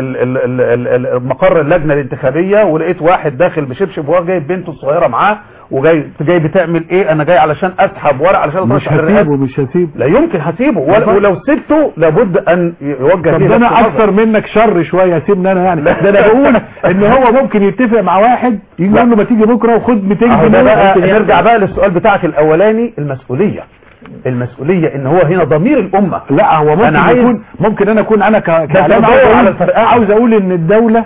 مقر اللجنه الانتخابيه ولقيت واحد داخل بشبشب وهو جايب بنته الصغيره معاه وجاي جاي بتعمل ايه؟ انا جاي علشان اسحب ورق علشان مش هسيبه مش هسيبه لا يمكن هسيبه، ولو سبته لابد ان يوجه طب ده انا اكثر منك شر شويه، سيبني انا يعني. ده انا بقول ان هو ممكن يتفق مع واحد يجي يقول له ما تيجي بكره وخد مئتين جنيه. نرجع بقى للسؤال بتاعك الاولاني، المسؤوليه المسؤوليه ان هو هنا ضمير الامه. لا هو ممكن أنا عايز يكون ممكن انا اكون انا كاعلام عاوز اقول ان الدوله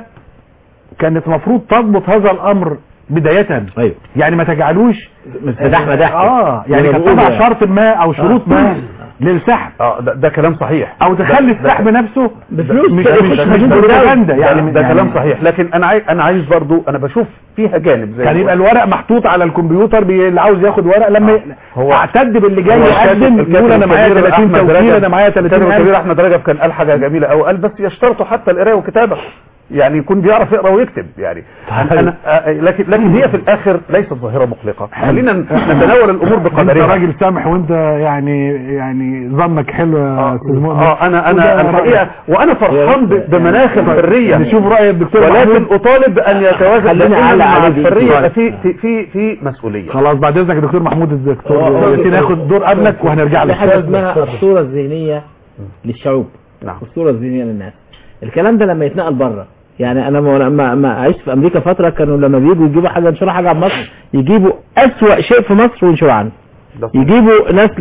كانت المفروض تضبط هذا الامر بداية. ايوه يعني ما تجعلوش مدح مدح اه يعني كانت تبع شرط ما او شروط آه. ما للسحب. اه ده, ده كلام صحيح، او تخلي السحب نفسه بفلوس مش مش بروباغندا يعني. ده كلام صحيح، لكن انا عايز انا عايز برضو انا بشوف فيها جانب زي كان يبقى الورق محطوط على الكمبيوتر اللي عاوز ياخد ورق لما آه. هو اعتد باللي جاي يقدم يقول انا معايا ثلاثين توكيل انا معايا ثلاثين ألف. الكبير احمد رجب كان قال حاجه جميله قوي، قال بس يشترطوا حتى القراءه والكتابه، يعني يكون بيعرف يقرا ويكتب يعني. أنا لكن لكن هي في الاخر ليست ظاهره مقلقه. خلينا نتناول الامور بقدرها. انت راجل سامح وانت يعني يعني ظنك حلو يا استاذ مؤمن. اه انا انا الحقيقه وانا فرحان بمناخ الحريه. نشوف راي الدكتور ولكن اطالب ان يتوازن مع الحريه في في في في مسؤوليه. خلاص بعد اذنك يا دكتور محمود الدكتور ياسين ياخد دور قبلك وهنرجع لك. حاجه اسمها الصوره الذهنيه للشعوب. نعم الصوره الذهنيه للناس. الكلام ده لما يتنقل بره، يعني انا لما ما عشت في امريكا فتره كانوا لما بييجوا يجيبوا حاجه ينشروا حاجه عن مصر يجيبوا اسوأ شيء في مصر وينشروا عنه. يجيبوا ناس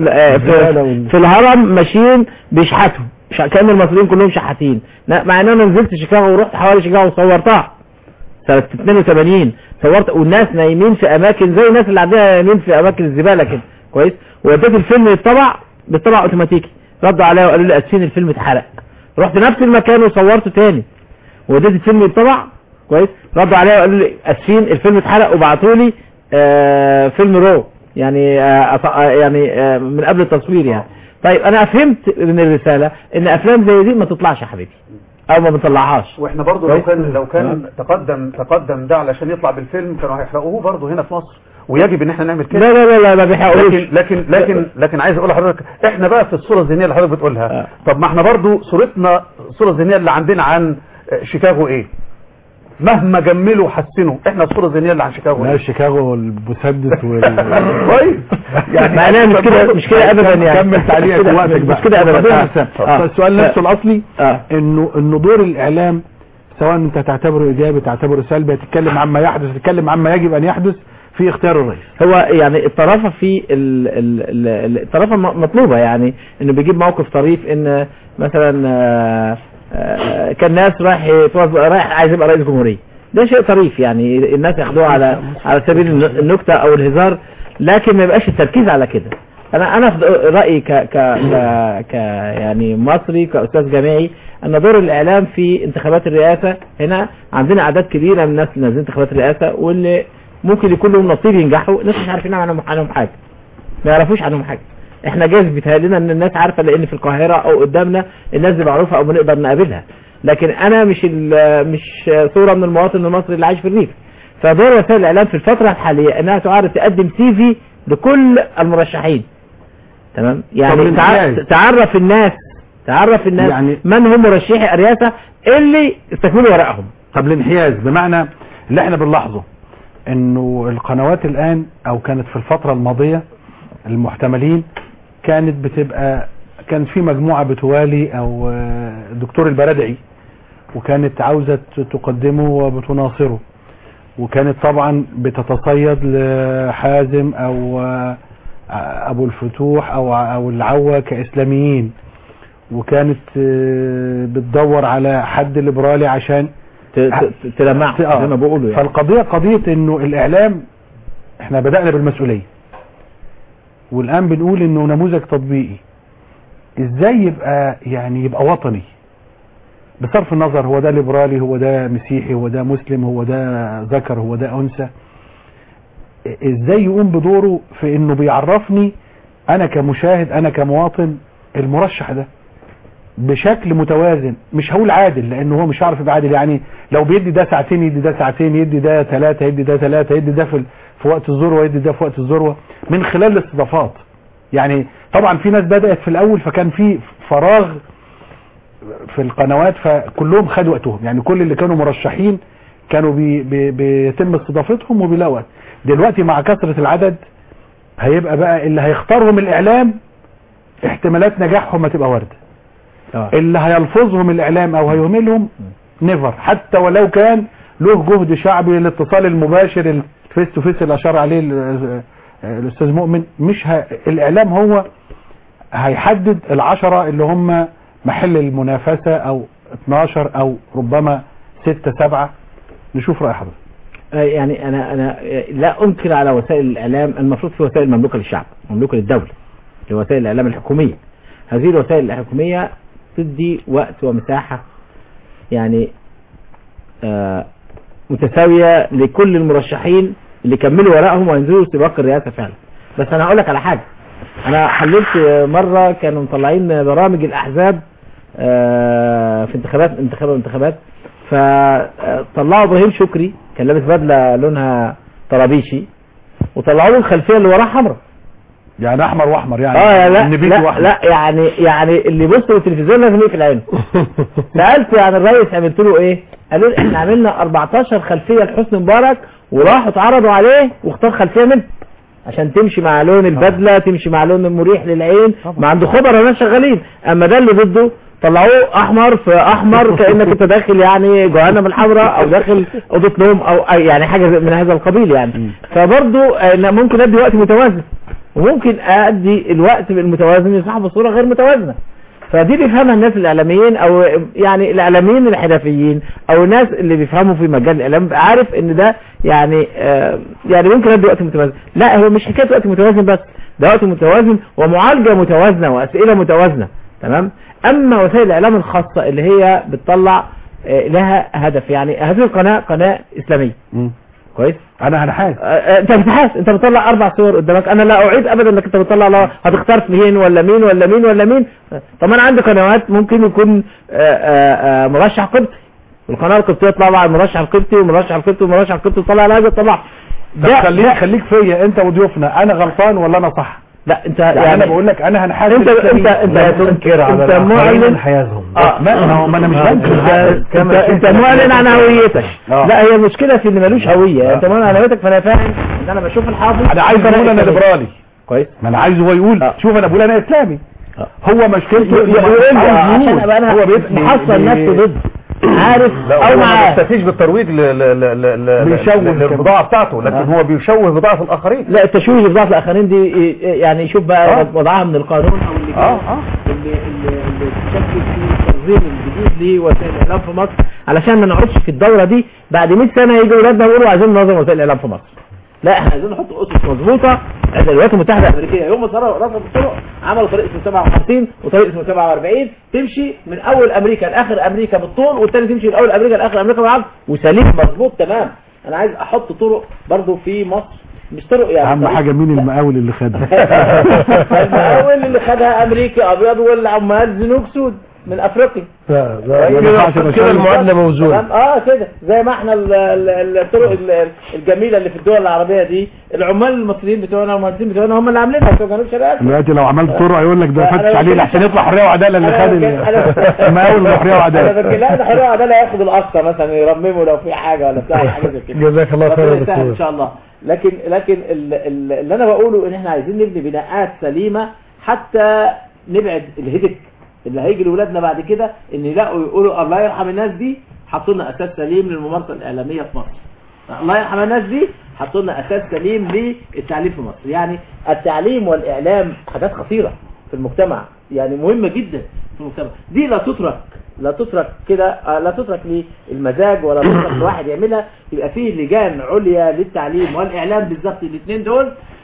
في, في الهرم ماشيين بيشحتوا كان المصريين كلهم شحاتين، مع ان انا نزلت شيكاغو ورحت حوالي شيكاغو وصورتها سنه اثنين وثمانين، صورت والناس نايمين في اماكن زي الناس اللي عندنا نايمين في اماكن الزباله كده كويس. واديت الفيلم يتطبع بيطبع اوتوماتيكي، ردوا عليا وقالوا لي اسفين الفيلم اتحرق. رحت نفس المكان وصورته تاني واديت الفيلم يتطبع كويس، ردوا عليا وقالوا لي اسفين الفيلم اتحرق وبعتوا لي آه فيلم رو يعني آه يعني آه من قبل التصوير يعني. طيب انا فهمت من الرساله ان افلام زي دي ما تطلعش يا حبيبي او ما بنطلعهاش. واحنا برضو لو كان لو كان تقدم تقدم ده علشان يطلع بالفيلم كانوا هيحرقوه برضو هنا في مصر، ويجب ان احنا نعمل كده. لا لا لا لا ما بيحرقوش. لكن لكن لكن لكن عايز اقول لحضرتك احنا بقى في الصوره الذهنيه اللي حضرتك بتقولها آه. طب ما احنا برضو صورتنا الصوره الذهنيه اللي عندنا عن شيكاغو ايه؟ مهما جملوا وحسنوا احنا الصوره الذهنيه اللي عن شيكاغو لا شيكاغو والمسدس وال كويس يعني معناها مش كده مش كده ابدا يعني. كمل تعليقك وقتك بقى. مش كده ابدا. السؤال نفسه الاصلي انه انه دور الاعلام سواء انت تعتبره ايجابي تعتبره سلبي، تتكلم عما يحدث تتكلم عما يجب ان يحدث في اختيار الرئيس. هو يعني الطرافه في الطرافه مطلوبه، يعني انه بيجيب موقف طريف ان مثلا آآ آآ كان ناس رايح رايح عايز يبقى رئيس جمهوريه، ده شيء طريف يعني الناس ياخدوه على على سبيل النكته او الهزار، لكن ما يبقاش التركيز على كده. انا انا في رايي ك ك ك يعني مصري كاستاذ جامعي ان دور الاعلام في انتخابات الرئاسه هنا عندنا اعداد كبيره من الناس اللي نازلين انتخابات الرئاسه واللي ممكن يكون لهم نصيب ينجحوا، الناس مش عارفين عنهم عنهم حاجه، ما يعرفوش عنهم حاجه. احنا جايز بيتهيألنا ان الناس عارفه لان في القاهره او قدامنا الناس دي معروفه او بنقدر نقابلها، لكن انا مش مش صوره من المواطن المصري اللي عايش في الريف. فدور وسائل الاعلام في الفتره الحاليه انها تعرض تقدم سي في لكل المرشحين، تمام؟ يعني تعرف الناس تعرف الناس يعني من هم مرشحي الرئاسه اللي استكملوا ورقهم. طب الانحياز بمعنى اللي احنا بنلاحظه انه القنوات الان او كانت في الفتره الماضيه المحتملين كانت بتبقى كان في مجموعه بتوالي او الدكتور البرادعي وكانت عاوزه تقدمه وبتناصره، وكانت طبعا بتتصيد لحازم او ابو الفتوح او او العوة كاسلاميين، وكانت بتدور على حد ليبرالي عشان تلمع زي ما بيقولوا يعني. فالقضيه قضيه انه الاعلام احنا بدأنا بالمسؤوليه والان بنقول انه نموذج تطبيقي ازاي يبقى يعني يبقى وطني بصرف النظر هو ده ليبرالي هو ده مسيحي هو ده مسلم هو ده ذكر هو ده انثى، ازاي يقوم بدوره في انه بيعرفني انا كمشاهد انا كمواطن المرشح ده بشكل متوازن، مش هقول عادل لانه هو مش عارف يبقى عادل، يعني لو بيدي ده ساعتين يدي ده ساعتين يدي ده ثلاثة يدي ده ثلاثة يدي ده في, في وقت الذروه يدي ده في وقت الذروه من خلال الاستضافات. يعني طبعا في ناس بدأت في الاول فكان في فراغ في القنوات فكلهم خدوا وقتهم، يعني كل اللي كانوا مرشحين كانوا بي بي بيتم استضافتهم وبيلاقوا وقت. دلوقتي مع كثرة العدد هيبقى بقى اللي هيختارهم الاعلام احتمالات نجاحهم هتبقى وردة، آه. اللي هيلفظهم الاعلام او هيهملهم نيفر، حتى ولو كان له جهد شعبي الاتصال المباشر الفيس تو فيس اللي اشار عليه الاستاذ مؤمن، مش ه... الاعلام هو هيحدد العشرة اللي هم محل المنافسة او اتناشر او ربما ستة سبعة. نشوف رأي حضرتك. يعني انا انا لا انكر على وسائل الاعلام، المفروض في وسائل مملوكه للشعب مملوكه للدوله لوسائل الاعلام الحكوميه، هذه الوسائل الحكوميه تدي وقت ومساحه يعني آه متساويه لكل المرشحين اللي كملوا ورقهم وينزلوا سباق الرئاسه فعلا. بس انا هقول لك على حاجه، انا حللت مره كانوا مطلعين برامج الاحزاب آه في انتخابات انتخابات انتخابات فطلعوا ابراهيم شكري كان لابس بدله لونها طرابيشي وطلعوا له الخلفيه اللي وراها حمراء، يعني احمر واحمر يعني اه لا لا, لا يعني يعني اللي بص التلفزيون لازم يقفل عينه. سالت يعني الرئيس عملت له ايه؟ قالوا لي احنا عملنا أربعتاشر خلفيه لحسني مبارك وراحوا اتعرضوا عليه واختار خلفيه منه عشان تمشي مع لون البدله تمشي مع لون المريح للعين، ما عنده خبراء ناس شغالين. اما ده اللي ضده طلعوه احمر في احمر كانك انت داخل يعني جهنم الحمراء او داخل اوضه نوم او يعني حاجه من هذا القبيل يعني. فبرضه ممكن ادي وقت متوازن وممكن ادي الوقت المتوازن يصح بصوره غير متوازنه. فدي بيفهمها الناس الاعلاميين او يعني الاعلاميين الحرفيين او الناس اللي بيفهموا في مجال الاعلام عارف ان ده يعني آه يعني ممكن ادي وقت متوازن. لا هو مش حكايه وقت متوازن بس، ده وقت متوازن ومعالجه متوازنه واسئله متوازنه، تمام. اما وسائل الاعلام الخاصه اللي هي بتطلع آه، لها هدف. يعني هذه القناة قناة إسلامية. مم. كويس. انا هنحاس آه، آه، انت بتحاس، انت بتطلع اربع صور قدامك. انا لا اعيد ابدا انك انت بتطلع لا هتختار مين ولا مين ولا مين ولا مين. طب انا عندي قنوات ممكن يكون آه، آه، آه، مرشح قبطي، القناه القبطيه تطلع المرشح القبطي والمرشح القبطي والمرشح القبطي تطلع على هذا طبعا. ده خليك خليك فيا انت وضيوفنا، انا غلطان ولا انا صح؟ لا انت يعني, يعني انا بقول لك انا هنحاسب انت انت انت تنكر على انت معلن حيازهم. اه ما ما هو ما انا مش بنكر. انت انت معلن عن هويتك. لا هي المشكله في اللي ملوش هويه. انت معلن عن هويتك، فانا فاهم ان انا بشوف الحافظ انا عايز اقول انا ليبرالي كويس. ما انا عايز هو يقول آه. شوف انا بقول انا اسلامي. آه. هو مشكلته يقول لي عشان ابقى انا هو محصل نفسه ضد عارف او ما معاه. بيستفيدش بالترويج ل- ل- ل- ل- بيشوه للبضاعه بتاعته، لكن آه. هو بيشوه بضاعه الاخرين. لا التشويه لبضاعة الاخرين دي يعني يشوف بقى آه. وضعها من القانون او اللي اه اه اللي اللي اللي تشكل فيه التنظيم الجديد لوسائل الاعلام في مصر، علشان ما نقعدش في الدوره دي بعد مئة سنه يجوا اولادنا يقولوا عايزين ننظم وسائل الاعلام في مصر. لا احنا عايزين نحط اسس مظبوطه. الولايات المتحده الامريكيه يوم ما صاروا رصدوا الطرق عملوا طريق اسمه سبعة وخمسين وطريق اسمه سبعة وأربعين تمشي من اول امريكا لاخر امريكا بالطول، والثاني تمشي من اول امريكا لاخر امريكا بالعرض، وسليم مظبوط تمام. انا عايز احط طرق برضو في مصر، مش طرق يعني اهم حاجه مين المقاول اللي خدها؟ المقاول اللي خدها امريكا ابيض والعمال زنوج سود من افريقيا. لا لا كده المعادله موزونه. اه كده زي ما احنا ال- ال- الطرق ال- الجميله اللي في الدول العربيه دي العمال المصريين بتوعنا والمهندسين بتوعنا هم اللي عاملينها بتوع جنوب شرق اسيا. دلوقتي لو عملت طرق يقول لك ده أنا فتش عليه بتكلم- عشان يطلع حريه وعداله اللي أنا خد بتكلم- أنا- المقاول حريه انا وعداله. بتكلم لا ده حلو ده لا ياخد القصه مثلا يرممه لو في حاجه ولا بتاع حاجه زي كده. جزاك الله خير يا ربنا يسهل ان دكتور. شاء الله. لكن لكن ال- ال- اللي انا بقوله ان احنا عايزين نبني بناءات سليمه حتى نبعد الهدك اللي هيجي لاولادنا بعد كده ان يلاقوا يقولوا الله يرحم الناس دي حطوا لنا اساس سليم للممارسه الاعلاميه في مصر. الله يرحم الناس دي حطوا لنا اساس سليم للتعليم في مصر. يعني التعليم والاعلام حاجات خطيره في المجتمع، يعني مهمه جدا في المجتمع. دي لا تترك لا تترك كده آه، لا تترك للمزاج ولا تترك لواحد يعملها. يبقى فيه لجان عليا للتعليم والاعلام بالظبط الاثنين دول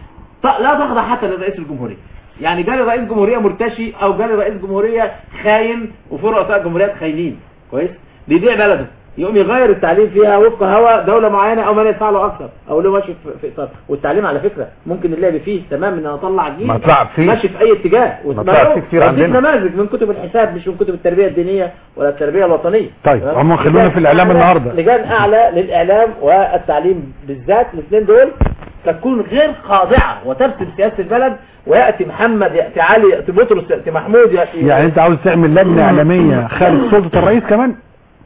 ط- لا تخضع حتى لرئيس الجمهوريه. يعني جالي رئيس جمهوريه مرتشي او جالي رئيس جمهوريه خاين وفي رؤساء جمهوريات خاينين كويس بيبيع بلده يقوم يغير التعليم فيها وفق هوا دوله معينه او ما يدفع له اكثر او له ماشي في في اطار. والتعليم على فكره ممكن اللعب فيه تمام ان انا اطلع جيل مطلع فيه. ماشي في اي اتجاه. مطلع فيه كتير وأديك عندنا. نماذج من كتب الحساب مش من كتب التربيه الدينيه ولا التربيه الوطنيه. طيب تمام؟ عموما خلونا لجان في الاعلام أعلى- النهارده. لجان اعلى للاعلام والتعليم بالذات الاثنين دول تكون غير خاضعه وترسم سياسه البلد، وياتي محمد ياتي علي ياتي بطرس ياتي محمود ياتي يعني انت عاوز تعمل لجنه اعلاميه خارج سلطه الرئيس كمان؟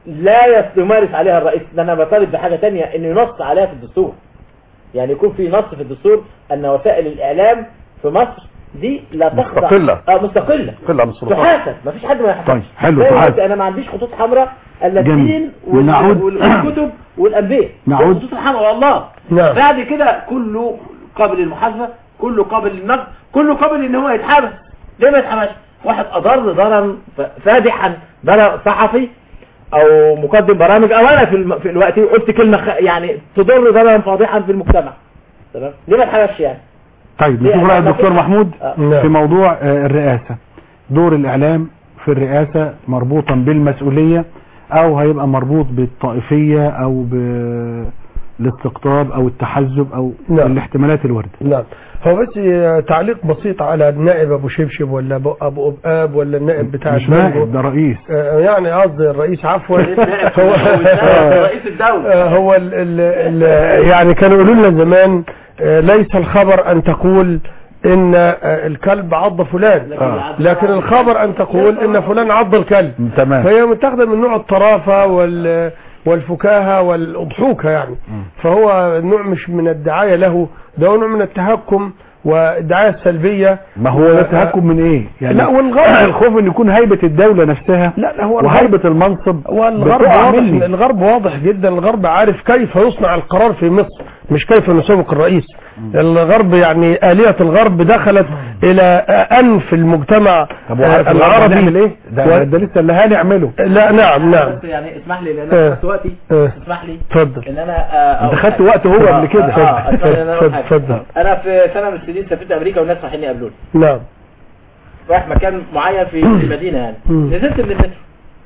لا يمارس عليها الرئيس. ده انا بطالب بحاجه ثانيه انه ينص عليها في الدستور. يعني يكون في نص في الدستور ان وسائل الاعلام في مصر دي لا تخضع مستقلة. اه مستقله مستقلة عن السلطات. تحاسب. ما فيش حد ما يحاسبش. طيب حلو زي ما تحاسب. قلت انا ما عنديش خطوط حمراء الا جميل. الدين وال- نعود. وال- والكتب والانبياء. نعود. الخطوط الحمراء والله. نعم. بعد كده كله قابل للمحاسبه، كله قابل للنقد، كله قابل ان هو يتحبس. ليه ما يتحبسش؟ واحد اضر ضررا ف- فادحا ضرر صحفي او مقدم برامج او انا في, الم... في الوقت قلت كلمه خ... يعني تضر ضررا فاضحا في المجتمع. تمام ليه ما اتحبسش يعني؟ طيب ليه؟ نشوف راي أنا الدكتور كده- محمود آه. في موضوع آه، الرئاسه. دور الاعلام في الرئاسه مربوطا بالمسؤوليه او هيبقى مربوط بالطائفيه او بالاستقطاب او التحزب او نعم. الاحتمالات الوارده. نعم. هو بس تعليق بسيط على النائب ابو شبشب ولا ابو ابو اباب ولا النائب بتاع مش المانجو. نائب ده رئيس. آه، يعني قصدي الرئيس عفوا هو رئيس الدوله. آه، هو ال ال ال يعني كانوا يقولوا لنا زمان آه، ليس الخبر ان تقول ان آه، الكلب عض فلان، آه. لكن الخبر ان تقول ان فلان عض الكلب. تمام. فهي متاخده من نوع الطرافه وال والفكاهه والاضحوكه يعني. فهو نوع مش من الدعايه له، ده نوع من التهكم والدعايه السلبيه. ما هو ده تهكم من ايه؟ يعني لا والغرب الخوف ان يكون هيبه الدوله نفسها لا لا هو وهيبه المنصب. والغرب بتقع واضح مني. الغرب واضح جدا. الغرب عارف كيف يصنع القرار في مصر مش كيف نسوق الرئيس. الغرب يعني آلية الغرب دخلت الى انف المجتمع طب وعارف آه، العربي العربي نعمل ايه؟ ده, و- ده لسه اللي هنعمله. لا نعم نعم. بس يعني اسمح لي لان آه. انا خدت وقتي. آه. اسمح لي اتفضل. ان انا آه، انت أقول خدت حاجة. وقت هو آه، قبل كده. آه، آه، أسمح لي إن أنا أقول حاجة. اتفضل. انا في سنه من السنين سافرت امريكا والناس رايحين يقابلوني نعم. رايح مكان معين في المدينه يعني. مم. نزلت من المترو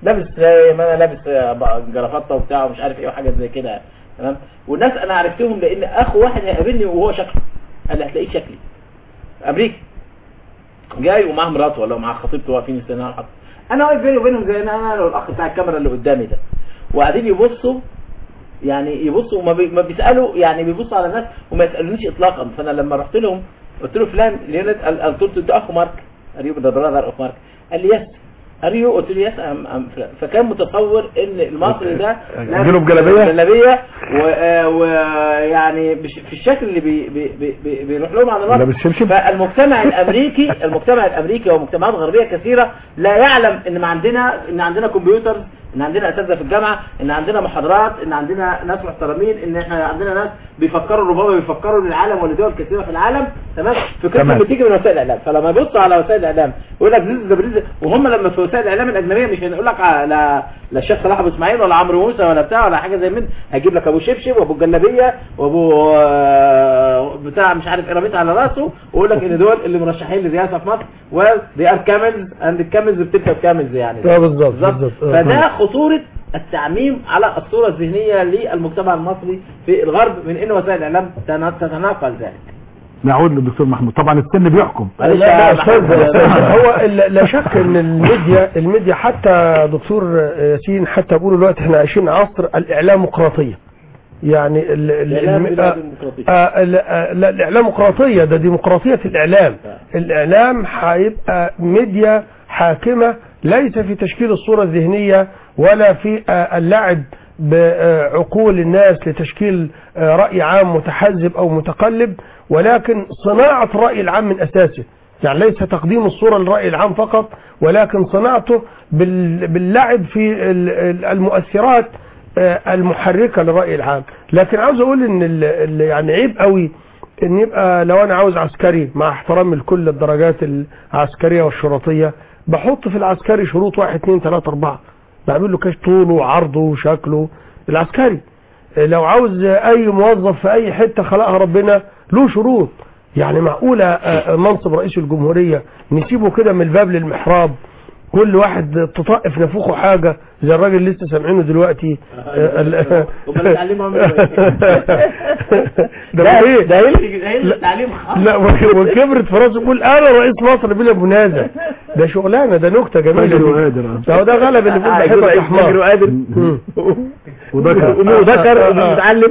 لابس زي ما انا لابس جرافطه وبتاع ومش عارف ايه وحاجات زي كده تمام. والناس انا عرفتهم لان اخو واحد هيقابلني وهو شكله قال لي هتلاقيه شكلي امريكي جاي ومعاه مراته ولا معاه خطيبته واقفين يستنوا. انا واقف بيني وبينهم زي انا لو الاخ بتاع الكاميرا اللي قدامي ده وقاعدين يبصوا يعني يبصوا وما بي... ما بيسالوا يعني بيبصوا على الناس وما يسالونيش اطلاقا. فانا لما رحت لهم قلت له فلان ليونيد قال قلت له انت اخو مارك اريو ده برادر اوف مارك قال لي يس اريو قلت له يس ام ام فكان متصور ان المصري ده له بجلابيه جلابيه ويعني في الشكل اللي بي... بي... بي... بيروح لهم على الوقت. فالمجتمع الامريكي المجتمع الامريكي ومجتمعات غربيه كثيره لا يعلم ان ما عندنا ان عندنا كمبيوتر ان عندنا اساتذه في الجامعه ان عندنا محاضرات ان عندنا ناس محترمين ان احنا عندنا ناس بيفكروا ربما بيفكروا للعالم ولدول كثيره في العالم تمام. فكره بتيجي من وسائل الاعلام. فلما يبصوا على وسائل الاعلام يقول لك ده بريز وهم لما في وسائل الاعلام الاجنبيه مش هنقول لك لا لا الشيخ صلاح ابو اسماعيل ولا عمرو موسى ولا بتاع ولا حاجه زي من هيجيب لك ابو شبشب وابو الجلابيه وابو بتاع مش عارف قرابيط على راسه ويقول لك ان دول اللي مرشحين للرئاسه في مصر ودي ار كاملز اند الكاملز بتركب كاملز يعني بالظبط بالظبط. فده خطورة التعميم على الصورة الذهنية للمجتمع المصري في الغرب من ان وسائل الاعلام تتناقل ذلك. نعود للدكتور محمود. طبعا السن بيحكم. هو لا شك ان الميديا الميديا حتى دكتور ياسين حتى بيقولوا دلوقتي احنا عايشين عصر الاعلامقراطيه. يعني الاعلامقراطيه ده ديمقراطيه الاعلام. الاعلام هيبقى ميديا حاكمه ليس في تشكيل الصورة الذهنية ولا في اللعب بعقول الناس لتشكيل رأي عام متحزب أو متقلب ولكن صناعة الرأي العام من أساسه. يعني ليس تقديم الصورة للرأي العام فقط ولكن صناعته باللعب في المؤثرات المحركة للرأي العام. لكن عاوز أقول إن يعني عيب قوي إن يبقى لو أنا عاوز عسكري مع احترام لكل الدرجات العسكرية والشرطية بحط في العسكري شروط واحد اثنين ثلاثة أربعة بعمل له كاش طوله وعرضه وشكله. العسكري لو عاوز أي موظف في أي حتة خلقها ربنا له شروط. يعني معقولة منصب رئيس الجمهورية نسيبه كده من الباب للمحراب كل واحد تطقف نفوخه حاجة زي الراجل اللي لسه سامعينه دلوقتي ده ايه ده التعليم لا وكبرت في راسه يقول انا رئيس مصر بلا منازع. ده شغلانه ده نكته جميله ده ده غلب اللي بيقول بحبك يا حمار وقادر وذكر وذكر ومتعلم.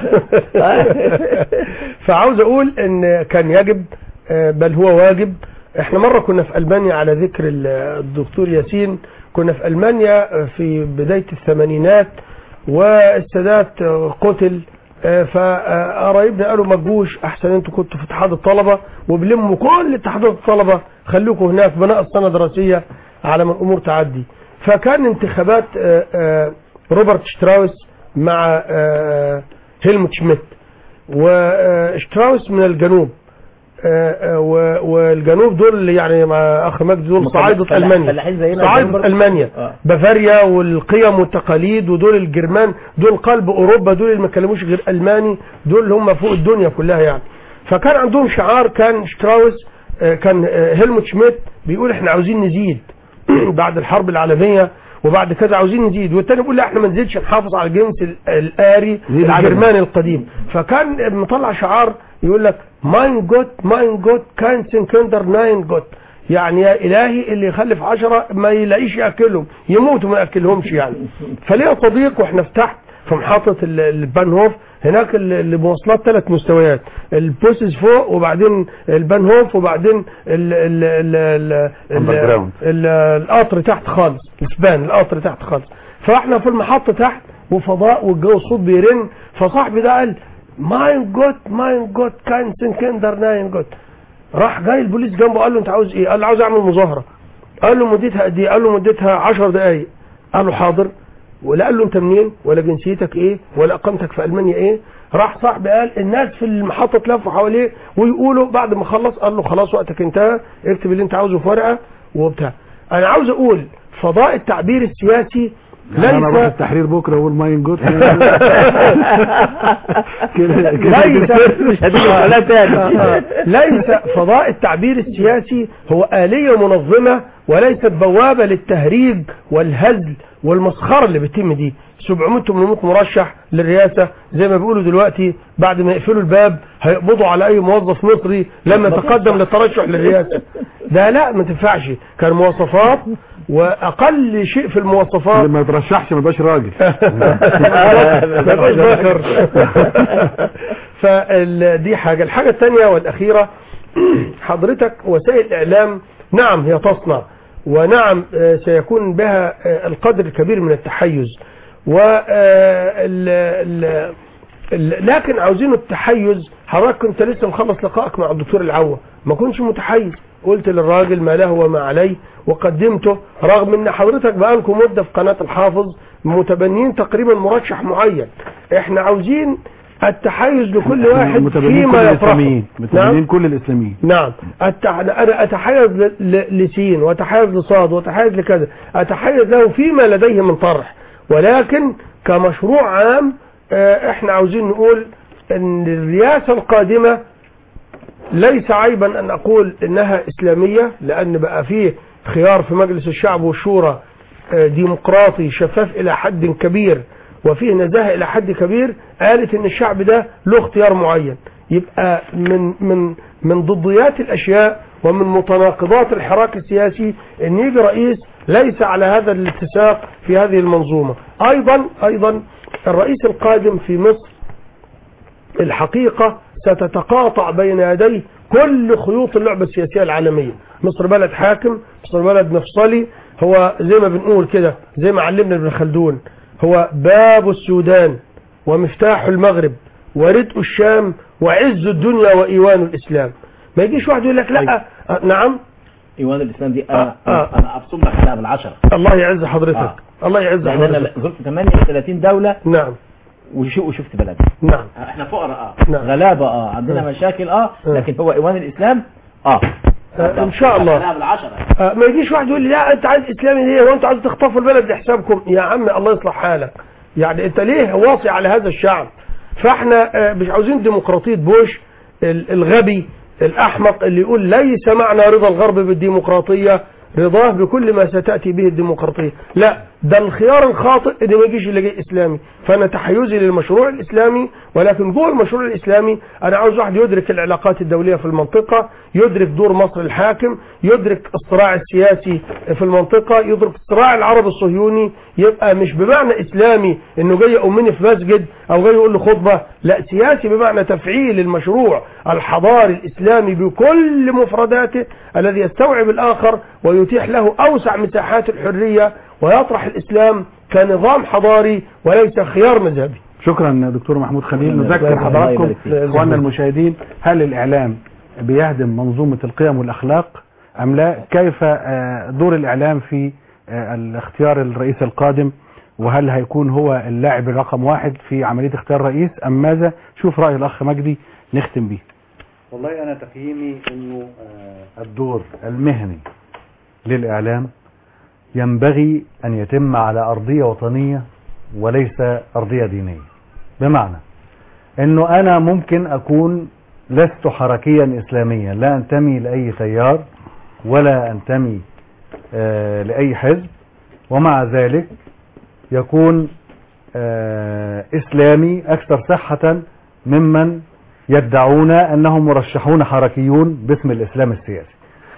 فعاوز اقول ان كان يجب بل هو واجب. احنا مرة كنا في ألمانيا على ذكر الدكتور ياسين كنا في ألمانيا في بداية الثمانينات والسادات قتل فقرايبنا قالوا ما تجوش احسن انتوا كنتوا في اتحاد الطلبة وبلموا كل اتحادات الطلبة خليكم هناك بناء السنة دراسية على ما الامور تعدي. فكان انتخابات روبرت شتراوس مع هيلموت شميت وشتراوس من الجنوب والجنوب دول يعني مع اخ مجدي دول صعايدة المانيا صعايدة المانيا آه. بافاريا والقيم والتقاليد ودول الجرمان دول قلب اوروبا دول اللي ما كلموش غير الماني دول اللي هم فوق الدنيا كلها يعني. فكان عندهم شعار كان شتراوس كان هيلموت شميت بيقول احنا عاوزين نزيد بعد الحرب العالمية وبعد كذا عاوزين نزيد والتاني بيقول لا احنا ما نزيدش نحافظ على الجنس الآري الجرماني القديم. فكان مطلع شعار يقول لك ماين جوت ماين جوت كاين كندر ناين جوت يعني يا إلهي اللي يخلف عشرة ما يلاقيش يأكلهم يموتوا ما يأكلهمش يعني. فليه صديق واحنا فتحت في محطة البانهوف هناك المواصلات ثلاث مستويات البوسز فوق وبعدين البانهوف وبعدين ال ال ال ال ال القطر تحت خالص السبان القطر تحت خالص. فاحنا في المحطة تحت وفضاء والجو الصوت بيرن فصاحبي ده قال ماين جوت ماين جوت كاين سنكندر ناين جوت. راح جاي البوليس جنبه قال له انت عاوز ايه؟ قال له عاوز اعمل مظاهرة. قال له مدتها قد ايه؟ قال له مدتها عشر دقايق. قال له حاضر. ولا قال له انت منين ولا جنسيتك ايه ولا اقامتك في المانيا ايه. راح صاحبي قال الناس في المحطة تلفوا حواليه ويقولوا بعد ما خلص قال له خلاص وقتك انتهى اكتب اللي انت عاوزه في ورقة وبتاع. انا عاوز اقول فضاء التعبير السياسي ليس انا اروح التحرير بكره اقول ماين جوت ليس ليس فضاء التعبير السياسي هو آلية منظمة وليست بوابة للتهريج والهزل والمسخرة اللي بتتم دي. سبعمائة ثمانمائة مرشح للرئاسة زي ما بيقولوا دلوقتي، بعد ما يقفلوا الباب هيقبضوا على اي موظف مصري لما يتقدم للترشح للرئاسة. ده لا ما تنفعش، كان مواصفات واقل شيء في المواصفات ما يترشحش ما يبقاش راجل ما يبقاش ذكر. فدي حاجة. الحاجة الثانية والأخيرة، حضرتك وسائل الإعلام نعم هي تصنع، ونعم سيكون بها القدر الكبير من التحيز، و لكن عاوزين التحيز. حضرتك كنت لسه مخلص لقائك مع الدكتور العوة، ما كنتش متحيز، قلت للراجل ما له وما عليه وقدمته، رغم ان حضرتك بقالكم مدة في قناة الحافظ متبنين تقريبا مرشح معين. احنا عاوزين التحيز لكل واحد فيما يفرحه. متبنين كل الاسلاميين. نعم. التح... انا اتحيز ل... لسين واتحيز لصاد واتحيز لكذا، اتحيز له فيما لديه من طرح، ولكن كمشروع عام احنا عاوزين نقول ان الرئاسة القادمة ليس عيبا ان اقول انها اسلامية، لان بقى فيه خيار في مجلس الشعب والشورى ديمقراطي شفاف الى حد كبير وفيه نزاهة الى حد كبير، قالت ان الشعب ده له اختيار معين. يبقى من من من ضديات الاشياء ومن متناقضات الحراك السياسي ان يجي رئيس ليس على هذا الاتساق في هذه المنظومة. ايضا ايضا الرئيس القادم في مصر الحقيقة ستتقاطع بين يديه كل خيوط اللعبة السياسية العالمية. مصر بلد حاكم، مصر بلد مفصلي، هو زي ما بنقول كده، زي ما علمنا ابن خلدون، هو باب السودان ومفتاح المغرب وردء الشام وعز الدنيا وإيوان الإسلام. ما يجيش واحد يقول لك لا. آه نعم إيوان الإسلام دي أنا آه آه أنا أبصم لك عليها بالعشرة. الله يعز حضرتك. آه. الله يعز حضرتك. أنا زرت ثمانية وثلاثين دولة. نعم. وشو وشفت بلد. نعم. احنا فقراء اه نعم. غلابة اه عندنا مشاكل اه لكن هو إيوان الإسلام اه آه ان شاء الله. آه ما يجيش واحد يقول لي لا انت عايز اسلامي ليه وانت عايز تخطفوا البلد لحسابكم. يا عم الله يصلح حالك، يعني انت ليه واصي على هذا الشعب؟ فاحنا آه مش عاوزين ديمقراطية بوش الغبي الأحمق اللي يقول ليس معنى رضا الغرب بالديمقراطية رضاه بكل ما ستأتي به الديمقراطية. لا، ده الخيار الخاطئ اللي ما يجيش اللي جاي إسلامي. فأنا تحيزي للمشروع الإسلامي، ولكن جوه المشروع الإسلامي أنا عاوز واحد يدرك العلاقات الدولية في المنطقة، يدرك دور مصر الحاكم، يدرك الصراع السياسي في المنطقة، يدرك الصراع العربي الصهيوني. يبقى مش بمعنى إسلامي إنه جاي يؤمني في مسجد أو جاي يقول له خطبة، لا، سياسي بمعنى تفعيل المشروع الحضاري الإسلامي بكل مفرداته الذي يستوعب الآخر ويتيح له أوسع مساحات الحرية ويطرح الإسلام كنظام حضاري وليس خيار مذهبي. شكرا دكتور محمود خليل. نذكر حضراتكم اخواننا المشاهدين، هل الإعلام بيهدم منظومة القيم والأخلاق أم لا؟ كيف دور الإعلام في الاختيار الرئيس القادم، وهل هيكون هو اللاعب الرقم واحد في عملية اختيار رئيس أم ماذا؟ شوف رأي الأخ مجدي نختم به. والله أنا تقييمي أنه الدور المهني للإعلام ينبغي أن يتم على أرضية وطنية وليس أرضية دينية. بمعنى أنه أنا ممكن أكون لست حركيا إسلاميا، لا أنتمي لأي تيار ولا أنتمي آه لأي حزب، ومع ذلك يكون آه إسلامي أكثر صحة ممن يدعون أنهم مرشحون حركيون باسم الإسلام السياسي.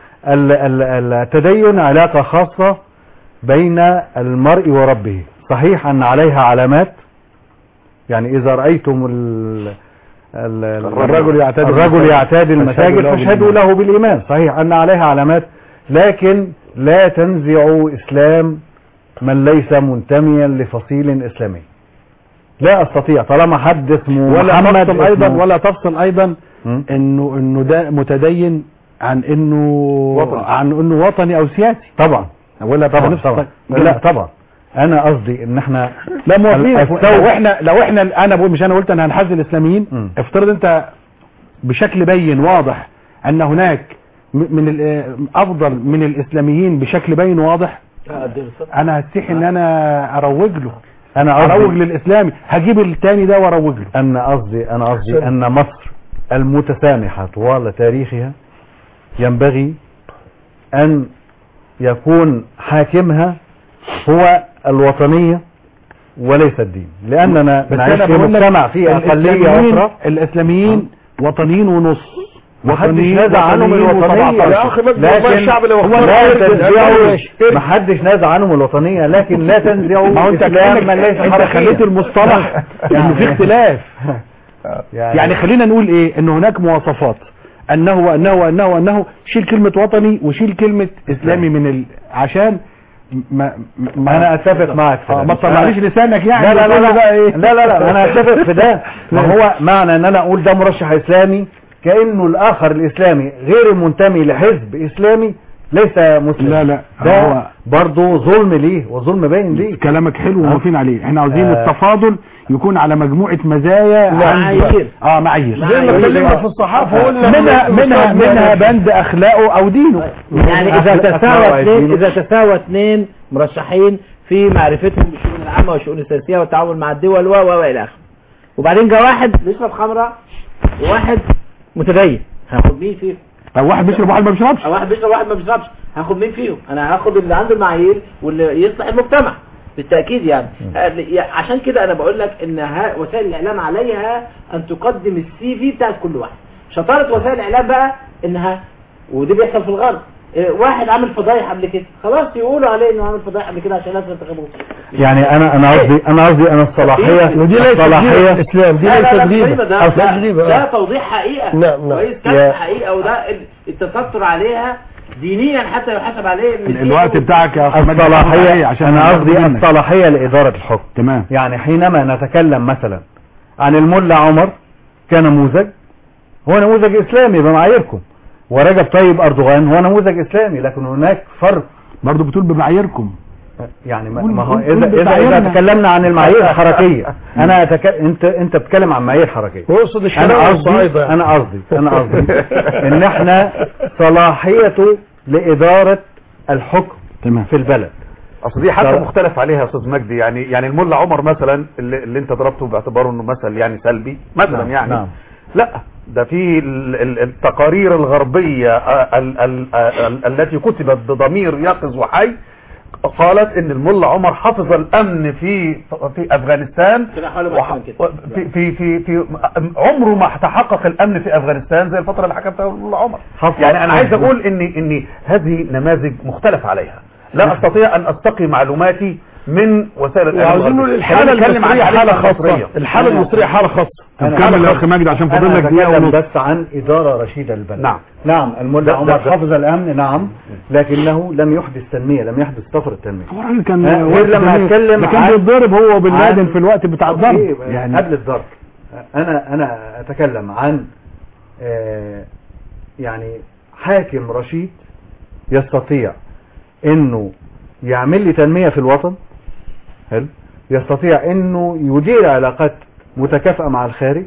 التدين علاقة خاصة بين المرء وربه، صحيح أن عليها علامات، يعني إذا رأيتم ال الرجل يعتاد الرجل يعتاد المساجد فاشهدوا له بالإيمان، صحيح أن عليها علامات، لكن لا تنزع إسلام من ليس منتميا لفصيل إسلامي. لا أستطيع طالما حد اسمه ولا محمد تفصل أيضا ولا تفصل أيضا إنه إنه ده متدين عن إنه وطني. عن إنه وطني أو سياسي. طبعا ولا طبعا طبعا لا طبعا. انا قصدي ان احنا لا موافقين. لو احنا لو احنا انا بقول مش انا قلت انا هنحاز الاسلاميين، م. افترض انت بشكل بين واضح ان هناك من افضل من الاسلاميين بشكل بين واضح، انا هستحي ان انا اروج له، انا اروج للاسلامي، هجيب الثاني ده واروج له. انا قصدي انا قصدي ان مصر المتسامحه طوال تاريخها ينبغي ان يكون حاكمها هو الوطنية وليس الدين، لأننا نعيش في مجتمع فيه أقلية أخرى. الإسلاميين وطنيين ونص، محدش نازع عنهم الوطنية، يا اخي مجلس الشعب لو لا تنزعوا، محدش نازع عنهم الوطنية، لكن لا تنزعوا ما هو انت الإسلام من ليس انت خليت المصطلح انه في اختلاف. يعني, يعني خلينا نقول ايه، ان هناك مواصفات انه وانه وانه وانه شيل كلمة وطني وشيل كلمة اسلامي من ال... عشان ما, ما انا اتفق معك في ما تطلعليش لسانك يعني. لا لا لا لا, بقى إيه؟ لا لا لا انا اتفق في ده. ما هو معنى ان انا اقول ده مرشح اسلامي كأنه الاخر الاسلامي غير المنتمي لحزب اسلامي ليس مسلم. لا لا ده برضه ظلم ليه وظلم باين ليه. كلامك حلو وموافقين عليه. احنا عاوزين آه. التفاضل يكون على مجموعة مزايا معايير. اه معايير زي ما اتكلمنا في الصحافة قلنا منها منها منها بند اخلاقه او دينه. يعني اذا تساوى اثنين اذا تساوى اثنين مرشحين في معرفتهم بالشؤون العامة والشؤون السياسية والتعامل مع الدول و و الى اخره، وبعدين جاء واحد بيشرب خمرة وواحد متدين، هاخد مين فيهم؟ او واحد بيشرب واحد ما بيشربش، او واحد بيشرب واحد ما بيشربش، هاخد مين فيهم؟ انا هاخد اللي عنده المعايير واللي يصلح المجتمع بالتأكيد. يعني عشان كده انا بقول لك ان وسائل الاعلام عليها ان تقدم السي في بتاعت كل واحد. شطارة وسائل الاعلام بقى انها، ودي بيحصل في الغرب، واحد عامل فضايح قبل كده خلاص يقولوا عليه انه عامل فضايح قبل كده عشان الناس تنتخبوه. يعني انا انا قصدي انا قصدي انا الصلاحيه ودي ليست الصلاحيه اسلام، دي ليست تدريب، ده, ده توضيح حقيقه. نعم نعم كويس، كانت حقيقه، وده التستر عليها دينيا حتى يحاسب عليه. الوقت بتاعك يا اخي الصلاحيه عشان انا قصدي الصلاحيه لاداره الحكم. تمام. يعني حينما نتكلم مثلا عن الملا عمر كنموذج، هو نموذج اسلامي بمعاييركم، ورجب طيب اردوغان هو نموذج اسلامي، لكن هناك فرق. برضه بتقول بمعاييركم يعني ما هو اذا اذا, إذا تكلمنا عن المعايير الحركيه، انا أتك... انت انت بتتكلم عن معايير حركيه. انا قصدي انا قصدي انا قصدي ان احنا صلاحيته لاداره الحكم تمام في البلد. اصل دي حاجه مختلف عليها يا استاذ مجدي. يعني يعني الملا عمر مثلا اللي, اللي انت ضربته باعتباره انه مثل يعني سلبي مثلا. نعم. يعني نعم. لا، ده في التقارير الغربيه ال ال ال التي كتبت بضمير يقظ وحي قالت ان الملا عمر حفظ الامن في في افغانستان في في في, في عمره ما تحقق الامن في افغانستان زي الفتره اللي حكمتها الملا عمر. يعني انا عايز اقول ان ان هذه نماذج مختلف عليها، لا استطيع ان استقي معلوماتي من وسائل الاعلام. وعاوزين الحاله المصريه حاله خاصه، الحاله المصريه حاله خاصه. كمل يا اخي مجدي عشان فاضل لك دقيقه ونص. بس عن اداره رشيده للبلد. نعم نعم الملا عمر حفظ الامن نعم، لكنه لم يحدث تنميه، لم يحدث طفره تنميه. هو الراجل كان غير لما اتكلم كان بيتضرب هو وبن لادن في الوقت بتاع الضرب يعني قبل الضرب. انا انا اتكلم عن آه يعني حاكم رشيد يستطيع انه يعمل لي تنمية في الوطن، حلو، يستطيع انه يدير علاقات متكافئة مع الخارج،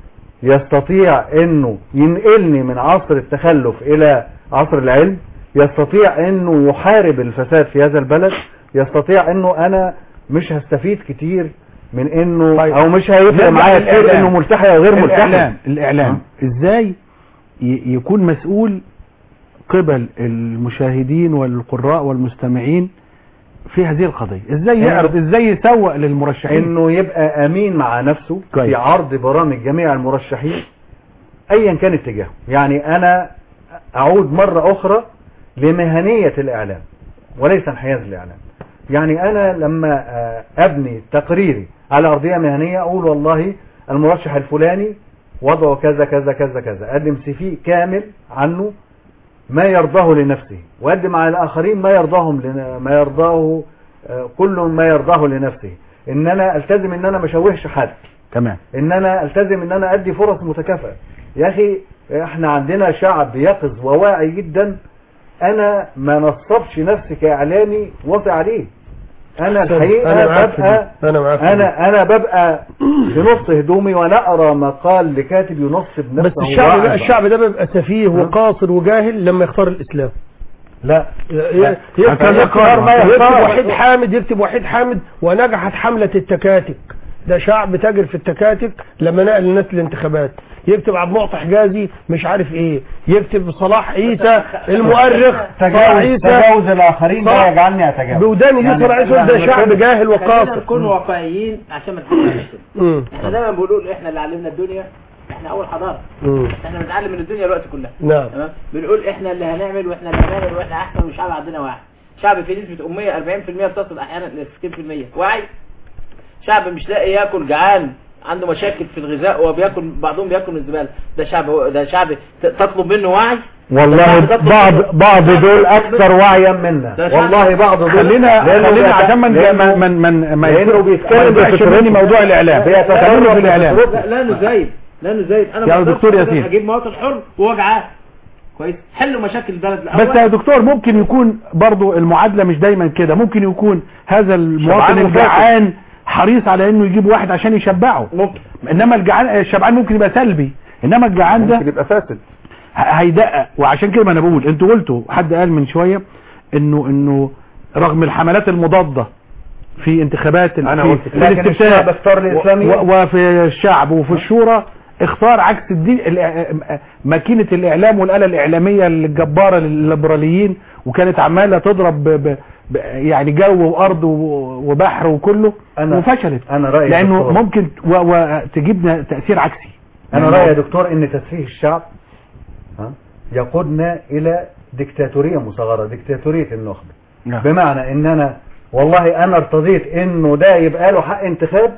يستطيع انه ينقلني من عصر التخلف الى عصر العلم، يستطيع انه يحارب الفساد في هذا البلد، يستطيع انه انا مش هستفيد كتير من انه او مش هيفرق معايا كتير انه ملتحي او غير ملتحي. الاعلام الاعلام ازاي يكون مسؤول قبل المشاهدين والقراء والمستمعين في هذه القضية؟ ازاي يعرض، ازاي يسوق للمرشحين؟ انه يبقى امين مع نفسه كويس. في عرض برامج جميع المرشحين ايا كان اتجاهه. يعني انا اعود مرة اخرى لمهنية الاعلام وليس انحياز الاعلام. يعني انا لما ابني تقريري على ارضية مهنية اقول والله المرشح الفلاني وضعه كذا كذا كذا كذا، اقدم سي في كامل عنه ما يرضاه لنفسه، وقدم على الآخرين ما يرضاهم لنا ما يرضاه كل ما يرضاه لنفسه. ان انا التزم ان انا ما اشوهش حد، تمام، ان انا التزم ان انا ادي فرص متكافئة. يا اخي احنا عندنا شعب يقظ وواعي جدا، انا ما نصبش نفسي كاعلامي واطي عليه. انا الحقيقة أنا ببقى أنا, انا انا ببقى في نص هدومي وانا اقرا مقال لكاتب ينصب نفسه. بس الشعب ده الشعب ده بيبقى سفيه وقاصر وجاهل لما يختار الاسلام. لا يكتب وحيد حامد، يكتب وحيد حامد ونجحت حملة التكاتك ده شعب تاجر في التكاتك لما نقل الناس الانتخابات. يكتب عبد المعطي حجازي مش عارف ايه، يكتب صلاح عيسى المؤرخ صلاح عيسى تجاوز الاخرين ده يجعلني اتجاوز بوداني دي صلاح عيسى. ده شعب جاهل وقاصر. نكون واقعيين عشان ما تتحملش. احنا دايما بنقول احنا اللي علمنا الدنيا، احنا اول حضاره، احنا بنتعلم من الدنيا الوقت كلها. نعم. تمام. بنقول احنا اللي هنعمل واحنا اللي هنعمل واحنا احسن، والشعب عندنا واحد. شعب فيه نسبه اميه أربعين بالمية بتصل احيانا ل ستين بالمية. وعي. شعب مش لاقي ياكل، جعان، عنده مشاكل في الغذاء وبياكل، بعضهم بياكل من الزباله. ده شعب، ده شعب تطلب منه وعي. والله بعض بعض دول اكثر وعيا منا، والله بعض دول. خلينا خلينا عشان من من من ما لانه بيتكلم بفكرني موضوع الاعلام، خلينا في الاعلام. لا لا نزايد لا نزايد. انا يا دكتور ياسين اجيب مواطن حر وهو جعان كويس، حلوا مشاكل البلد الاول. بس يا دكتور ممكن يكون برضو المعادله مش دايما كده، ممكن يكون هذا المواطن الجعان حريص على انه يجيب واحد عشان يشبعه، ممكن. انما الجعان الشبعان ممكن يبقى سلبي، انما الجعان ده ممكن يبقى فاسد هيدقق. وعشان كده ما انا بقول، انتوا قلتوا، حد قال من شويه انه انه رغم الحملات المضاده في انتخابات أنا في, قلت في لكن الشعب اختار الإسلامية، وفي الشعب وفي الشورى اختار عكس الدين. ماكينه الاعلام والآلة الاعلاميه الجباره للليبراليين، وكانت عماله تضرب ب ب يعني جو وارض وبحر وكله، وفشلت. انا رايي لانه دكتور ممكن وتجيبنا تاثير عكسي. انا رايي يا دكتور ان تسفيه الشعب ها يقودنا الى ديكتاتوريه مصغره، ديكتاتوريه النخبه. نعم. بمعنى ان انا والله انا ارتضيت انه ده يبقى له حق انتخاب،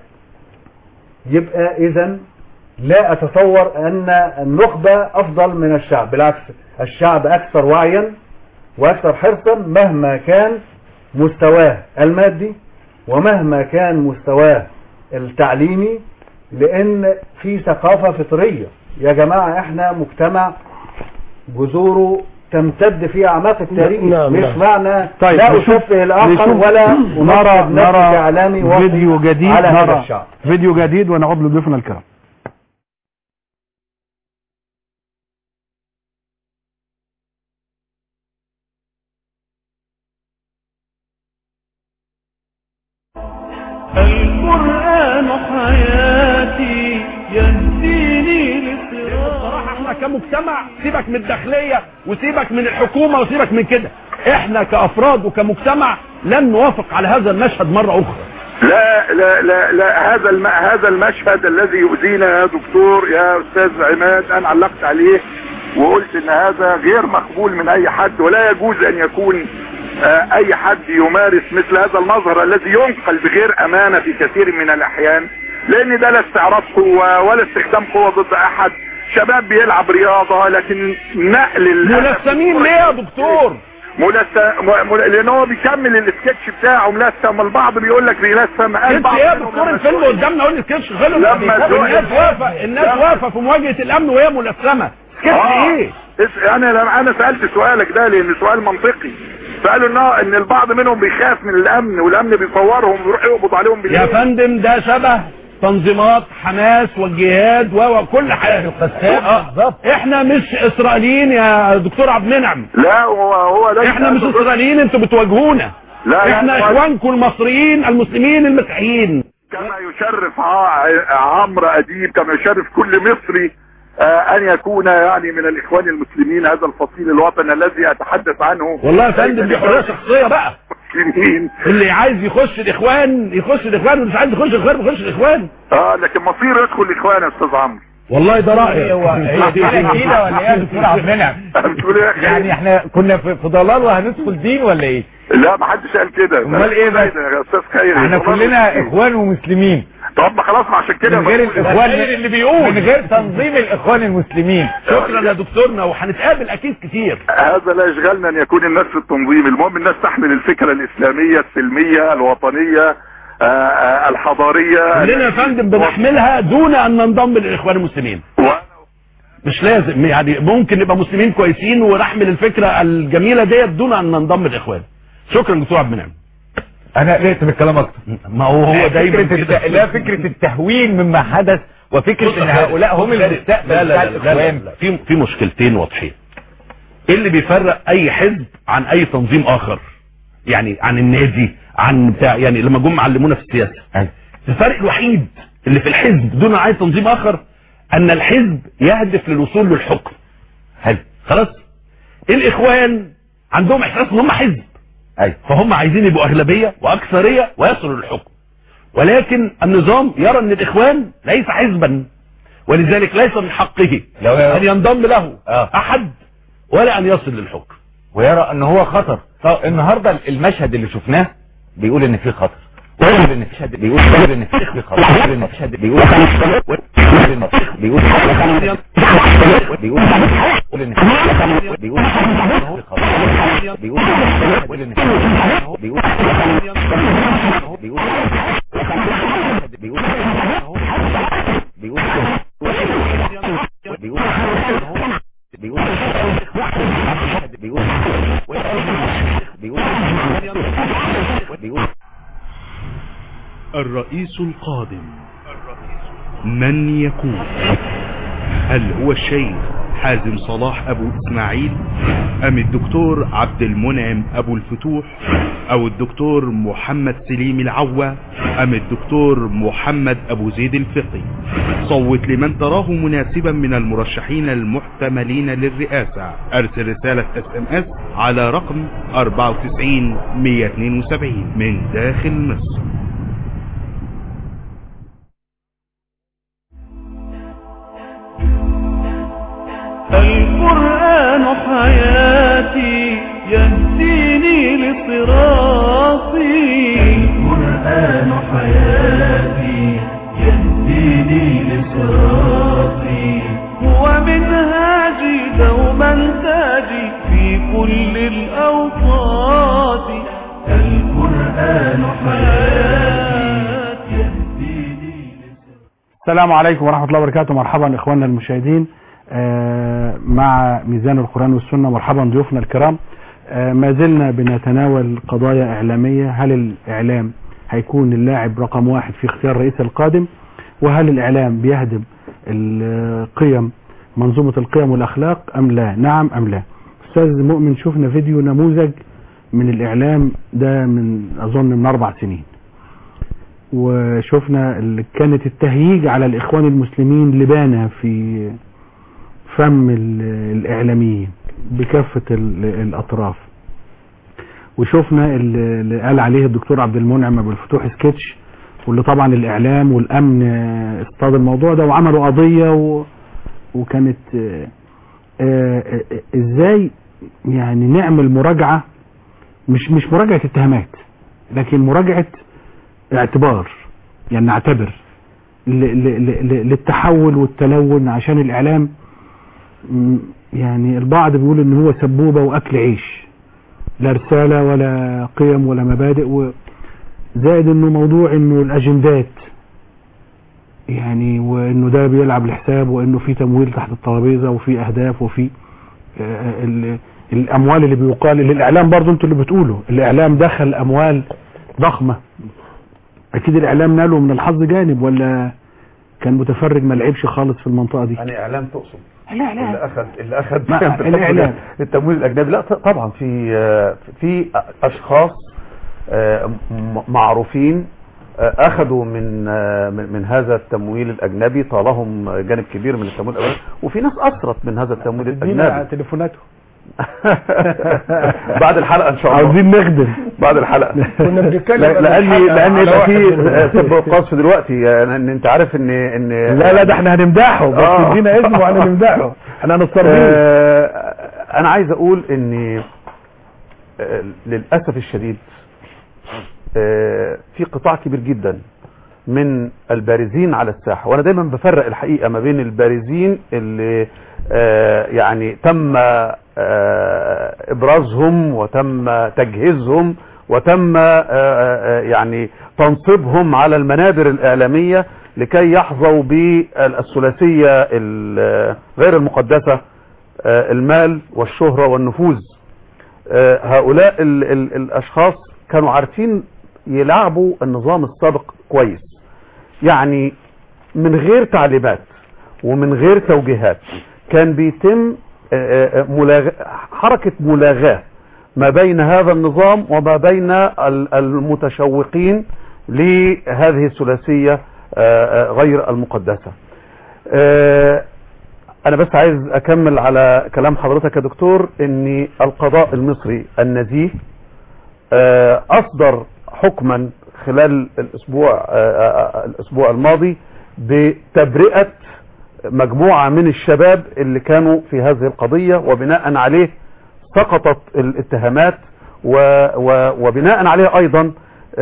يبقى اذا لا اتصور ان النخبه افضل من الشعب، بالعكس الشعب اكثر وعيا واكثر حرصا مهما كان مستواه المادي ومهما كان مستواه التعليمي، لان في ثقافه فطريه يا جماعه. احنا مجتمع جذوره تمتد في اعماق التاريخ. نعم. مش معنى طيب لا اشفه الاخر ولا نرى نرى اعلامي فيديو جديد، على نرى الشعب. فيديو جديد ونعود لضيوفنا الكرام. القرآن حياتي يهديني للصراط. بصراحة احنا كمجتمع، سيبك من الداخلية وسيبك من الحكومة وسيبك من كده، احنا كأفراد وكمجتمع لن نوافق على هذا المشهد مرة أخرى. لا لا لا لا هذا الم... هذا المشهد الذي يؤذينا يا دكتور يا أستاذ عماد، أنا علقت عليه وقلت إن هذا غير مقبول من أي حد، ولا يجوز أن يكون اي حد يمارس مثل هذا المظهر الذي ينقل بغير امانة في كثير من الاحيان، لان ده لا استعراض قوة ولا استخدام قوة ضد احد. شباب بيلعب رياضة، لكن نقل ملثمين ليه يا دكتور؟ ملثم مل... لان هو بيكمل السكتش بتاعه ملثم، البعض بيقول لك بيلثم. انت ايه يا دكتور؟ الفيلم قدامنا قول السكتش خلص. لما الناس واقفة الناس واقفة في مواجهة الامن وهي ملثمة، سكتش آه. ايه؟ انا انا سألت سؤالك ده لان سؤال منطقي. فقالوا ان ان البعض منهم بيخاف من الامن والامن بيصورهم ويروح يقبض عليهم بالليل. يا فندم ده شبه تنظيمات حماس والجهاد وكل حاجه القسام. اه احنا مش اسرائيليين يا دكتور عبد المنعم. لا هو هو ده احنا مش اسرائيليين، انتوا بتواجهونا. لا احنا لا اخوانكم المصريين المسلمين المسيحيين. كما يشرف عمرو اديب، كما يشرف كل مصري آه ان يكون يعني من الاخوان المسلمين، هذا الفصيل الوطني الذي اتحدث عنه. والله يا فندم دي حريه شخصيه بقى. اللي عايز يخش الاخوان يخش الاخوان، واللي مش عايز يخش الاخوان يخش الاخوان. اه لكن مصير يدخل الاخوان يا استاذ عمرو. والله ده رايي. هو هي دي جديده ولا ايه يا دكتور عبد المنعم؟ يعني احنا كنا في ضلال وهندخل دين ولا ايه؟ لا ما حدش قال كده. امال ايه بقى يا استاذ خيري؟ احنا كلنا اخوان ومسلمين. طب ما خلاص، ما عشان كده من غير الاخوان اللي بيقول من غير تنظيم الاخوان المسلمين. شكرا يا دكتورنا، وهنتقابل اكيد كتير. هذا لا يشغلنا ان يكون الناس في التنظيم، المهم الناس تحمل الفكره الاسلاميه السلميه الوطنيه آآ آآ الحضاريه. كلنا يا فندم بنحملها دون ان ننضم للاخوان المسلمين. مش لازم يعني، ممكن نبقى مسلمين كويسين ونحمل الفكره الجميله ديت دون ان ننضم للاخوان. شكرا دكتور عبد المنعم. انا قلقت من الكلام اكتر. ما هو هو دايما فكرة لا فكرة التهوين مما حدث، وفكرة ان هؤلاء هم المستقبل بتاع الاخوان. في في مشكلتين واضحين. ايه اللي بيفرق اي حزب عن اي تنظيم اخر؟ يعني عن النادي، عن بتاع، يعني لما جم علمونا في السياسه الفرق الوحيد اللي في الحزب دون رعاية تنظيم اخر ان الحزب يهدف للوصول للحكم. حلو خلاص. الاخوان عندهم احساس ان هم حزب، اي فهم عايزين يبقوا اغلبية واكثرية ويصلوا للحكم، ولكن النظام يرى ان الاخوان ليس حزبا، ولذلك ليس من حقه ان ينضم له آه. احد ولا ان يصل للحكم، ويرى ان هو خطر. النهارده المشهد اللي شفناه بيقول ان في خطر، ويقول ان في بيقول ان في خطر، بيقول ان في بيقول بيقول بيقول بيقول ان بيقول الرئيس القادم من يكون؟ هل هو الشيخ حازم صلاح ابو اسماعيل ام الدكتور عبد المنعم ابو الفتوح او الدكتور محمد سليم العوا ام الدكتور محمد ابو زيد الفقي؟ صوت لمن تراه مناسبا من المرشحين المحتملين للرئاسة. ارسل رسالة اس ام اس على رقم اربعة وتسعين مية اتنين وسبعين من داخل مصر. القرآن حياتي يهديني لصراطي، القرآن حياتي يهديني لصراطي، هو منهاجي دوما تاجي في كل الأوقات، القرآن حياتي يهديني لصراطي. السلام عليكم ورحمة الله وبركاته. مرحبا إخواننا المشاهدين آه مع ميزان القرآن والسنة. مرحبا ضيوفنا الكرام. آه ما زلنا بنتناول قضايا إعلامية. هل الإعلام هيكون اللاعب رقم واحد في اختيار الرئيس القادم؟ وهل الإعلام بيهدم القيم، منظومة القيم والأخلاق أم لا؟ نعم أم لا؟ أستاذ مؤمن، شفنا فيديو نموذج من الإعلام ده من أظن من أربع سنين، وشفنا اللي كانت التهييج على الإخوان المسلمين لبانة في فم الإعلاميين بكافة الأطراف، وشفنا اللي قال عليه الدكتور عبد المنعم أبو الفتوح سكتش، واللي طبعا الإعلام والأمن اصطاد الموضوع ده وعملوا قضية و... وكانت آآ آآ ازاي يعني نعمل مراجعة، مش مش مراجعة اتهامات لكن مراجعة اعتبار، يعني نعتبر ل... ل... ل... للتحول والتلون، عشان الإعلام يعني البعض بيقول ان هو سبوبة واكل عيش، لا رسالة ولا قيم ولا مبادئ، وزائد انه موضوع انه الاجندات يعني، وانه ده بيلعب الحساب، وانه في تمويل تحت الترابيزة وفي اهداف وفي الاموال اللي بيقال اللي الاعلام برضو انتوا اللي بتقولوا الاعلام دخل اموال ضخمة. اكيد الاعلام ناله من الحظ جانب، ولا كان متفرج ما لعبش خالص في المنطقة دي؟ يعني اعلام تقصد لا لا اللي اخذ اللي اخذ الإعلام التمويل الاجنبي؟ لا طبعا في في اشخاص معروفين اخذوا من من هذا التمويل الاجنبي، طالهم جانب كبير من التمويل الاجنبي، وفي ناس اسرت من هذا التمويل الاجنبي. تليفوناته بعد الحلقه ان شاء الله عاوزين نخدم بعد الحلقه كنا بنتكلم لاني لان يبقى في سب وقصف دلوقتي، يعني انت عارف ان ان لا لا ده احنا هنمدحه، بس ادينا اسمه واحنا نمدحه، احنا هنتصرف. انا عايز اقول ان للاسف الشديد في قطاع كبير جدا من البارزين على الساحه، وانا دايما بفرق الحقيقه ما بين البارزين اللي يعني تم ابرازهم وتم تجهيزهم وتم يعني تنصيبهم على المنابر الاعلاميه لكي يحظوا بالثلاثيه غير المقدسه، المال والشهره والنفوذ. هؤلاء ال ال الاشخاص كانوا عارفين يلعبوا النظام السابق كويس، يعني من غير تعليمات ومن غير توجيهات كان بيتم ملاغ... حركة ملاغاة ما بين هذا النظام وما بين المتشوقين لهذه الثلاثية غير المقدسة. انا بس عايز اكمل على كلام حضرتك يا دكتور، ان القضاء المصري النزيه اصدر حكما خلال الاسبوع الاسبوع الماضي بتبرئة مجموعة من الشباب اللي كانوا في هذه القضية، وبناء عليه سقطت الاتهامات، وبناء عليه ايضا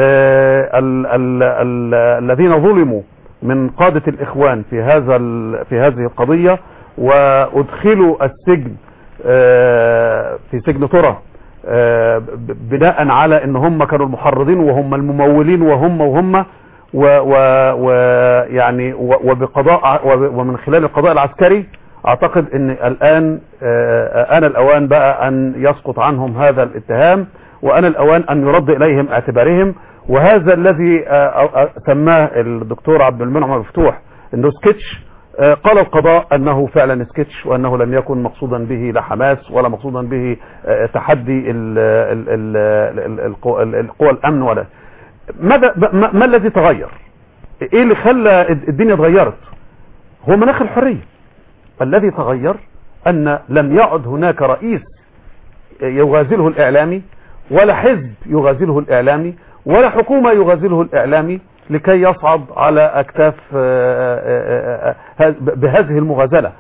الذين ظلموا من قادة الاخوان في هذا في هذه القضية وادخلوا السجن في سجن ترى بناء على ان هم كانوا المحرضين وهم الممولين وهم وهم ويعني وبقضاء ومن خلال القضاء العسكري. اعتقد ان الان انا الاوان بقى ان يسقط عنهم هذا الاتهام، وانا الاوان ان يرد اليهم اعتبارهم. وهذا الذي سماه الدكتور عبد المنعم مفتوح انه سكتش، قال القضاء انه فعلا سكتش، وانه لم يكن مقصودا به لا حماس ولا مقصودا به تحدي القوى الامن. ولا ماذا ما الذي تغير؟ ايه اللي خلى الدنيا اتغيرت؟ هو مناخ الحرية. الذي تغير ان لم يعد هناك رئيس يغازله الاعلامي، ولا حزب يغازله الاعلامي، ولا حكومة يغازله الاعلامي لكي يصعد على اكتاف بهذه المغازلة.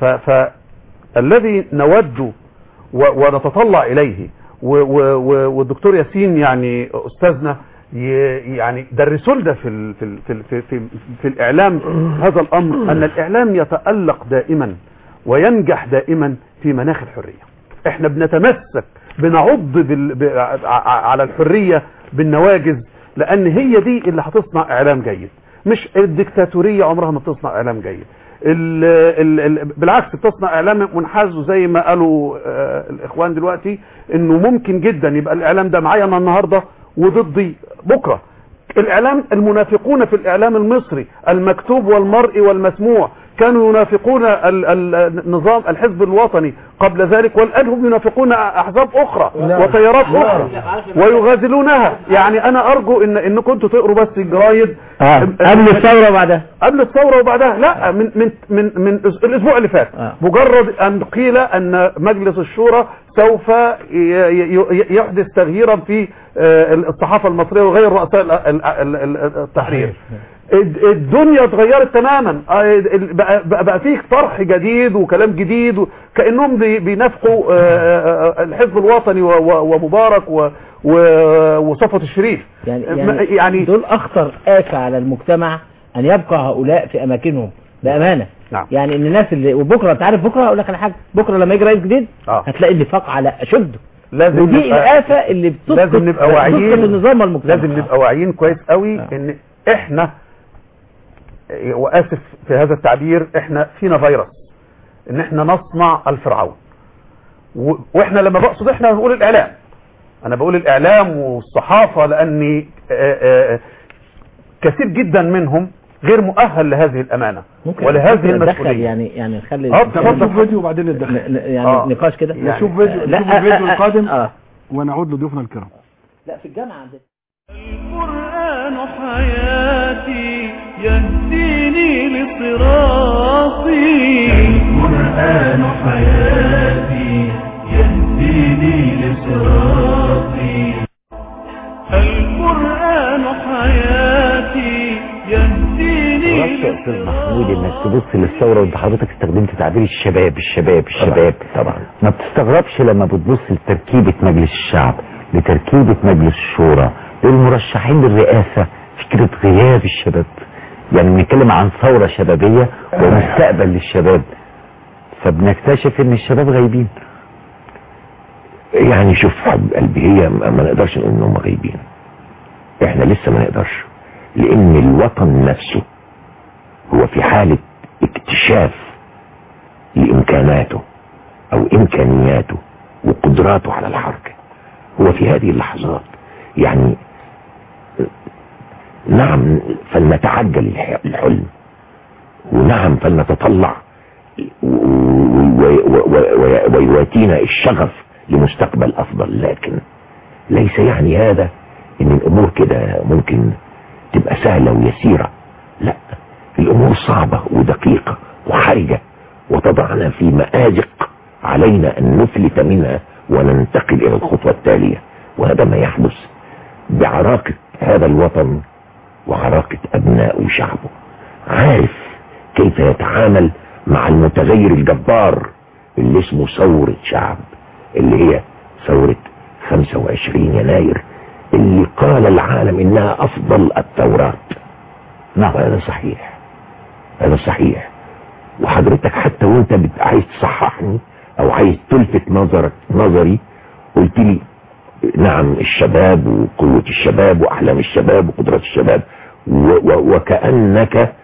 فالذي نود ونتطلع اليه، والدكتور ياسين يعني استاذنا يعني درسوا لنا في في في في في, في الاعلام هذا الامر، ان الاعلام يتألق دائما وينجح دائما في مناخ الحرية. احنا بنتمسك بنعض على الحرية بالنواجذ، لان هي دي اللي هتصنع اعلام جيد، مش الدكتاتورية عمرها ما بتصنع اعلام جيد. ال ال ال بالعكس بتصنع اعلام منحاز، زي ما قالوا آه الاخوان دلوقتي، انه ممكن جدا يبقى الاعلام ده معايا انا النهارده وضدي بكره. الاعلام، المنافقون في الاعلام المصري المكتوب والمرئي والمسموع كانوا ينافقون النظام الحزب الوطني قبل ذلك، والآن هم ينافقون احزاب اخرى وتيارات اخرى ويغازلونها. يعني انا ارجو ان ان كنتوا تقروا بس الجرايد آه. قبل الثوره وبعدها قبل الثوره وبعدها لا من من من من الاسبوع اللي فات آه. مجرد ان قيل ان مجلس الشورى سوف يحدث تغييرا في الصحافه المصريه وغير رؤساء التحرير، الدنيا اتغيرت تماما. بقى, بقى فيه طرح جديد وكلام جديد، كأنهم بينافقوا الحزب الوطني ومبارك وصفوة الشريف. يعني, يعني, يعني دول اخطر آفة على المجتمع ان يبقى هؤلاء في اماكنهم بامانه. نعم. يعني ان الناس اللي وبكره انت عارف بكره اقول لك على حاجه، بكره لما يجي رئيس جديد آه. هتلاقي النفاق على اشده. لازم ودي الآفة اللي بتسقط لازم نبقى واعيين النظام المجتمع. لازم نبقى واعيين كويس قوي آه. ان احنا، واسف في هذا التعبير، احنا فينا فيروس ان احنا نصنع الفرعون. واحنا لما بقصد احنا بنقول الاعلام، انا بقول الاعلام والصحافة، لاني كثير جدا منهم غير مؤهل لهذه الامانة ولهذه المسؤولية. يعني يعني نخلي نشوف فيديو وبعدين ندخل يعني آه. نقاش كده، يعني نشوف فيديو لا نشوف الفيديو القادم آه. ونعود لضيوفنا الكرام. لا في الجامعة عندنا. القرآن حياتي يهديني لصراطي، القرآن حياتي يهديني لصراطي، القرآن حياتي يهديني لصراطي. يا استاذ محمود انك تبص للثوره، وانت حضرتك استخدمت تعبير الشباب الشباب الشباب طبعا. ما بتستغربش لما بتبص لتركيبه مجلس الشعب، لتركيبه مجلس الشورى، للمرشحين للرئاسه، فكره غياب الشباب. يعني بنتكلم عن ثوره شبابيه ومستقبل للشباب، فبنكتشف ان الشباب غايبين. يعني شوف حب قلبي، هي ما نقدرش نقول انهم غايبين، احنا لسه ما نقدرش، لان الوطن نفسه هو في حالة اكتشاف لامكاناته او امكانياته وقدراته على الحركة. هو في هذه اللحظات يعني نعم فلنتعجل الحلم، ونعم فلنتطلع ويواتينا الشغف لمستقبل افضل، لكن ليس يعني هذا ان الامور كده ممكن تبقى سهلة ويسيرة. لا، الامور صعبة ودقيقة وحرجة وتضعنا في مآزق علينا ان نفلت منها وننتقل الى الخطوة التالية. وهذا ما يحدث بعراقة هذا الوطن وعراقة ابناء وشعبه. عارف كيف يتعامل مع المتغير الجبار اللي اسمه ثورة شعب، اللي هي ثورة خمسة وعشرين يناير اللي قال العالم انها افضل الثورات. نعم، هذا صحيح، هذا صحيح. وحضرتك حتى وانت عايز تصححني او عايز تلفت نظرك نظري قلت لي نعم الشباب وقوة الشباب واحلام الشباب وقدرات الشباب، وكأنك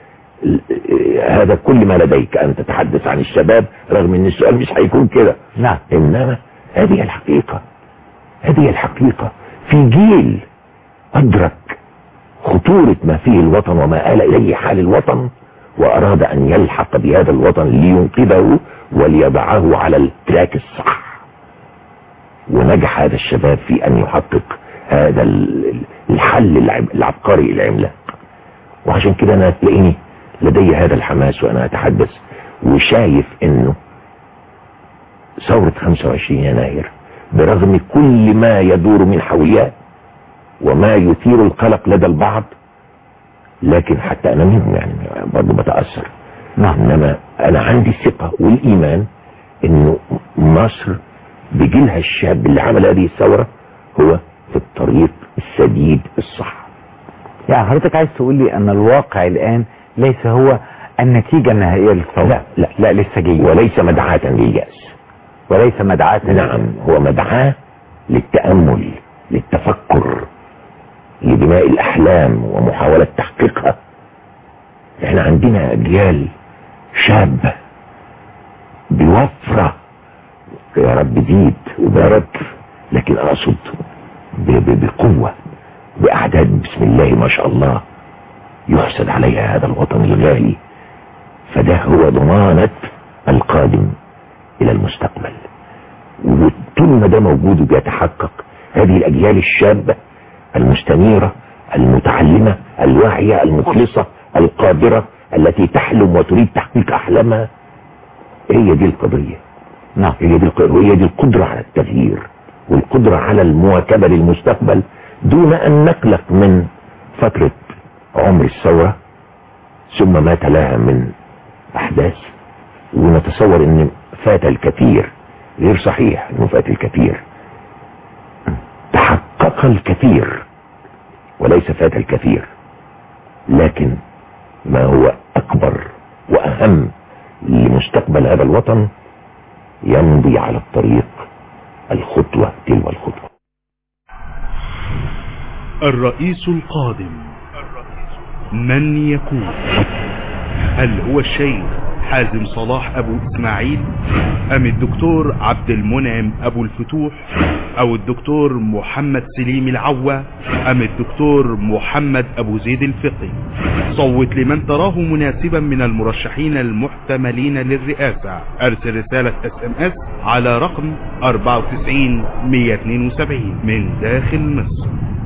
هذا كل ما لديك ان تتحدث عن الشباب، رغم ان السؤال مش هيكون كده. نعم، انما هذه الحقيقة، هذه الحقيقة في جيل ادرك خطورة ما فيه الوطن وما آل اليه حال الوطن، واراد ان يلحق بهذا الوطن لينقذه وليضعه على التراك الصح. ونجح هذا الشباب في ان يحقق هذا الحل العبقري العملاق. وعشان كده انا تلاقيني لدي هذا الحماس وانا اتحدث وشايف انه ثورة خمسة وعشرين يناير برغم كل ما يدور من حولها وما يثير القلق لدى البعض، لكن حتى انا منهم يعني برضه بتأثر. نعم، انما انا عندي الثقة والايمان انه مصر بجيلها الشاب اللي عمل هذه الثورة هو في الطريق السديد الصح. يعني حضرتك عايز تقول لي ان الواقع الان ليس هو النتيجة النهائية للثورة؟ لا لا لا لسه جاي، وليس مدعاة لليأس، وليس مدعاة. نعم، هو مدعاة للتأمل، للتفكر، لبناء الأحلام ومحاولة تحقيقها. احنا عندنا أجيال شابة بوفرة، يا رب زيد وبارك، لكن أقصد بقوة، بأعداد بسم الله ما شاء الله يحسد عليها هذا الوطن الغالي. فده هو ضمانة القادم إلى المستقبل. وطول ما ده موجود وبيتحقق، هذه الأجيال الشابة المستنيرة المتعلمة الواعية المخلصة القادرة التي تحلم وتريد تحقيق أحلامها، هي دي القضية. نعم، هي دي القدرة، وهي دي القدرة على التغيير والقدرة على المواكبة للمستقبل دون أن نقلق من فترة عمر الثورة ثم ما تلاها من أحداث ونتصور أن فات الكثير. غير صحيح أنه فات الكثير، تحقق الكثير وليس فات الكثير. لكن ما هو أكبر وأهم لمستقبل هذا الوطن يمضي على الطريق الخطوة تلو الخطوة. الرئيس القادم من يكون؟ هل هو الشيخ حازم صلاح أبو إسماعيل أم الدكتور عبد المنعم أبو الفتوح أو الدكتور محمد سليم العوة أم الدكتور محمد أبو زيد الفقي؟ صوت لمن تراه مناسبا من المرشحين المحتملين للرئاسة. أرسل رسالة اس ام اس على رقم أربعة وتسعين مية واثنين وسبعين من داخل مصر.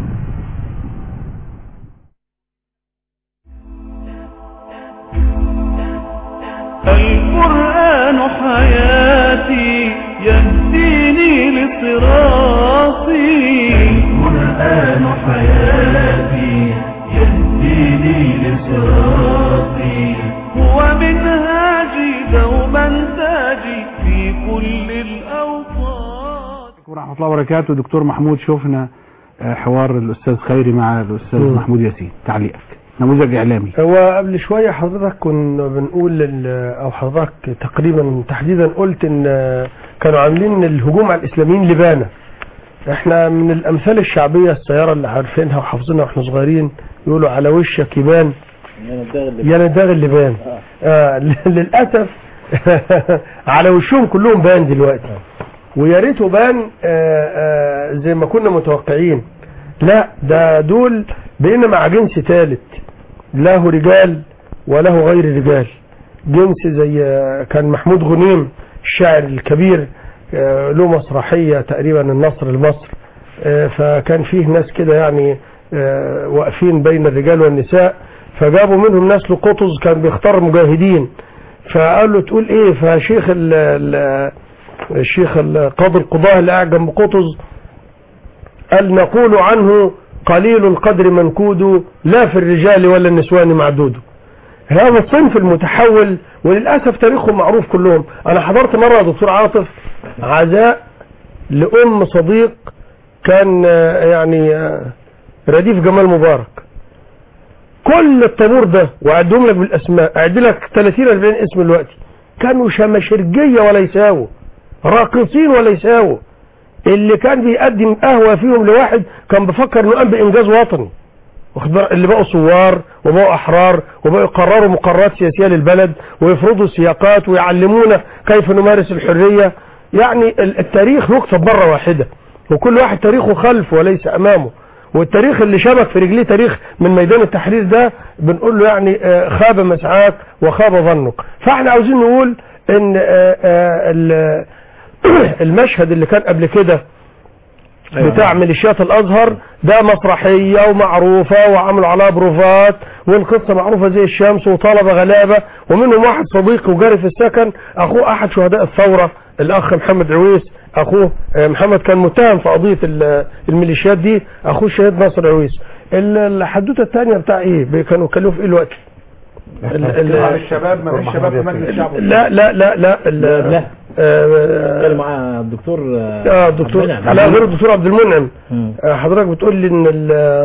القرآن حياتي يهديني لصراطي، القرآن حياتي يهديني لصراطي، هو منهاجي دوما تاجي في كل الأوقات. ورحمة الله وبركاته. دكتور محمود، شوفنا حوار الأستاذ خيري مع الأستاذ م. محمود ياسين، تعليقك نموذج إعلامي. هو قبل شوية حضرتك كنا بنقول او حضرتك تقريبا تحديدا قلت ان كانوا عاملين الهجوم على الاسلاميين لبانة. احنا من الامثال الشعبية السيارة اللي عارفينها وحافظينها واحنا صغيرين يقولوا على وشك يبان يا نداغ اللبان. آه للأسف على وشهم كلهم بان دلوقتي، ويا ريته بان آه آه زي ما كنا متوقعين. لا، ده دول بقينا مع جنس ثالث له رجال وله غير رجال. جنس زي كان محمود غنيم الشاعر الكبير له مسرحية تقريبا النصر لمصر، فكان فيه ناس كده يعني آه واقفين بين الرجال والنساء، فجابوا منهم ناس لقطز كان بيختار مجاهدين، فقال له تقول ايه؟ فشيخ ال ال الشيخ القاضي القضاة اللي قاعد جنب قطز قال نقول عنه قليل القدر منكود لا في الرجال ولا النسوان معدود. هذا الصنف المتحول وللأسف تاريخهم معروف كلهم. أنا حضرت مرة يا دكتور عاطف عزاء لأم صديق كان يعني رديف جمال مبارك، كل الطابور ده وأعدهم لك بالأسماء، أعد لك ثلاثين أربعين اسم دلوقتي، كانوا شماشرجية ولا يساووا، راقصين ولا يساووا. اللي كان بيقدم قهوة فيهم لواحد كان بفكر انه قام بإنجاز وطني، اللي بقوا ثوار وبقوا أحرار وبقوا يقرروا مقررات سياسية للبلد ويفرضوا سياقات ويعلمونا كيف نمارس الحرية. يعني التاريخ يكتب مرة واحدة وكل واحد تاريخه خلفه وليس أمامه، والتاريخ اللي شبك في رجليه تاريخ من ميدان التحرير ده بنقول له يعني خاب مسعاك وخاب ظنك. فاحنا عاوزين نقول ان المشهد اللي كان قبل كده بتاع ميليشيات الازهر ده مسرحية ومعروفة وعملوا عليها بروفات والقصة معروفة زي الشمس وطلبة غلابة، ومنهم واحد صديق وجاري في السكن اخوه احد شهداء الثورة الاخ محمد عويس، اخوه محمد كان متهم في قضية الميليشيات دي، اخوه الشهيد ناصر عويس. الحدوتة الثانية بتاع ايه كانوا كلوا في ايه الوقت؟ الشباب ما فيش شباب في مجلس الشعب. لا لا لا لا لا اتكلم مع الدكتور اه الدكتور لا غير الدكتور عبد المنعم. حضرتك بتقول لي ان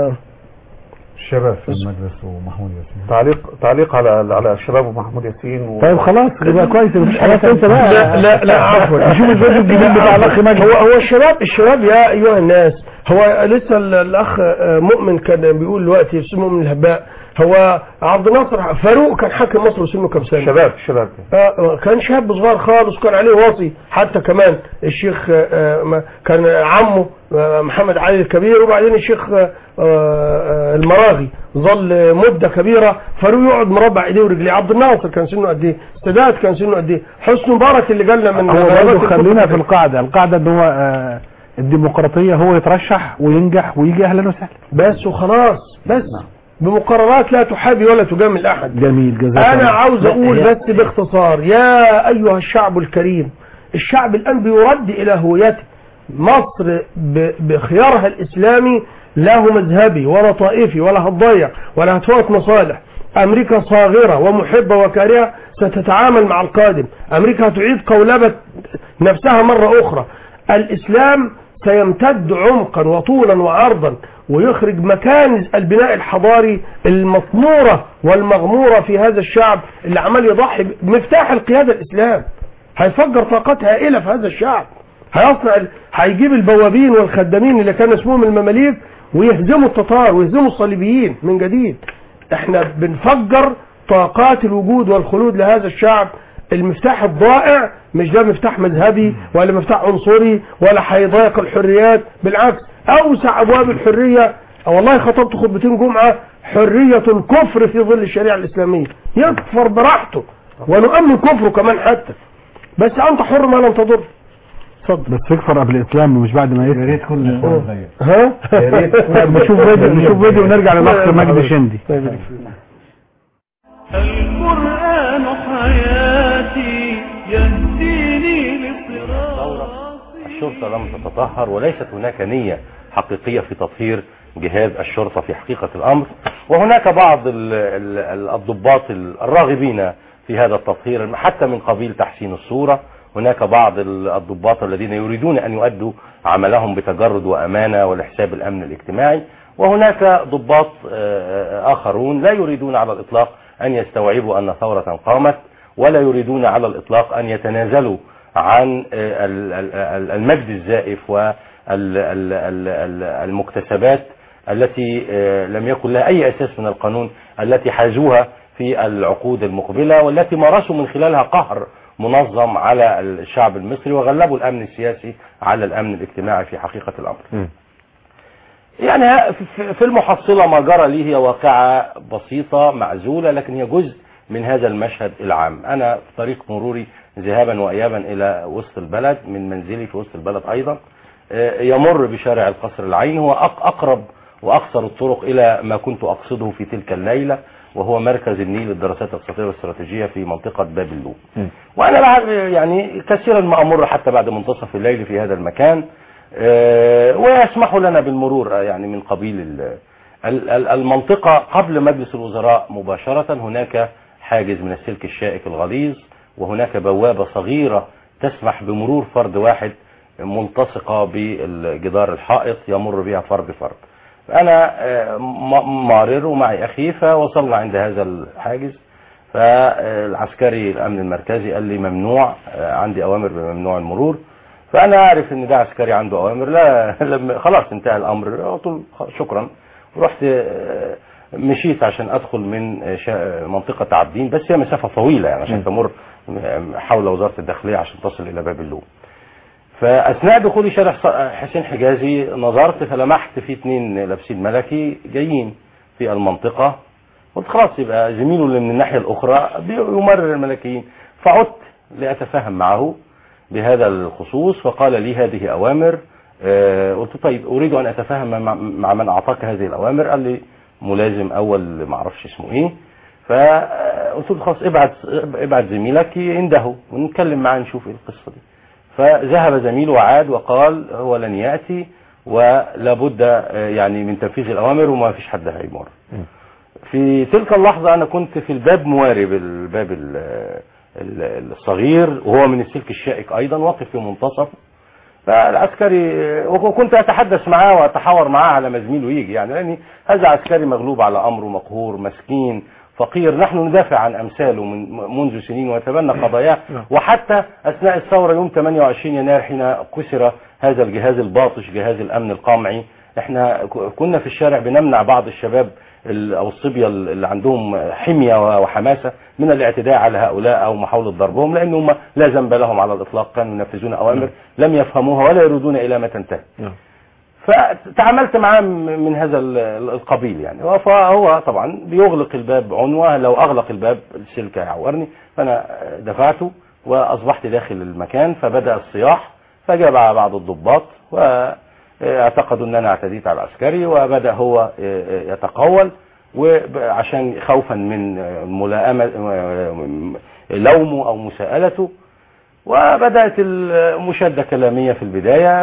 الشباب في المجلس ومحمود ياسين. تعليق تعليق على على الشباب ومحمود ياسين و... طيب خلاص يبقى كويس مفيش حاجه ثالثه بقى. لا لا لا عفوا نشوف الفيديو الجديد بتاع الاخ مجدي. هو هو الشباب الشباب يا ايها الناس، هو لسه الاخ مؤمن كان بيقول دلوقتي اسمه مؤمن الهباء، هو عبد الناصر فاروق كان حاكم مصر وسنه كام سنه؟ شباب شباب آه كان شاب صغير خالص وكان عليه واصي، حتى كمان الشيخ آه كان عمه آه محمد علي الكبير، وبعدين الشيخ آه آه المراغي ظل مده كبيره، فاروق يقعد مربع ايديه ورجليه. عبد الناصر كان سنه قد ايه؟ السادات كان سنه قد ايه؟ حسني مبارك اللي جالنا من هو برضه خلينا في القاعده، القاعده ان هو آه الديمقراطيه هو يترشح وينجح ويجي اهلا وسهلا بس وخلاص، بس بمقررات لا تحابي ولا تجامل احد. جميل جزاك الله. انا عاوز اقول بس باختصار يا ايها الشعب الكريم، الشعب الان بيرد الى هويته. مصر بخيارها الاسلامي لا هو مذهبي ولا طائفي ولا هتضيع ولا هتفوت مصالح. امريكا صاغرة ومحبة وكارهة ستتعامل مع القادم، امريكا هتعيد قولبة نفسها مرة اخرى. الاسلام سيمتد عمقا وطولا وعرضا ويخرج مكانز البناء الحضاري المطمورة والمغمورة في هذا الشعب اللي عمال يضحي بمفتاح القيادة الإسلام. هيفجر طاقات هائلة في هذا الشعب، هيصنع هيجيب البوابين والخدامين اللي كانوا اسمهم المماليك ويهزموا التتار ويهزموا الصليبيين من جديد. احنا بنفجر طاقات الوجود والخلود لهذا الشعب. المفتاح الضائع مش ده مفتاح مذهبي ولا مفتاح عنصري ولا هيضايق الحريات، بالعكس اوسع ابواب الحرية. والله خطبت خطبتين جمعة حرية كفر في ظل الشريعة الاسلامية، يكفر براحته ونؤمن كفره كمان حتى، بس انت حر ما لم تضر. اتفضل. بس يكفر قبل الاسلام مش بعد ما يسلم. يا ريت كل ها يا ريت نشوف فيديو نشوف فيديو ونرجع للاخ مجدي شندي. القرآن حياتي يهديني للصراط. الشرطة لم تتطهر وليست هناك نية حقيقية في تطهير جهاز الشرطة في حقيقة الأمر، وهناك بعض الضباط الراغبين في هذا التطهير حتى من قبيل تحسين الصورة. هناك بعض الضباط الذين يريدون أن يؤدوا عملهم بتجرد وأمانة ولحساب الأمن الاجتماعي، وهناك ضباط آخرون لا يريدون على الإطلاق أن يستوعبوا أن ثورة قامت، ولا يريدون على الإطلاق أن يتنازلوا عن المجد الزائف والمكتسبات التي لم يكن لها أي أساس من القانون التي حازوها في العقود المقبلة، والتي مارسوا من خلالها قهر منظم على الشعب المصري وغلبوا الأمن السياسي على الأمن الاجتماعي في حقيقة الأمر. م. يعني في المحصلة ما جرى لي هي واقعة بسيطة معزولة، لكن هي جزء من هذا المشهد العام. أنا في طريق مروري ذهابا وإيابا إلى وسط البلد من منزلي في وسط البلد أيضا، يمر بشارع القصر العيني، هو أقرب وأقصر الطرق إلى ما كنت أقصده في تلك الليلة، وهو مركز النيل للدراسات الاقتصادية والاستراتيجية في منطقة باب اللوم. وأنا بعد يعني كثيرا ما أمر حتى بعد منتصف الليل في هذا المكان، أه ويسمحوا لنا بالمرور يعني من قبيل المنطقة قبل مجلس الوزراء مباشرة. هناك حاجز من السلك الشائك الغليظ، وهناك بوابة صغيرة تسمح بمرور فرد واحد ملتصقة بالجدار الحائط يمر بها فرد فرد. أنا مارر ومعي أخي، فوصلنا عند هذا الحاجز، فالعسكري الأمن المركزي قال لي ممنوع، عندي أوامر بممنوع المرور. فأنا أعرف إن ده عسكري عنده أوامر، لا لما خلاص انتهى الأمر قلت شكرا، ورحت مشيت عشان أدخل من منطقة عابدين، بس هي مسافة طويلة يعني عشان تمر حول وزارة الداخلية عشان تصل إلى باب اللوم. فأثناء دخولي شارع حسين حجازي نظرت فلمحت في اثنين لابسين ملكي جايين في المنطقة، قلت خلاص يبقى زميله اللي من الناحية الأخرى بيمرر الملكيين. فعدت لأتفاهم معه بهذا الخصوص، فقال لي هذه أوامر. أه قلت طيب أريد أن أتفاهم مع من أعطاك هذه الأوامر. قال لي ملازم أول ما أعرفش اسمه إيه. فقلت له خلاص ابعت ابعت زميلك عنده ونتكلم معاه نشوف إيه القصة دي. فذهب زميله وعاد وقال هو لن يأتي ولا بد يعني من تنفيذ الأوامر وما فيش حد هيمر. في تلك اللحظة أنا كنت في الباب مواري بالباب الصغير، وهو من السلك الشائك أيضا واقف في منتصف. فالعسكري وكنت أتحدث معاه وأتحاور معاه على ما زميله يجي، يعني لأني هذا عسكري مغلوب على أمره، مقهور، مسكين، فقير. نحن ندافع عن أمثاله من منذ سنين ونتبنى قضاياه، وحتى أثناء الثورة يوم ثمانية وعشرين يناير حين كسر هذا الجهاز الباطش، جهاز الأمن القمعي، احنا كنا في الشارع بنمنع بعض الشباب أو الصبية اللي عندهم حمية وحماسة من الاعتداء على هؤلاء أو محاولة ضربهم، لأنهم لا ذنب لهم على الإطلاق، كانوا ينفذون أوامر لم يفهموها ولا يريدون إلى ما تنتهي. فتعاملت معاه من هذا القبيل يعني. فهو طبعا بيغلق الباب عنوة، لو أغلق الباب السلك يعورني، فأنا دفعته وأصبحت داخل المكان. فبدأ الصياح، فجاء بعض الضباط واعتقدوا أن أنا اعتديت على العسكري، وبدأ هو يتقول، وعشان خوفا من ملائمة لومه أو مساءلته، وبدأت المشادة كلامية في البداية.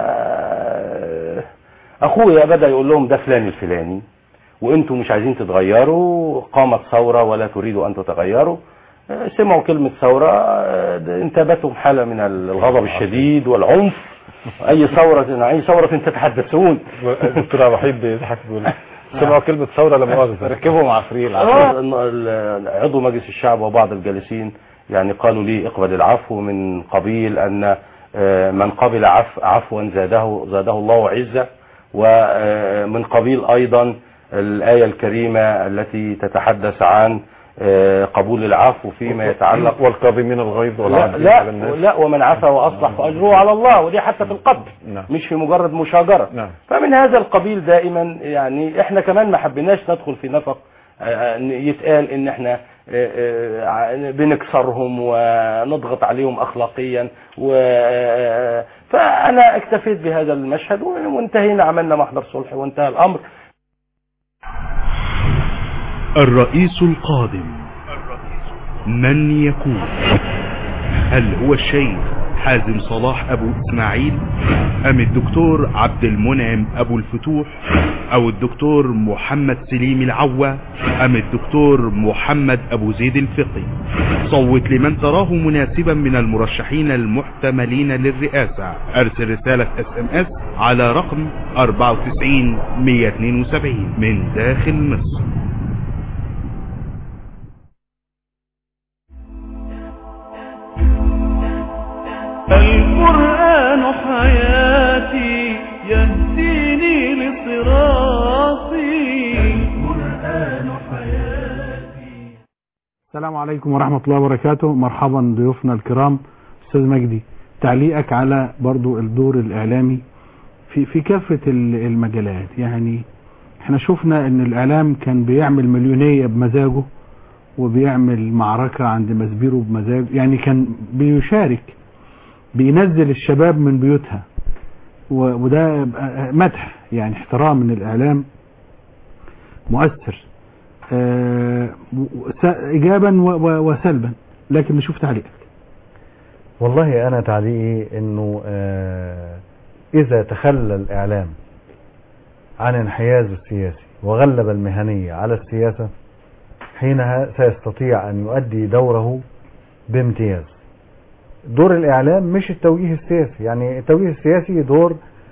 فأخويا بدأ يقول لهم ده فلان الفلاني، وانتم مش عايزين تتغيروا، قامت ثورة ولا تريدوا أن تتغيروا. سمعوا كلمة ثورة انتابتهم حالة من الغضب الشديد والعنف. أي ثورة أي ثورة تتحدثون؟ الدكتور عبد الوحيد بيضحك بيقول سمعوا كلمة ثورة لما مؤاخذة ركبهم عفريل. عضو مجلس الشعب وبعض الجالسين يعني قالوا لي اقبل العفو، من قبيل أن من قبل عفو عفوا زاده زاده الله عزة، ومن قبيل أيضا الآية الكريمة التي تتحدث عن قبول العفو فيما يتعلق والكاظمين الغيظ والعافين على الناس. لا ومن عفا وأصلح فأجره على الله، ودي حتى في القتل مش في مجرد مشاجرة. فمن هذا القبيل دائما يعني احنا كمان ما حبيناش ندخل في نفق يتقال ان احنا بنكسرهم ونضغط عليهم اخلاقيا. فانا اكتفيت بهذا المشهد وانتهينا، عملنا محضر صلح وانتهى الامر. الرئيس القادم من يكون؟ هل هو الشيخ حازم صلاح أبو إسماعيل، أم الدكتور عبد المنعم أبو الفتوح، أو الدكتور محمد سليم العوا، أم الدكتور محمد أبو زيد الفقي؟ صوت لمن تراه مناسبا من المرشحين المحتملين للرئاسة. أرسل رسالة اس ام اس على رقم أربعة وتسعين مية واثنين وسبعين من داخل مصر. القرآن حياتي يهديني لصراطي. القرآن حياتي. السلام عليكم ورحمة الله وبركاته. مرحبا ضيوفنا الكرام. أستاذ مجدي، تعليقك على برضو الدور الإعلامي في في كافة المجالات. يعني احنا شفنا ان الإعلام كان بيعمل مليونية بمزاجه، وبيعمل معركة عند مسبيره بمزاجه، يعني كان بيشارك، بينزل الشباب من بيوتها وده مدح يعني احترام من الإعلام مؤثر آه إيجابا وسلبا. لكن نشوف تعليقك. والله أنا تعليقي إنه آه إذا تخلى الإعلام عن انحياز السياسي وغلب المهنية على السياسة حينها سيستطيع أن يؤدي دوره بامتياز. دور الإعلام مش التوجيه السياسي، يعني التوجيه السياسي دور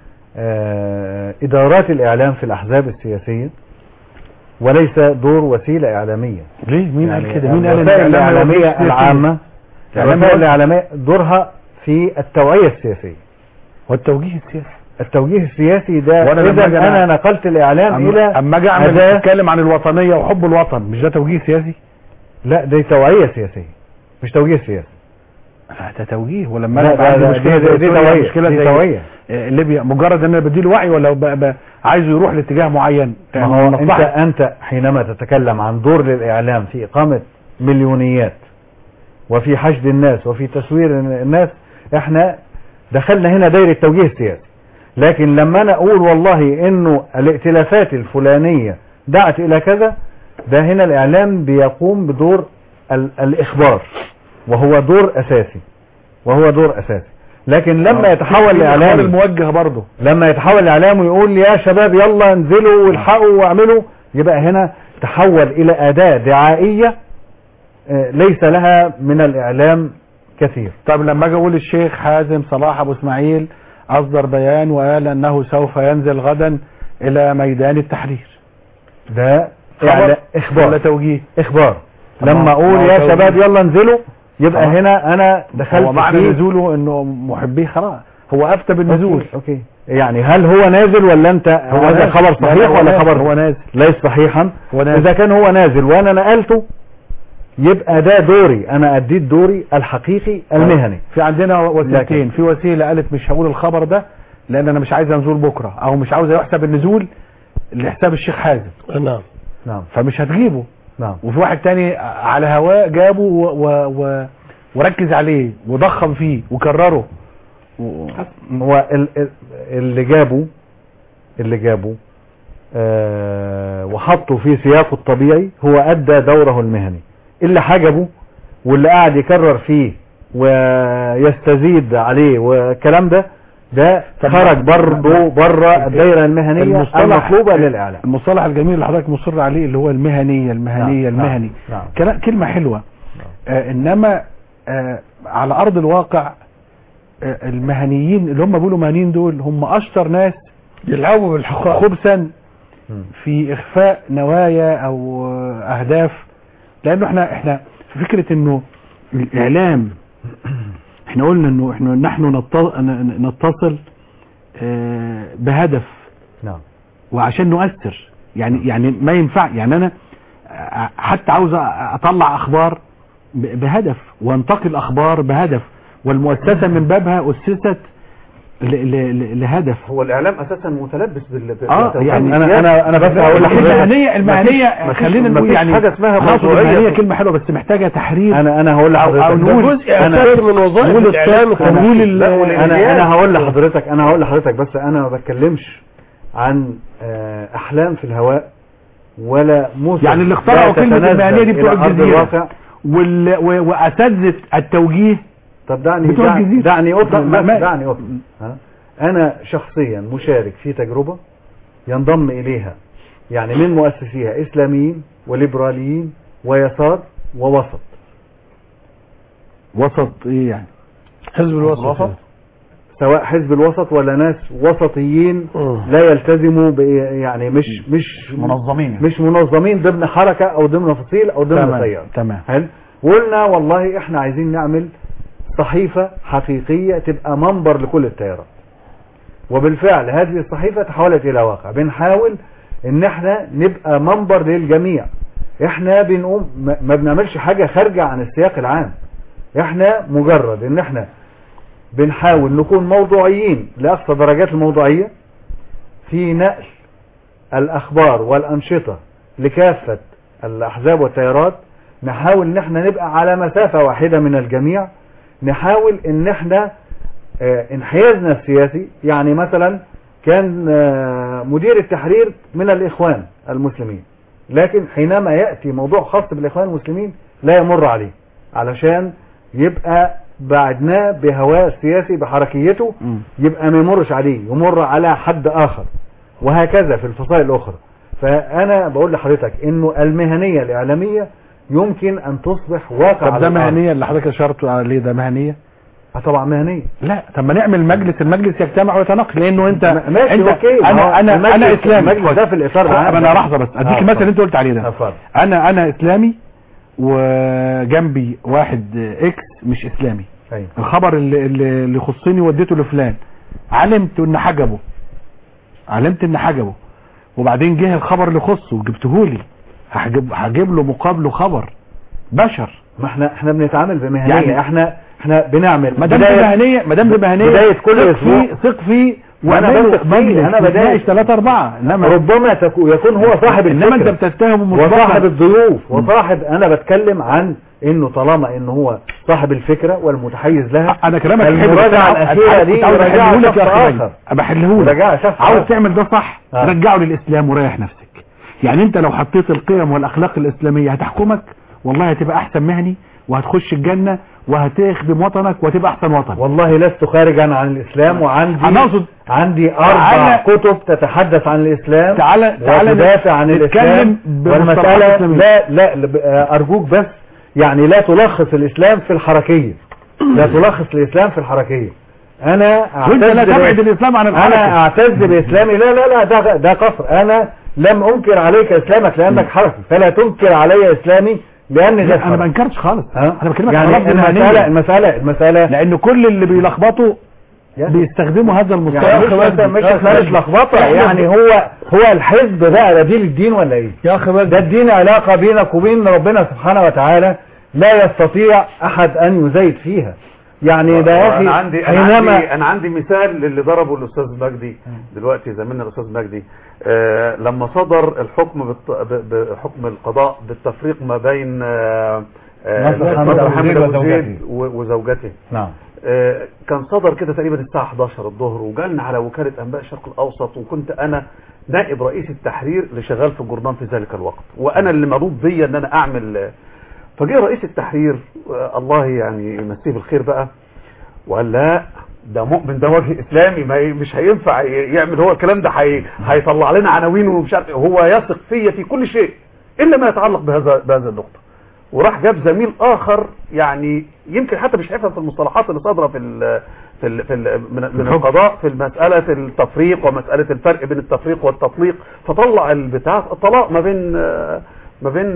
آه إدارات الإعلام في الأحزاب السياسية وليس دور وسيلة إعلامية. ليه؟ مين يعني قال كده؟ مين قال الوسائل الإعلامية العامة الوسائل الإعلامية دورها في التوعية السياسية والتوجيه السياسي. التوجيه السياسي ده إذا أنا, أنا نقلت الإعلام أم إلى أما أجي أعمل أتكلم عن الوطنية وحب الوطن، مش ده توجيه سياسي؟ لا ده توعية سياسية مش توجيه سياسي. ده توجيه. ولما انا بقى عندي مشكله دي, دي توعيه مشكله دي زي توعيه ليبيا، مجرد ان انا بديله وعي ولا ب... ب... عايزه يروح لاتجاه معين. ما هو انت انت حينما تتكلم عن دور للاعلام في اقامه مليونيات وفي حشد الناس وفي تسوير الناس، احنا دخلنا هنا دايره التوجيه السياسي. لكن لما انا اقول والله انه الائتلافات الفلانيه دعت الى كذا، ده هنا الاعلام بيقوم بدور ال... الاخبار، وهو دور اساسي وهو دور اساسي. لكن لما يتحول لاعلام الموجه برضه، لما يتحول لاعلام ويقول يا شباب يلا انزلوا والحقوا واعملوا، يبقى هنا تحول الى اداة دعائية ليس لها من الاعلام كثير. طب لما اجي اقول الشيخ حازم صلاح ابو اسماعيل اصدر بيان وقال انه سوف ينزل غدا الى ميدان التحرير، ده اخبار ولا توجيه؟ اخبار. لما اقول يا شباب يلا انزلوا، يبقى أه. هنا انا دخلت هو معنى نزوله انه محبيه خلاص هو افتى بالنزول. أوكي. اوكي يعني هل هو نازل ولا انت هذا خبر صحيح ولا خبر هو نازل ليس صحيحا؟ هو نازل. اذا كان هو نازل وانا نقلته يبقى ده دوري، انا اديت دوري الحقيقي المهني. في عندنا وسيلتين، في وسيله قالت مش هقول الخبر ده لان انا مش عايز نزول بكره او مش عاوز يحسب النزول لحساب الشيخ حازم. نعم نعم فمش هتجيبه. نعم. وفي واحد تاني على هواه جابه و... و... و... وركز عليه وضخم فيه وكرره. هو اللي جابه اللي جابه آه وحطه في سياقه الطبيعي هو ادى دوره المهني. اللي حجبه واللي قاعد يكرر فيه ويستزيد عليه والكلام ده ده خرج برضه بره الدايره المهنيه المطلوبه للاعلام. المصطلح الجميل اللي حضرتك مصر عليه اللي هو المهنيه المهنيه نعم. المهني نعم. كلمه حلوه. نعم. آه انما آه على ارض الواقع آه المهنيين اللي هم بيقولوا مهنيين دول هم اشطر ناس يلعبوا بالحقائق خبثا في اخفاء نوايا او اهداف. لانه احنا احنا في فكره انه الاعلام احنا قلنا انه احنا نحن نتصل اه بهدف. نعم. وعشان نؤثر يعني يعني ما ينفع يعني انا حتى عاوز اطلع اخبار بهدف وانتقل اخبار بهدف، والمؤسسة من بابها اسست لهدف. هو الاعلام اساسا متلبس بال اه يعني انا انا انا بس هقول لحضرتك المهنيه المهنيه خلينا نقول يعني حاجه اسمها موضوعيه. كلمه حلوه بس محتاجه تحرير. انا انا هقول لحضرتك جزء اساسي من وظائف الاعلام. انا انا هقول لحضرتك انا هقول لحضرتك بس انا ما بتكلمش عن احلام في الهواء ولا موسى. يعني اللي اخترعوا كلمه المهنيه دي بتوع الجزيره واساتذه التوجيه. طب دعني دعني, دعني أطلق دعني أطلق أنا شخصيا مشارك في تجربة ينضم إليها يعني من مؤسسيها إسلاميين وليبراليين ويسار ووسط. وسط إيه يعني؟ حزب الوسط. سواء حزب الوسط ولا ناس وسطيين لا يلتزموا يعني مش مش منظمين مش منظمين ضمن حركة أو ضمن فصيل أو ضمن تيار. تمام. حلو. وقلنا والله إحنا عايزين نعمل صحيفة حقيقية تبقى منبر لكل التيارات، وبالفعل هذه الصحيفة تحولت الى واقع. بنحاول ان احنا نبقى منبر للجميع. احنا بنقوم ما بنعملش حاجة خارجة عن السياق العام، احنا مجرد ان احنا بنحاول نكون موضوعيين لاقصى درجات الموضوعية في نقل الاخبار والانشطة لكافة الاحزاب والتيارات. نحاول ان احنا نبقى على مسافة واحدة من الجميع، نحاول ان احنا آه، انحيازنا السياسي. يعني مثلا كان آه، مدير التحرير من الإخوان المسلمين، لكن حينما يأتي موضوع خاص بالإخوان المسلمين لا يمر عليه، علشان يبقى بعدناه بهواه السياسي بحركيته، يبقى ما يمرش عليه، يمر على حد آخر، وهكذا في الفصائل الأخرى. فأنا بقول لحضرتك إنه المهنية الإعلامية يمكن أن تصبح واقع. طب ده مهنية اللي حضرتك اشرت عليه ده مهنية؟ اه طبعا مهنية. لا طب ما نعمل مجلس، المجلس يجتمع ويتناقش، لانه انت ماشي انت اوكي. انا انا انا اسلامي. المجلس ده في الاطار العام. انا لحظه بس اديك المثل اللي انت قلت عليه ده. اتفضل. انا انا اسلامي وجنبي واحد اكس مش اسلامي. أيوة. الخبر اللي اللي يخصني وديته لفلان، علمت ان حجبه علمت ان حجبه وبعدين جه الخبر اللي يخصه وجبتهولي، هجيب هجيب له مقابله خبر بشر. ما احنا احنا بنتعامل بمهنيه. يعني احنا احنا بنعمل ما دام بمهنيه ما دام بمهنيه بدايه كل اسبوع ثق فيه وانا بثق فيه. انا بدايه ثلاثة أربعة، انما ربما تكو يكون هو صاحب الفكره، انما انت بتتهم وصاحب الضيوف وصاحب. انا بتكلم عن انه طالما انه هو صاحب الفكره والمتحيز لها، انا كلامك المراجعه الاخيره دي رجعها لك اخر بحله لك. عاوز تعمل ده صح، آه. رجعه للاسلام وريح نفسك. يعني انت لو حطيت القيم والاخلاق الاسلاميه هتحكمك، والله هتبقى احسن مهني وهتخش الجنه وهتخدم وطنك وهتبقى احسن وطن. والله لست خارجا عن الاسلام، وعندي أنا أقصد عندي اربع كتب تتحدث عن الاسلام تعالى تعالى وتدافع عن الاسلام. والمساله لا لا ارجوك بس يعني لا تلخص الاسلام في الحركيه، لا تلخص الاسلام في الحركيه. انا وانت لا تبعد الاسلام عن الحركه. انا اعتز باسلامي. لا لا لا ده ده قصر. انا لم انكر عليك اسلامك لانك حركي، فلا تنكر علي اسلامي لان ده انا ما انكرتش خالص. انا بكلمك يعني عن المساله المساله المساله لان كل اللي بيلخبطوا بيستخدموا هذا المصطلح. يعني مش مش لخبطه. يعني هو هو الحزب بقى ده دين الدين ولا ايه يا اخي؟ ده الدين علاقه بينك وبين ربنا سبحانه وتعالى لا يستطيع احد ان يزيد فيها. يعني ده يا اخي انا عندي انا عندي انا عندي مثال اللي ضربه الاستاذ مجدي دلوقتي، زميلنا الاستاذ مجدي، آه لما صدر الحكم بحكم القضاء بالتفريق ما بين آه نصر حامد ابو زيد وزوجته. نعم. آه كان صدر كده تقريبا الساعه حداشر الظهر، وجالنا على وكاله انباء الشرق الاوسط، وكنت انا نائب رئيس التحرير اللي شغال في الجورنال في ذلك الوقت، وانا اللي مرض بيا ان انا اعمل. فجاء رئيس التحرير آه الله يعني يمسيه بالخير بقى، وقال لا ده مؤمن، ده وجه اسلامي، ما مش هينفع يعمل هو الكلام ده، هيطلع لنا عناوين ومش عارف. هو يثق فيا في كل شيء الا ما يتعلق بهذا بهذا النقطه. وراح جاب زميل اخر يعني يمكن حتى مش هيفهم في المصطلحات اللي صادره في ال في ال في ال من, من القضاء في مساله التفريق ومساله الفرق بين التفريق والتطليق، فطلع البتاع الطلاق ما بين ما بين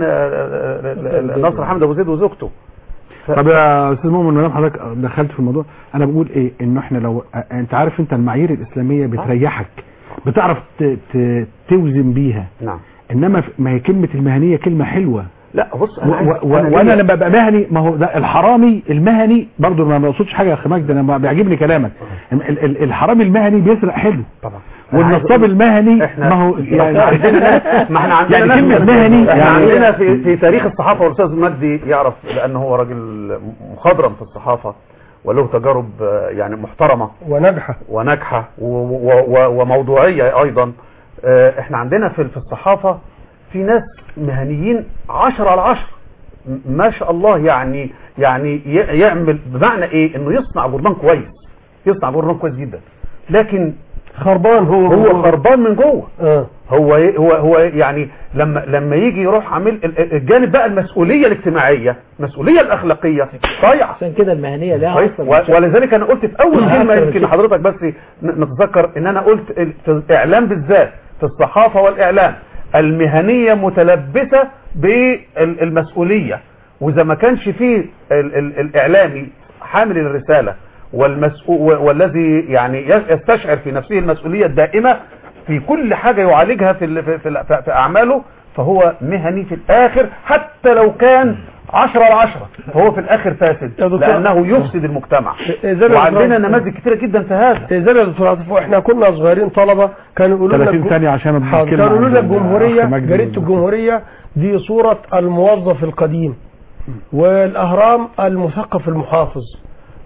نصر حامد ابو زيد وزوجته. طب يا استاذ مؤمن، ما دام حضرتك دخلت في الموضوع، انا بقول ايه، انه احنا لو انت عارف انت المعايير الاسلاميه بتريحك، بتعرف توزن بيها. نعم. انما ما هي كلمه المهنيه كلمه حلوه. لا بص انا وانا لما ببقى مهني، ما هو ده الحرامي المهني برضه، ما بقصدش حاجه يا اخي مجدي، انا بيعجبني كلامك. الحرامي المهني بيسرق حلو طبعا، والنصاب المهني ما هو يعني عندنا ما احنا عندنا يعني كلمه مهني. احنا عندنا في في تاريخ الصحافه، والاستاذ مجدي يعرف لانه هو راجل مخضرم في الصحافه وله تجارب يعني محترمه وناجحه وناجحه وموضوعيه ايضا. احنا عندنا في الصحافه في ناس مهنيين عشرة على عشرة ما شاء الله، يعني يعني يعمل بمعنى ايه، انه يصنع جورنال كويس، يصنع جورنال كويس جدا، لكن خربان. هو هو خربان من جوه. آه. هو هو هو يعني لما لما يجي يروح عامل الجانب بقى المسؤوليه الاجتماعيه، المسؤوليه الاخلاقيه ضايعه. عشان كده المهنيه لها اصلا. ولذلك انا قلت في اول كلمه، يمكن حضرتك بس نتذكر ان انا قلت في الاعلام بالذات، في الصحافه والاعلام، المهنيه متلبسه بالمسؤوليه، واذا ما كانش فيه الاعلامي حامل الرساله والمسؤول والذي يعني يستشعر في نفسه المسؤوليه الدائمه في كل حاجه يعالجها في في, في, في اعماله، فهو مهني في الاخر، حتى لو كان عشرة على عشرة فهو في الاخر فاسد، لانه يفسد المجتمع. وعندنا نماذج كتيره جدا في هذا. زي ما دكتور عاطف، احنا كنا صغيرين طلبه كانوا يقولوا لنا ثلاثين ثانيه عشان كانوا يقولوا لنا الجمهوريه، جريده الجمهوريه دي صوره الموظف القديم، والاهرام المثقف المحافظ،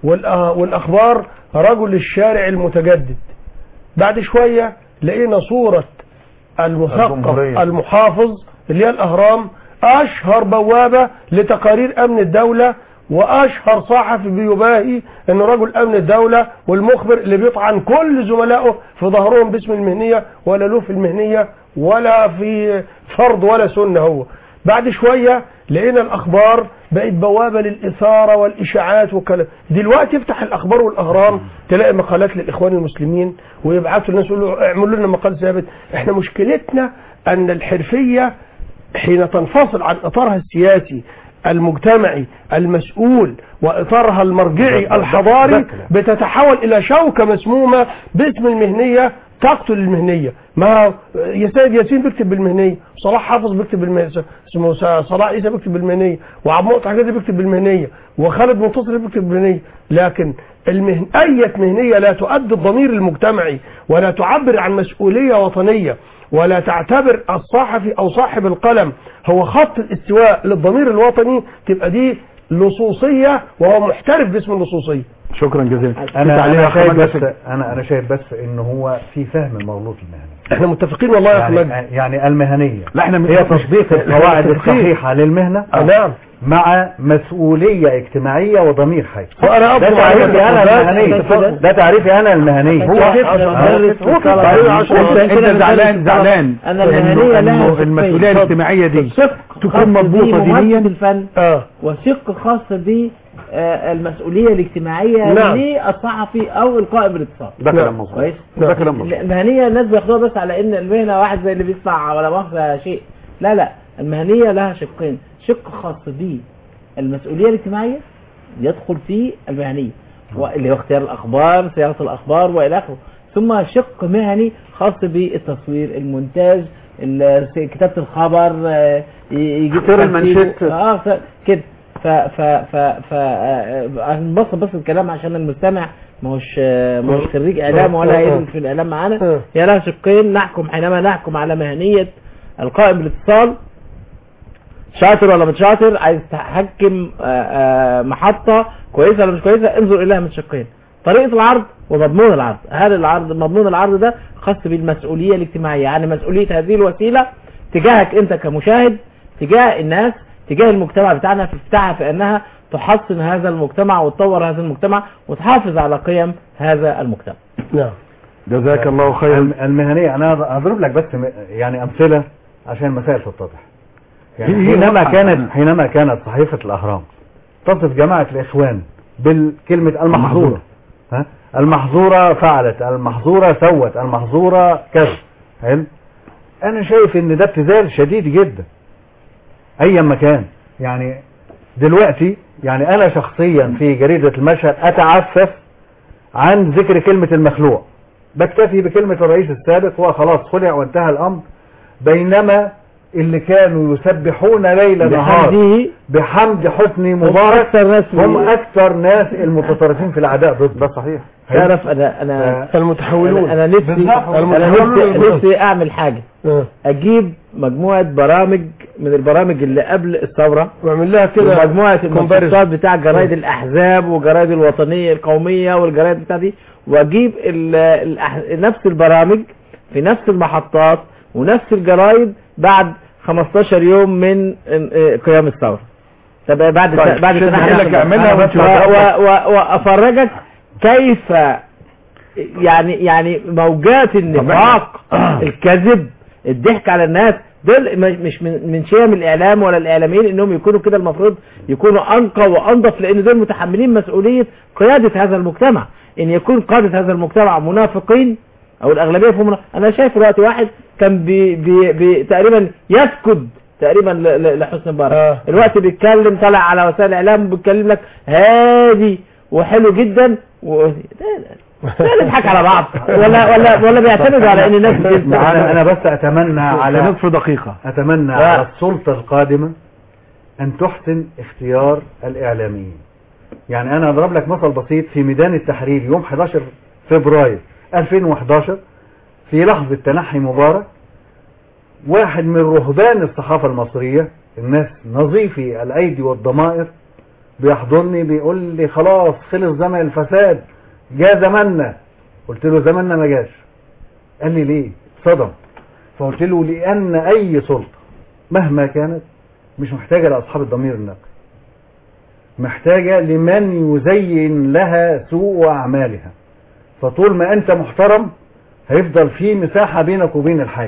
والاخبار رجل الشارع المتجدد. بعد شوية لقينا صورة المثقف المحافظ اللي هي الاهرام اشهر بوابة لتقارير امن الدولة، واشهر صحفي بيباهي انه رجل امن الدولة، والمخبر اللي بيطعن كل زملائه في ظهرهم باسم المهنية، ولا له في المهنية ولا في فرض ولا سنة هو. بعد شوية لقينا الاخبار بقت بوابة للاثارة والاشاعات والكلام. دلوقتي افتح الاخبار والاهرام تلاقي مقالات للاخوان المسلمين، ويبعتوا الناس يقولوا اعملوا لنا مقال ثابت. احنا مشكلتنا ان الحرفية حين تنفصل عن اطارها السياسي المجتمعي المسؤول واطارها المرجعي الحضاري بتتحول الى شوكة مسمومة باسم المهنية تقتل المهنية. ما يا سيد ياسين بيكتب بالمهنية، صلاح حافظ بيكتب بالمهنية، اسمه صلاح عيسى بيكتب بالمهنية، وعبد المقطع حجازي بيكتب بالمهنية، وخالد منتصر بيكتب بالمهنية. لكن المهن... أي مهنية لا تؤدي الضمير المجتمعي ولا تعبر عن مسؤولية وطنية ولا تعتبر الصحفي أو صاحب القلم هو خط الاستواء للضمير الوطني، تبقى دي لصوصية، وهو محترف باسم اللصوصية. شكرا جزيلا. انا انا شايف بس انا انا شايف بس ان هو في فهم المغلوط المهني. احنا متفقين والله يا اخي يعني, يعني المهنيه لا احنا هي تطبيق القواعد الصحيحه للمهنه نعم مع مسؤوليه اجتماعيه وضمير حي. وانا ده تعريفي انا المهنيه، ده تعريفي انا المهنيه. هو انت زعلان زعلان انا المهنيه لها المسؤوليه الاجتماعيه دي تكون مضبوطه دينيا الفن وشق خاص ب المسؤولية الاجتماعية نعم. للصحفي او القائم بالاتصال. ده كلام مظبوط. ده كلام مظبوط. المهنية الناس بياخدوها بس على ان المهنة واحد زي اللي بيدفع ولا مؤاخذة شيء. لا لا، المهنية لها شقين، شق خاص بالمسؤولية الاجتماعية يدخل فيه المهنية اللي هو اختيار الاخبار، صياغة الاخبار والى اخره، ثم شق مهني خاص بالتصوير، المونتاج، كتابة الخبر، يجيب المنشط اه كده. ف ف ف ف هنبسط بس الكلام عشان المستمع ما هوش ما هوش خريج اعلام ولا يدرس في الاعلام معانا. هي لها شقين، نحكم حينما نحكم على مهنية القائم بالاتصال شاطر ولا مش شاطر، عايز تحكم محطة كويسة ولا مش كويسة، انظر اليها من شقين، طريقة العرض ومضمون العرض. هل العرض مضمون العرض ده خاص بالمسؤولية الاجتماعية، يعني مسؤولية هذه الوسيلة تجاهك انت كمشاهد، تجاه الناس، تجاه المجتمع بتاعنا، في بتاعها في انها تحسن هذا المجتمع وتطور هذا المجتمع وتحافظ على قيم هذا المجتمع. نعم جزاك الله خير. المهنية انا هضرب لك بس يعني امثلة عشان المسائل تتضح. يعني حينما كانت حينما كانت صحيفة الاهرام تصف جماعة الاخوان بالكلمة المحظورة، ها المحظورة فعلت، المحظورة سوت، المحظورة كذا، حلو. انا شايف ان ده ابتذال شديد جدا ايا ما كان. يعني دلوقتي يعني انا شخصيا في جريدة المشهد اتعفف عن ذكر كلمة المخلوع، بكتفي بكلمة الرئيس السابق وخلاص خلع وانتهى الامر، بينما اللي كانوا يسبحون ليل نهار بحمد حسني مبارك هم اكثر ناس المتطرفين في العداء ضد. ده صحيح. تعرف انا انا المتحولون انا نفسي انا نفسي, نفسي اعمل حاجة، اجيب مجموعة برامج من البرامج اللي قبل الثورة واعمل لها كده مجموعة المنشطات بتاع جرايد الاحزاب وجرايد الوطنية القومية والجرايد بتاع دي، واجيب نفس البرامج في نفس المحطات ونفس الجرايد بعد خمستاشر يوم من قيام الثورة. طب بعد طيب بعد سنة اعملها وافرجك كيف يعني يعني موجات النفاق الكذب الضحك على الناس دول مش من من شيم الاعلام ولا الاعلاميين انهم يكونوا كده، المفروض يكونوا انقى وانضف، لان دول متحملين مسؤولية قيادة هذا المجتمع. ان يكون قادة هذا المجتمع منافقين او الاغلبية فيهم منافق. انا شايف دلوقتي واحد كان بي بي بي تقريبا يسكد تقريبا لحسن مبارك، آه. الوقت بيتكلم طالع على وسائل الاعلام بيتكلم لك هادي وحلو جدا و لا نضحك على بعض ولا ولا ولا بيعتمدوا على ان الناس انا انا بس اتمنى على نصف دقيقة اتمنى آه. على السلطة القادمة ان تحسن اختيار الاعلاميين. يعني انا اضرب لك مثل بسيط، في ميدان التحرير يوم حداشر فبراير ألفين وحداشر في لحظة تنحي مبارك، واحد من رهبان الصحافة المصرية، الناس نظيفي الايدي والضمائر، بيحضني بيقول لي خلاص خلص زمن الفساد، جاء زمننا. قلت له زمننا ما جاش. قال لي ليه؟ صدم. فقلت له لأن أي سلطة مهما كانت مش محتاجة لأصحاب الضمير النقي، محتاجة لمن يزين لها سوء أعمالها. فطول ما أنت محترم هيفضل في مساحة بينك وبين الحاكم.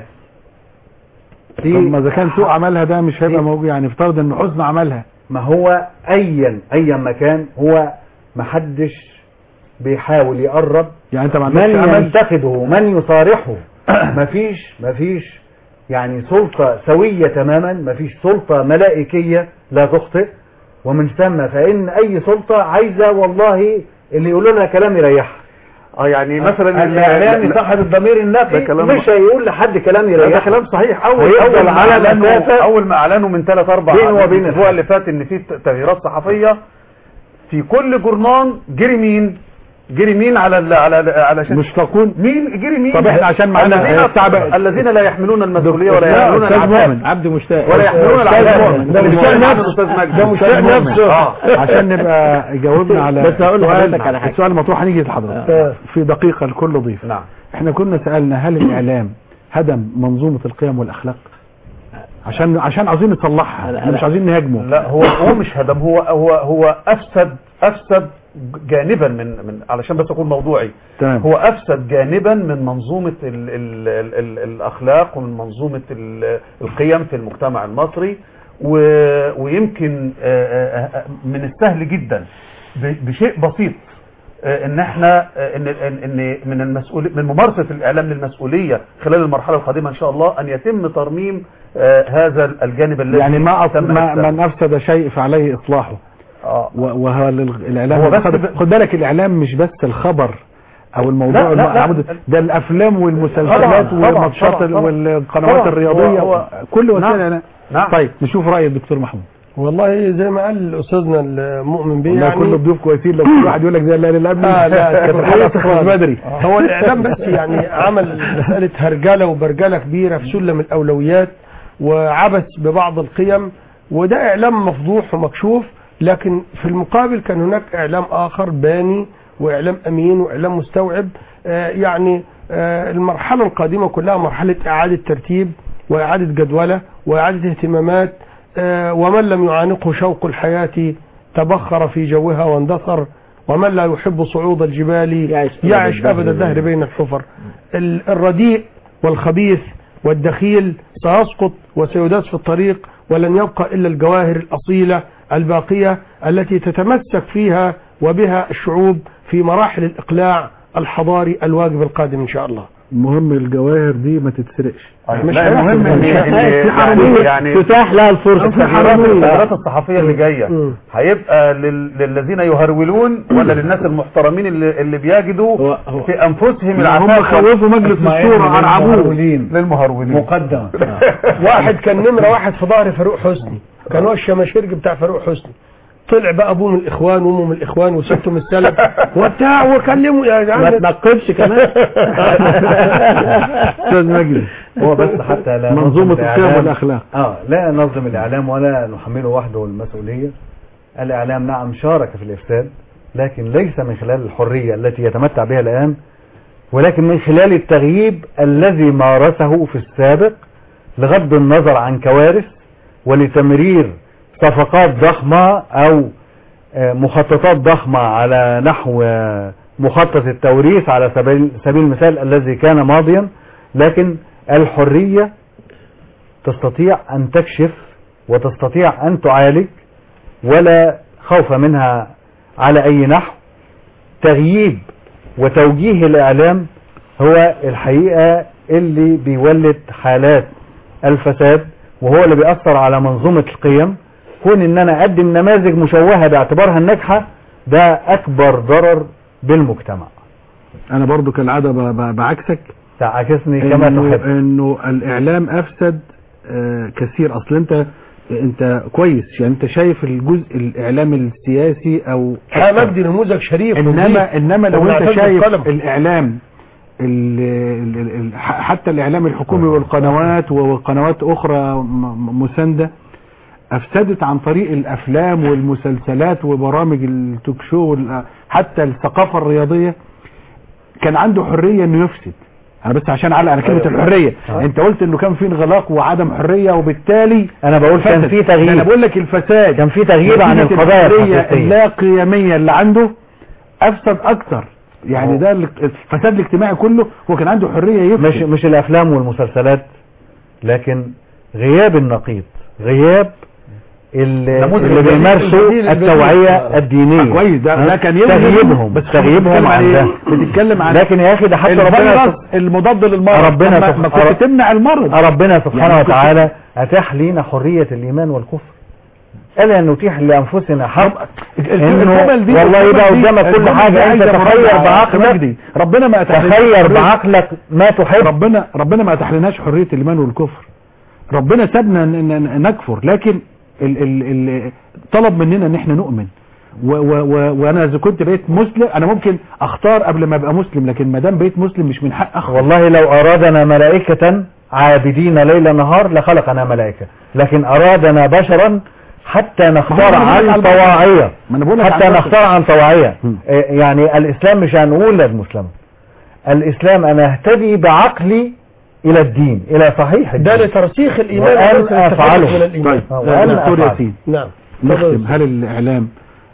طب ما إذا كان سوء عملها ده مش هيبقى موجود، يعني افترض إن حسن عملها. ما هو أيا أيا مكان هو محدش بيحاول يقرب، يعني أنت ما من عندكش أمل؟ ينتقده من يصارحه. مفيش مفيش يعني سلطة سوية تماما، مفيش سلطة ملائكية لا تخطئ. ومن ثم فإن أي سلطة عايزة والله اللي يقولوا لها كلام يريحها. اه يعني مثلا الاعلامي صاحب الضمير النقي مش هيقول لحد كلام يريحه. ده كلام صحيح. اول اول اول على ما اعلنوا مسافة اول ما اعلنوا من ثلاث اربع بينه وبين الاسبوع اللي فات ان في تغييرات صحفيه في كل جورنان، جري مين جري مين على ال على ال علشان مشتاقون مين جري مين. طب احنا عشان معانا الذين الذين لا يحملون المسؤوليه ولا يحملون العذاب عبد مشتاق ولا يحملون العذاب. ده مشتاق نفسه، ده مشتاق نفسه. عشان نبقى جاوبنا على بس هقول لحضرتك على حاجه. السؤال المطروح هنيجي لحضرتك في دقيقه لكل ضيف. نعم. احنا كنا سالنا هل الاعلام هدم منظومه القيم والاخلاق؟ عشان عشان عايزين نصلحها، احنا مش عايزين نهاجمه. لا هو هو مش هدم، هو هو هو افسد افسد جانبا من من علشان بس اكون موضوعي. تمام. هو افسد جانبا من منظومه ال ال ال ال الاخلاق ومن منظومه ال القيم في المجتمع المصري، ويمكن من السهل جدا بشيء بسيط ان احنا ان ان من المسؤول من ممارسه الاعلام للمسؤوليه خلال المرحله القادمه ان شاء الله ان يتم ترميم هذا الجانب الذي يعني ما ما من افسد شيء فعليه اصلاحه. اه وهو الاعلام هو بس خد بالك الاعلام مش بس الخبر او الموضوع المعبود، ده الافلام والمسلسلات والماتشات والقنوات الرياضيه، كل وسائل الاعلام. نعم. طيب نشوف راي الدكتور محمود. والله زي ما قال استاذنا المؤمن بيه يعني كل الضيوف كويسين، لو كل واحد يقول لك زي لا لا لا لا كانت الحلقه تخلص بدري. هو الاعلام بس يعني عمل مساله هرجله وبرجله كبيره في سلم الاولويات وعبث ببعض القيم، وده اعلام مفضوح ومكشوف. لكن في المقابل كان هناك اعلام اخر باني واعلام امين واعلام مستوعب. آه يعني آه المرحله القادمه كلها مرحله اعاده ترتيب واعاده جدوله واعاده اهتمامات. آه ومن لم يعانقه شوق الحياه تبخر في جوها واندثر، ومن لا يحب صعود الجبال يعش ابد الدهر بين الحفر. الرديء والخبيث والدخيل سيسقط وسيداس في الطريق، ولن يبقى الا الجواهر الاصيله الباقية التي تتمسك فيها وبها الشعوب في مراحل الإقلاع الحضاري الواجب القادم إن شاء الله. المهم الجواهر دي ما تتسرقش. مش المهم ان يعني يعني تتاح لها الفرصة. القرارات الصحفية اللي جاية هيبقى للذين يهرولون ولا للناس المحترمين اللي اللي بيجدوا في انفسهم العفاف؟ هم خوفوا مجلس الشورى ارعبوه للمهرولين مقدما. واحد كان نمرة واحد في ظهر فاروق حسني، كان هو الشماشرج بتاع فاروق حسني، طلع بقى ابوه من الاخوان وامه من الاخوان وسته من السلف وبتاع وكلموا يا جماعه ما تنقبش كمان. استاذ مجدي هو بس حتى لا منظومه القيم والاخلاق اه لا ننظم الاعلام ولا نحمله وحده المسؤوليه. الاعلام نعم شارك في الافساد، لكن ليس من خلال الحريه التي يتمتع بها الان، ولكن من خلال التغييب الذي مارسه في السابق لغض النظر عن كوارث ولتمرير صفقات ضخمة او مخططات ضخمة على نحو مخطط التوريث على سبيل سبيل المثال الذي كان ماضيا. لكن الحرية تستطيع ان تكشف وتستطيع ان تعالج ولا خوف منها على اي نحو. تغييب وتوجيه الاعلام هو الحقيقة اللي بيولد حالات الفساد، وهو اللي بيأثر على منظومة القيم. كون ان انا اقدم نماذج مشوهة باعتبارها الناجحة ده اكبر ضرر بالمجتمع. انا برضو كالعادة بعكسك، تعاكسني كما إنه تحب. انه الاعلام افسد آه كثير. اصل انت انت كويس، يعني انت شايف الجزء الاعلام السياسي او مجدي نموذج شريف، انما انما لو انت شايف الاعلام ال ال حتى الاعلام الحكومي والقنوات وقنوات اخرى مساندة، افسدت عن طريق الافلام والمسلسلات وبرامج التوك شو، حتى الثقافة الرياضية. كان عنده حرية انه يفسد. انا بس عشان علق على كلمة الحرية، انت قلت انه كان في انغلاق وعدم حرية، وبالتالي انا بقول كان في تغيير. انا بقول لك الفساد كان في تغيير عن القضايا الحقيقية اللا قيمية اللي عنده افسد اكتر. يعني أوه. ده الفساد الاجتماعي كله. هو كان عنده حرية يفسد. مش مش الافلام والمسلسلات، لكن غياب النقيض، غياب اللي, اللي بيمارسوا التوعية الدينية. كويس، ده, ده كان تغييبهم بس تغييبهم عن ده. بتتكلم عن لكن يا اخي ده حتى ربنا المضاد للمرض، ربنا ما كنت تمنع المرض. ربنا سبحانه يعني وتعالى اتاح لينا حرية الايمان والكفر. الا ان نتيح لانفسنا حق انه والله يبقى قدامك كل حاجة انت تخير بعقلك. ربنا ما تخير بعقلك ما تحب. ربنا ربنا ما اتاح لناش حرية الايمان والكفر. ربنا سابنا نكفر، لكن ال ال ال طلب مننا ان احنا نؤمن. و و و وانا اذا كنت بقيت مسلم انا ممكن اختار قبل ما ابقى مسلم، لكن ما دام بقيت مسلم مش من حق اخر. والله لو ارادنا ملائكة عابدين ليل نهار لخلقنا ملائكة، لكن ارادنا بشرا حتى نختار عن طواعية، حتى نختار عن طواعية. يعني الاسلام مش هنولد مسلم، الاسلام انا اهتدي بعقلي الى الدين، الى صحيح الدين. ده لترسيخ الايمان وأن افعله. من الايمان. طيب دكتور ياسين، نعم نختم. هل الاعلام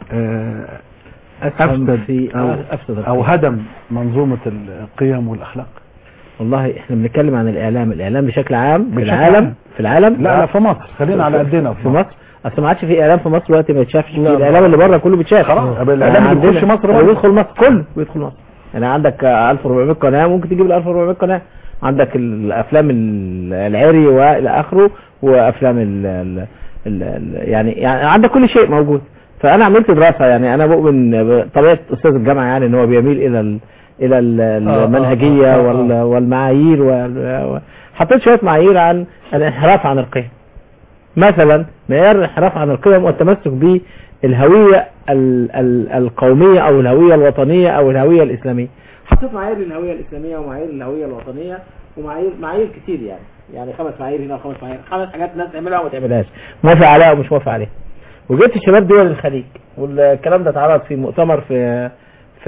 افسد في أو, أفسد او هدم منظومة القيم والاخلاق؟ والله احنا بنتكلم عن الاعلام، الاعلام بشكل عام في بشكل العالم عام. في العالم لا لا في مصر، خلينا على قدنا في مصر. اصل ما عادش في اعلام في مصر دلوقتي ما يتشافش. في الاعلام اللي بره كله بيتشاف. خلاص الاعلام اللي بيخش مصر بيدخل مصر كله بيدخل مصر. يعني عندك ألف وأربعمائة قناة، ممكن تجيب ال ألف وأربعمائة قناة. عندك الافلام العري والى اخره، وافلام ال ال ال يعني يعني عندك كل شيء موجود. فانا عملت دراسة، يعني انا بؤمن بطبيعة استاذ الجامعة يعني ان هو بيميل الى ال الى المنهجية والمعايير، وحطيت شوية معايير عن الانحراف عن القيم. مثلا معيار الانحراف عن القيم والتمسك بالهوية القومية او الهوية الوطنية او الهوية الاسلامية. حطيت معايير للهوية الاسلامية ومعايير للهوية الوطنية ومعايير معايير كتير، يعني يعني خمس معايير هنا وخمس معايير، خمس حاجات الناس تعملها وما تعملهاش، موافق عليها ومش موافق عليها. وجبت الشباب دول الخليج، والكلام ده اتعرض في مؤتمر في في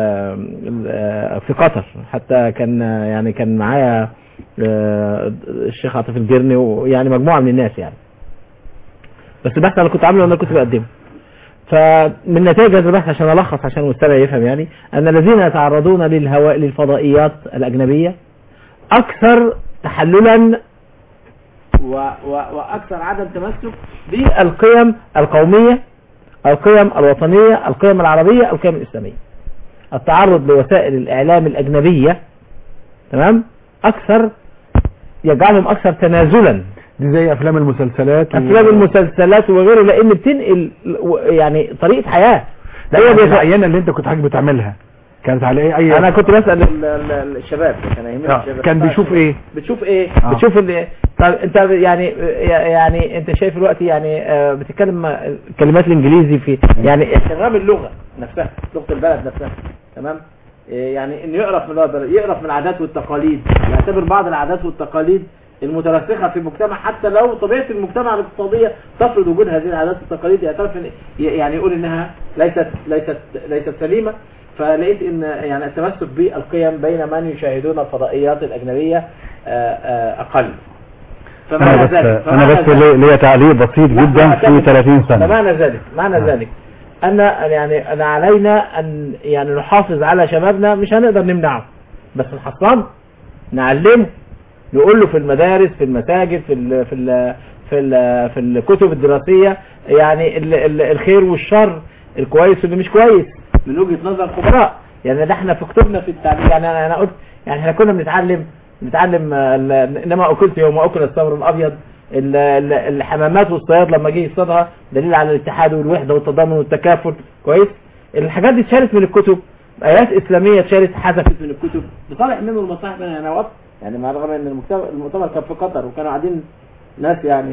في قطر، حتى كان يعني كان معايا الشيخ عاطف الجرني ويعني مجموعة من الناس يعني. بس البحث انا كنت عامله وانا كنت بقدمه. فمن نتائج هذا البحث عشان الخص عشان المستمع يفهم، يعني ان الذين يتعرضون للهواء للفضائيات الاجنبية اكثر تحللا و و واكثر عدم تمسك بالقيم القومية، القيم الوطنية، القيم العربية، القيم الاسلامية. التعرض لوسائل الاعلام الاجنبية تمام اكثر يجعلهم اكثر تنازلا. دي زي افلام المسلسلات افلام و... المسلسلات وغيره، لان بتنقل يعني طريقة حياة. هي العينة اللي انت كنت حاجة بتعملها كانت على ايه؟ اي انا كنت بسأل الشباب كان يهمني آه. الشباب كان بيشوف ايه بتشوف ايه آه. بتشوف ال... طب انت يعني يعني انت شايف الوقت يعني بتتكلم كلمات الانجليزي في يعني احترام اللغة نفسها، لغة البلد نفسها تمام. يعني انه يعرف من يعرف من العادات والتقاليد، يعتبر بعض العادات والتقاليد المترسخة في المجتمع حتى لو طبيعة المجتمع الاقتصادية تفرض وجود هذه العادات والتقاليد، يعترف يعني يقول انها ليست ليست ليست سليمة. فلقيت ان يعني التمسك بالقيم بين من يشاهدون الفضائيات الأجنبية اقل. انا بس انا بس ليا تعليق بسيط جدا في ثلاثين سنة. معنى ذلك معنى آه. ذلك ان يعني أنا علينا ان يعني نحافظ على شبابنا، مش هنقدر نمنعه بس نحصنه، نعلمه، نقول له في المدارس، في المساجد، في ال في ال في ال في الكتب الدراسية يعني ال ال الخير والشر، الكويس واللي مش كويس من وجهة نظر الخبراء. يعني ده احنا في كتبنا في التعليم، يعني انا قلت يعني احنا كنا بنتعلم بنتعلم انما اكلت يوم اكل الثمر الابيض، الحمامات والصياد لما جه يصطادها دليل على الاتحاد والوحدة والتضامن والتكافل، كويس. الحاجات دي اتشالت من الكتب، ايات اسلامية اتشالت حذفت من الكتب لصالح منه المصاحب. انا وقت يعني مع الرغم ان المؤتمر كان في قطر وكانوا قاعدين ناس يعني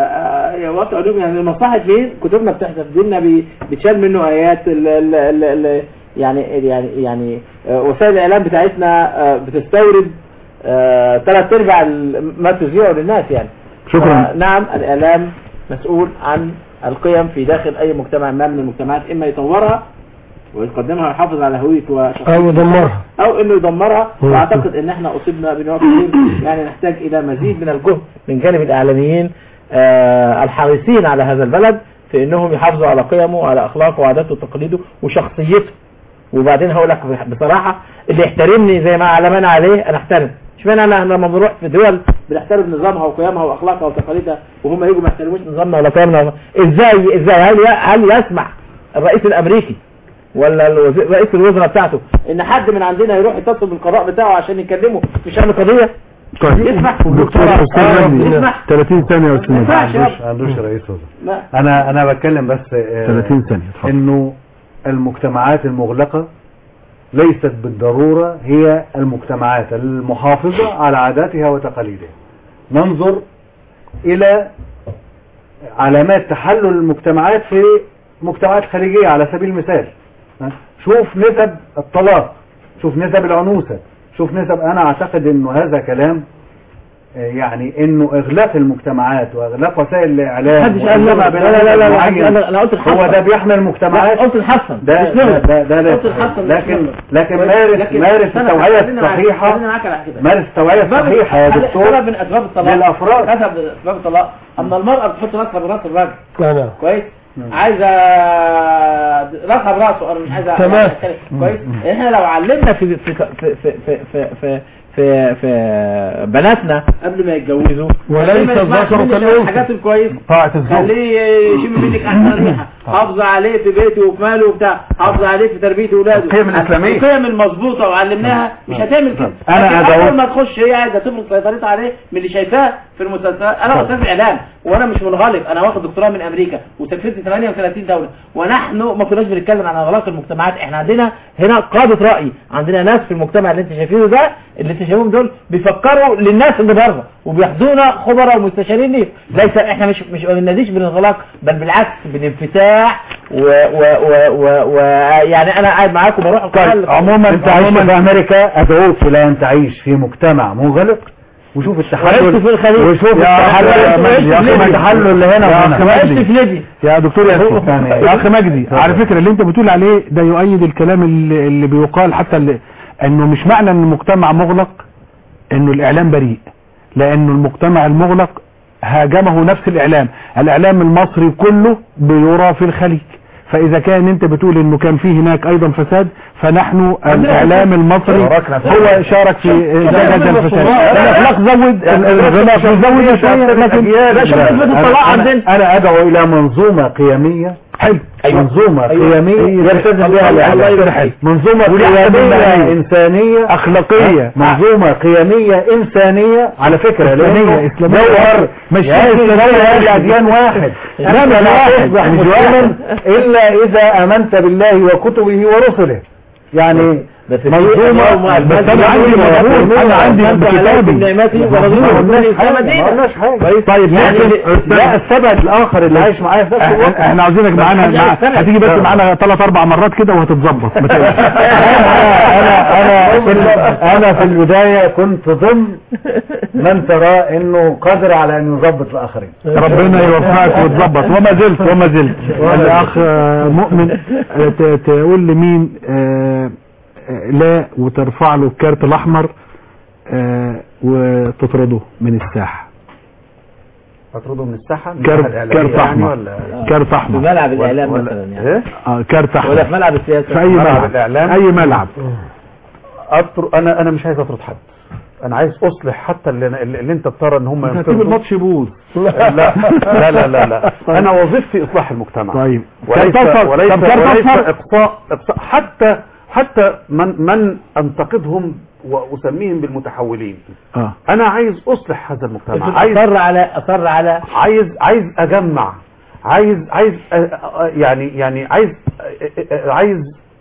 وقت علوم، يعني المصاحب فين كتبنا بتحذف، ديننا بتشال منه ايات ال ال ال ال يعني يعني يعني وسائل الاعلام بتاعتنا بتستورد ثلاث ارباع ما تذيعه للناس يعني. شكرا. نعم الاعلام مسؤول عن القيم في داخل اي مجتمع ما من المجتمعات، اما يطورها ويقدمها ويحافظ على هوية وشخصية او يدمرها او انه يدمرها. واعتقد ان احنا اصبنا بنوع كثير، يعني نحتاج الى مزيد من الجهد من جانب الاعلاميين آه الحريصين على هذا البلد في انهم يحافظوا على قيمه وعلى اخلاقه وعاداته وتقاليده وشخصيته. وبعدين هقول لك بصراحة، اللي يحترمني زي ما علمنا عليه انا احترم. اشمعنى انا لما بنروح في دول بنحترم نظامها وقيمها واخلاقها وتقاليدها وهم يجوا ما يحترموش نظامنا ولا قيمنا؟ ازاي ازاي هل هل يسمح الرئيس الامريكي ولا الوزير رئيس الوزراء بتاعته ان حد من عندنا يروح يتصل بالقضاء بتاعه عشان يكلمه في شأن قضية؟ يسمح دكتور استاذ ثلاثين ثانية يا استاذ. ما عندوش عندوش رئيس وزراء. انا انا بتكلم بس ثلاثين ثانية. انه المجتمعات المغلقة ليست بالضرورة هي المجتمعات المحافظة على عاداتها وتقاليدها. ننظر الى علامات تحلل المجتمعات في مجتمعات خليجية على سبيل المثال. شوف نسب الطلاق، شوف نسب العنوسة، شوف نسب. انا اعتقد انه هذا كلام يعني انه اغلاق المجتمعات واغلاق وسائل الاعلام محدش قال لا لا لا لا انا قلت الحسن هو ده بيحمي المجتمعات. قلت الحسن ده ده ده, ده, ده لكن لكن مارس مارس التوعية الصحيحة، مارس التوعية الصحيحة يا دكتور. سبب من اسباب الطلاق للافراد، سبب من اسباب الطلاق اما المرأة بتحط راسها براس الراجل. لا كويس، عايزه راسها براسه، انا مش عايزه تمام كويس. احنا لو علمنا في في في في في في في في بناتنا قبل ما يتجوزوا وليس الذكر كالأنثى الحاجات الكويسه، طاعة الزوج، خليه يشم منك احسن ريحه، حافظ عليه في بيته وفي ماله وبتاع، حافظ عليه في تربيه اولاده، القيم الاسلاميه، القيم المظبوطه وعلمناها مش هتعمل كده. انا اول ما تخش هي عايزه تفرض سيطرتها عليه من اللي شايفاه في المسلسلات. انا استاذ اعلام وانا مش منغلق، انا واخد دكتوراه من امريكا وسافرت ثمانية وثلاثين دوله، ونحن ما كناش بنتكلم عن اغلاق المجتمعات. احنا عندنا هنا قاده راي، عندنا ناس في المجتمع اللي انت شايفينه ده اللي انت شايفهم دول بيفكروا للناس اللي بره وبياخدونا خبراء ومستشارين ليه. ليس احنا مش مش ما بنناديش بالانغلاق، بل بالعكس بالانفتاح و و و و, و يعني انا قاعد معاكم بروح طيب عموما انت عايش في امريكا، ادعوك الى ان تعيش في مجتمع مغلق وشوف التحلل في الخليج وشوف التحلل اللي هنا وهنا. في ليبيا يا دكتور يا اخي مجدي، على فكرة اللي انت بتقول عليه ده يؤيد الكلام اللي, اللي بيقال حتى اللي انه مش معنى ان المجتمع مغلق انه الاعلام بريء، لانه المجتمع المغلق هاجمه نفس الاعلام. الاعلام المصري كله بيرى في الخليج، فاذا كان انت بتقول انه كان فيه هناك ايضا فساد، فنحن الاعلام المصري هو شارك في زجاج الفساد. الاخلاق زود الغلاق زود شويه، لكن لا شوف نسبه الطلاق عندنا. انا ادعو الى منظومه قيميه حلو، منظومه قيميه يلتزم بها الاعلام، منظومه قيميه انسانيه اخلاقيه، منظومه قيميه انسانيه على فكره اسلاميه جوهر مش جوهر الاديان واحد. لا لا تصبح مسلما الا اذا امنت بالله وكتبه ورسله. يعني منظومه بس انا عندي مضبوط، انا عندي كتابي طيب لا السبب الاخر اللي عايش معايا في نفس الوقت. احنا عاوزينك معانا، هتيجي بس معانا ثلاث اربع مرات كده وهتتظبط. انا انا انا في البدايه كنت ضمن من ترى انه قادر على ان يظبط الاخرين. ربنا يوفقك وتظبط، وما زلت وما زلت الاخ مؤمن تقول لمين لا وترفع له الكارت الاحمر وتطرده من الساحه. تطرده من الساحه؟ كارت كارت احمر، كارت احمر في ملعب الاعلام مثلا يعني، اه كارت احمر ولا في ملعب السياسه، في اي ملعب اي ملعب. انا انا مش عايز اطرد حد، انا عايز اصلح حتى اللي, اللي انت بترى ان هم هتسيب الماتش يبوظ. لا لا لا لا, لا. انا وظيفتي اصلاح المجتمع. طيب وليس وليس, وليس اقصاء اقصاء حتى حتى من من انتقدهم واسميهم بالمتحولين. آه. انا عايز اصلح هذا المجتمع، عايز اصر على اصر على عايز عايز اجمع، عايز عايز يعني يعني عايز عايز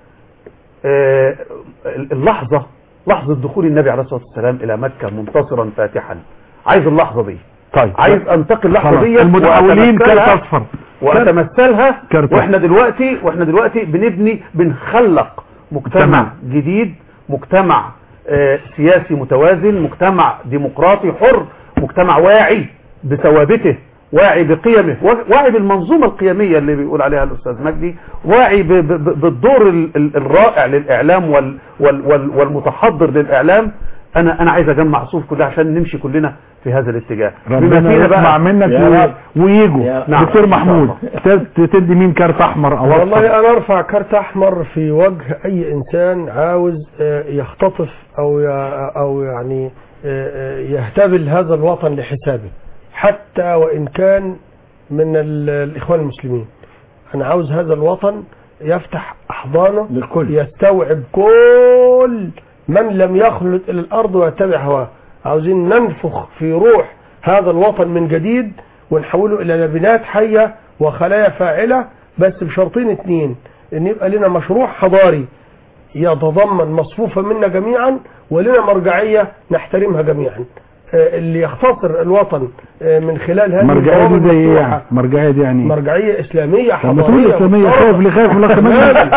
اللحظة لحظة دخول النبي عليه الصلاة والسلام الى مكة منتصرا فاتحا، عايز اللحظة دي. طيب عايز انتقل اللحظة دي المتحولين كارت اصفر واتمثلها، واحنا دلوقتي واحنا دلوقتي بنبني بنخلق مجتمع جديد، مجتمع آه سياسي متوازن، مجتمع ديمقراطي حر، مجتمع واعي بثوابته واعي بقيمه، واعي بالمنظومة القيمية اللي بيقول عليها الأستاذ مجدي، واعي ب- ب- بالدور ال- ال- الرائع للإعلام وال وال وال والمتحضر للإعلام. أنا أنا عايز أجمع صوف كلها عشان نمشي كلنا في هذا الاتجاه. ربنا يسمع منك و- ويجوا. نعم. دكتور محمود ت- تدي مين كارت احمر او والله اصفر؟ انا ارفع كارت احمر في وجه اي انسان عاوز آه، يختطف او ي- او يعني آه، آه، يهتبل هذا الوطن لحسابه، حتى وان كان من ال- الاخوان المسلمين. انا عاوز هذا الوطن يفتح احضانه للكل، يستوعب كل من لم يخلد الى الارض ويتبع هواه. عاوزين ننفخ في روح هذا الوطن من جديد ونحوله الى لبنات حية وخلايا فاعلة، بس بشرطين اتنين: ان يبقى لنا مشروع حضاري يتضمن مصفوفة منا جميعا، ولنا مرجعية نحترمها جميعا. آه، اللي يختصر الوطن آه، من خلال هذه مرجعية الضوابط دي زي ايه المفتوحة. يعني؟ مرجعية دي يعني ايه؟ مرجعية اسلامية طب ما تقول حضارية اسلامية، خايف ليه خايف ولا اخي لا مجدي؟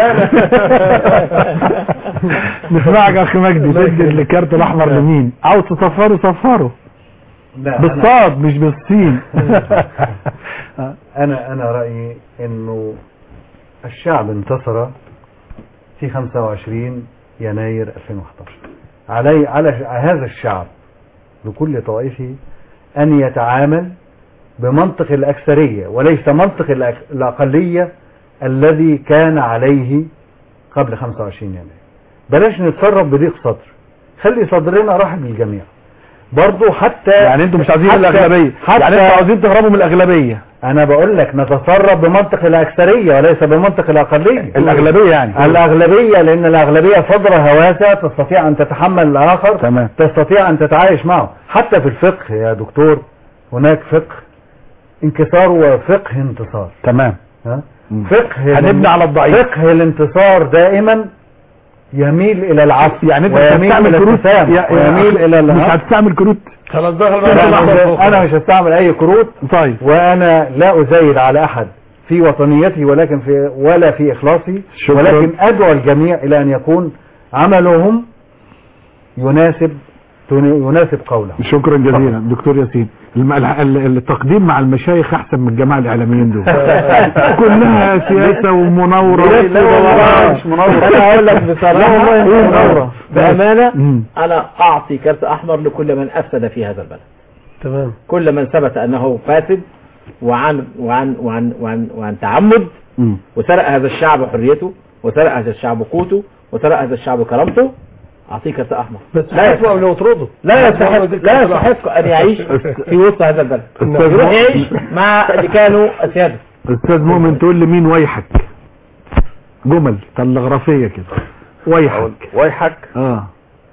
نسمعك يا اخي مجدي. تدي الكارت الاحمر لمين؟ عاوز تصفره صفره بالصاد مش بالسين. انا انا رايي انه الشعب انتصر في خمسة وعشرين يناير ألفين وأحد عشر. علي على هذا الشعب بكل طوائفه ان يتعامل بمنطق الاكثريه وليس منطق الأك- الاقليه الذي كان عليه قبل خمسة وعشرين يناير. بلاش نتصرف بضيق صدر، خلي صدرنا راحة للجميع برضو. حتى يعني انتوا مش عايزين الاغلبيه، يعني انتوا عاوزين تهربوا من الاغلبيه. انا بقول لك نتصرف بمنطق الاكثريه وليس بمنطق الاقليه. الاغلبيه يعني الاغلبيه لان الاغلبيه صدرها واسع، تستطيع ان تتحمل الاخر، تمام. تستطيع ان تتعايش معه. حتى في الفقه يا دكتور هناك فقه انكسار وفقه انتصار. تمام. ها؟ فقه هنبني على الضعيف. فقه الانتصار دائما يميل الى العفو، يعني انت ويميل هتستعمل الى كروت؟ التسامح، يا- ويميل يا- الى مش هتستعمل كروت؟ خلاص ده انا أنا مش هستعمل اي كروت. طيب. وانا لا ازايد على احد في وطنيتي ولكن في ولا في اخلاصي، شكرا. ولكن ادعو الجميع الى ان يكون عملهم يناسب يناسب قوله. شكرا جزيلا دكتور ياسين. الم- ال- التقديم مع المشايخ احسن من الجماعه الاعلاميين دول. كلها سياسه ومناوره. مش مناوره. انا هقول لك بصراحه ايه مناوره بامانه، انا اعطي كارت احمر لكل من افسد في هذا البلد. تمام. كل من ثبت انه فاسد وعن وعن وعن وعن, وعن تعمد وسرق هذا الشعب حريته، وسرق هذا الشعب قوته، وسرق هذا الشعب كرامته، اعطيه كارت احمر. لا يسمع لو ترده. لا يستحق لا يستحق ان يعيش في وسط هذا البلد. يروح يعيش مع اللي كانوا اسياده. استاذ مؤمن تقول لي مين ويحك؟ جمل تلغرافيه كده. ويحك. ويحك اه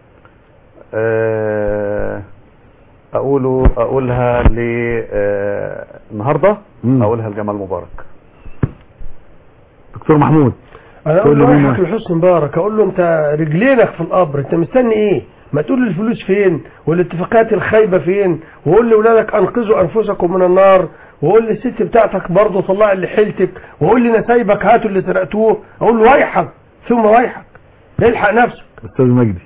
آه، اقوله اقولها ل آه، النهارده اقولها لجمال مبارك. دكتور محمود انا تقول اقول له مين له لحسني مبارك، اقول له انت رجلينك في القبر، انت مستني ايه؟ ما تقول لي الفلوس فين والاتفاقات الخايبه فين، وقول لاولادك انقذوا انفسكم من النار، وقول لي الست بتاعتك برضه طلع اللي حيلتك، وقول لي نسايبك هاتوا اللي سرقتوه. اقول له ويحك ثم ويحك، الحق نفسك. استاذ مجدي.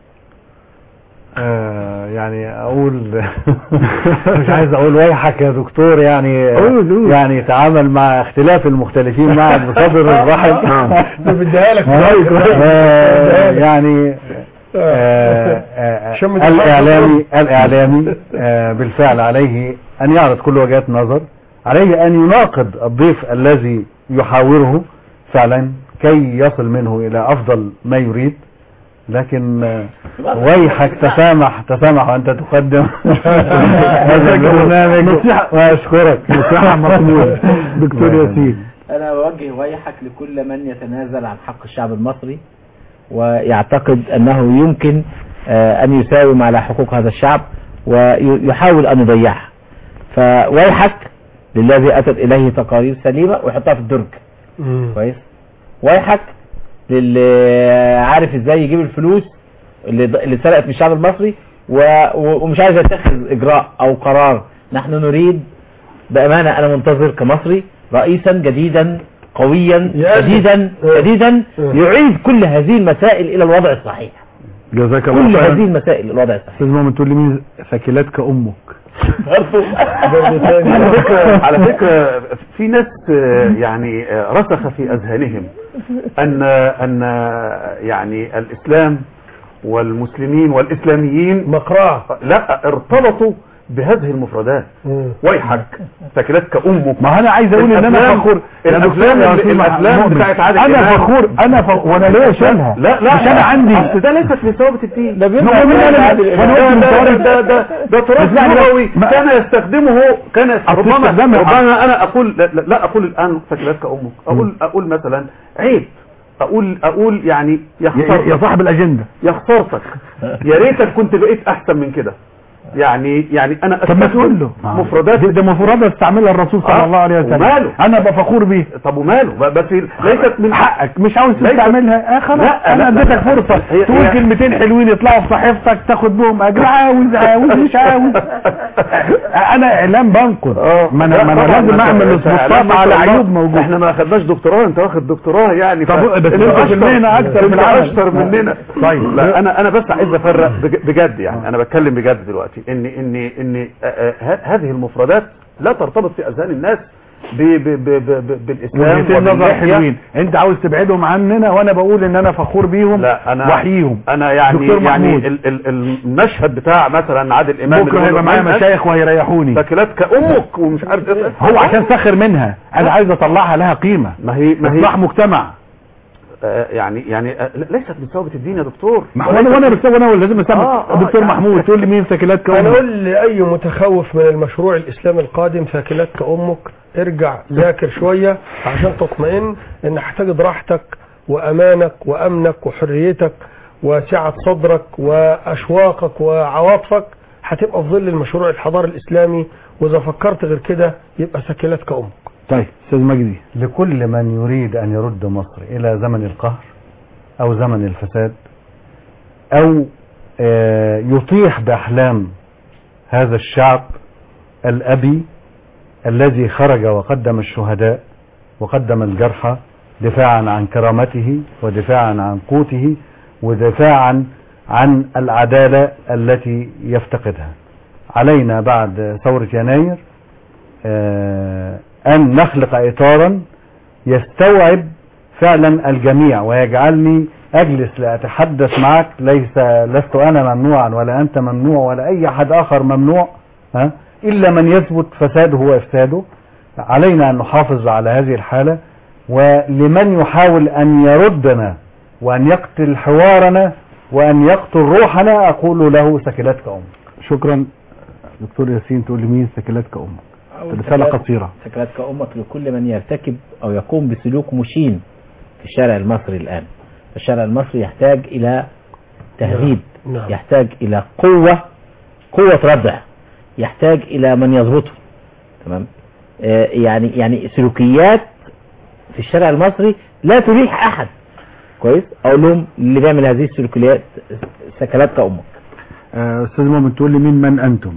آه يعني اقول مش عايز اقول ويحك يا دكتور، يعني قول. يعني تعامل مع اختلاف المختلفين معك بصدر الرحب. ده بديها لك. آه، يعني آه، آه، الاعلامي الاعلامي آه، بالفعل عليه ان يعرض كل وجهات نظر، عليه ان يناقض الضيف الذي يحاوره فعلا كي يصل منه الى افضل ما يريد. لكن ويحك تسامح تسامح وانت تقدم هذا البرنامج. واشكرك. نصيحة مقبولة. دكتور ياسين. انا بوجه ويحك لكل من يتنازل عن حق الشعب المصري ويعتقد انه يمكن ان يساوم على حقوق هذا الشعب ويحاول ان يضيعها. فويحك للذي اتت اليه تقارير سليمة ويحطها في الدرج. كويس. ويحك للي عارف ازاي يجيب الفلوس اللي اللي سرقت من الشعب المصري ومش عايز يتخذ اجراء او قرار. نحن نريد بامانه، انا منتظر كمصري رئيسا جديدا قويا جديدا جديدا يعيد كل هذه المسائل الى الوضع الصحيح. جزاك الله كل خيرا. هذه المسائل الوضع صحيح. استاذ مؤمن تقول لي مين ثكلتك امك؟ على فكرة على فكرة في ناس آه، يعني آه، رسخ في اذهانهم ان ان يعني الاسلام والمسلمين والاسلاميين مقرعة لا ارتبطوا بهذه المفردات. ويحك ثكلتك امك. ما انا عايز اقول ان انا فخور. الافلام الافلام بتاعت عادل انا إمام. فخور انا فخور وانا ليه شالها؟ لا لا مش انا عندي. أصل ده ليست من ثوابت الدين. ده ده بيقول ده ده ده تراث لغوي كان يستخدمه كان ربما ربما انا اقول لا, لا اقول الان ثكلتك امك، اقول اقول مثلا عيب، اقول اقول يعني يا يا صاحب الاجنده يا خسارتك، يا ريتك كنت بقيت احسن من كده. يعني يعني انا طب ما تقول له مفردات ده مفردات استعملها الرسول صلى آه. الله عليه وسلم. وماله؟ انا بفخور بيه. طب وماله؟ بس ليست من حقك، مش عاوز تستعملها. اه خلاص لا انا لا اديتك فرصه هي تقول هي كلمتين حلوين يطلعوا في صحيفتك تاخد بهم اجر. عاوز عاوز مش عاوز. انا اعلام بنقد، ما انا ما انا لازم اعمل سبوتات على عيوب موجوده. احنا ما اخدناش دكتوراه، انت واخد دكتوراه يعني. طب بس انت المهنه اكثر من العمل اشطر مننا. طيب لا انا انا بس عايز افرق بجد، يعني انا بتكلم بجد دلوقتي ان ان ان هذه المفردات لا ترتبط في اذهان الناس ب ب ب ب بالاسلام. وجهتين نظر حلوين، انت عاوز تبعدهم عننا وانا بقول ان انا فخور بيهم. لا انا واحييهم. انا يعني يعني ال ال المشهد بتاع مثلا عادل امام بكره هيبقى معايا مشايخ وهيريحوني ثكلتك امك ومش عارف ايه. هو عشان سخر منها انا عايز اطلعها لها قيمه، ما هي ما هي اصلاح مجتمع. آه يعني يعني آه ليست من ثوابت الدين يا دكتور. وانا وانا بس وانا لازم اسمع آه آه دكتور يعني محمود تقول لي مين ثكلتك امك؟ انا اقول لاي متخوف من المشروع الاسلامي القادم ثكلتك امك، ارجع ذاكر شويه عشان تطمئن ان هتجد راحتك وامانك وامنك وحريتك وسعه صدرك واشواقك وعواطفك هتبقى في ظل المشروع الحضاري الاسلامي، واذا فكرت غير كده يبقى ثكلتك امك. طيب استاذ مجدي، لكل من يريد ان يرد مصر الى زمن القهر او زمن الفساد او آه يطيح باحلام هذا الشعب الابي الذي خرج وقدم الشهداء وقدم الجرحى دفاعا عن كرامته ودفاعا عن قوته ودفاعا عن العدالة التي يفتقدها. علينا بعد ثورة يناير آه أن نخلق إطارا يستوعب فعلا الجميع ويجعلني أجلس لأتحدث معك. ليس لست أنا ممنوعا ولا أنت ممنوع ولا أي أحد آخر ممنوع، ها إلا من يثبت فساده وإفساده. علينا أن نحافظ على هذه الحالة، ولمن يحاول أن يردنا وأن يقتل حوارنا وأن يقتل روحنا أقول له ثكلتك أمك. شكرا دكتور ياسين. تقول لي مين ثكلتك أمك؟ رسالة قصيرة. ثكلتك أمك لكل من يرتكب أو يقوم بسلوك مشين في الشارع المصري الآن. الشارع المصري يحتاج إلى تهذيب، نعم. يحتاج إلى قوة قوة ردع، يحتاج إلى من يضبطه. تمام. آه يعني يعني سلوكيات في الشارع المصري لا تريح أحد. كويس. أقول لهم اللي بيعمل هذه السلوكيات ثكلتك أمك. آه أستاذ مؤمن تقول لي مين من أنتم؟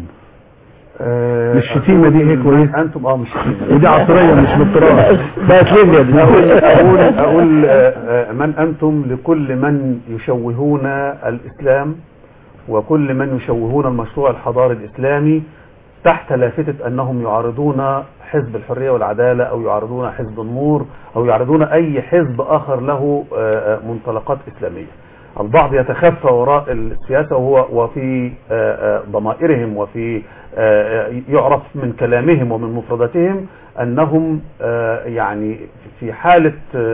آه مش شتيمة دي هيك كويس. انتم اه مش شتيمة ودي عصرية مش مضطراب. ده تلم يا ابني. اقول اقول اقول آه من انتم لكل من يشوهون الاسلام وكل من يشوهون المشروع الحضاري الاسلامي تحت لافتة انهم يعارضون حزب الحرية والعدالة او يعارضون حزب النور او يعارضون اي حزب اخر له آه منطلقات اسلامية. البعض يتخفى وراء السياسة وهو وفي ضمائرهم وفي يعرف من كلامهم ومن مفرداتهم أنهم يعني في حالة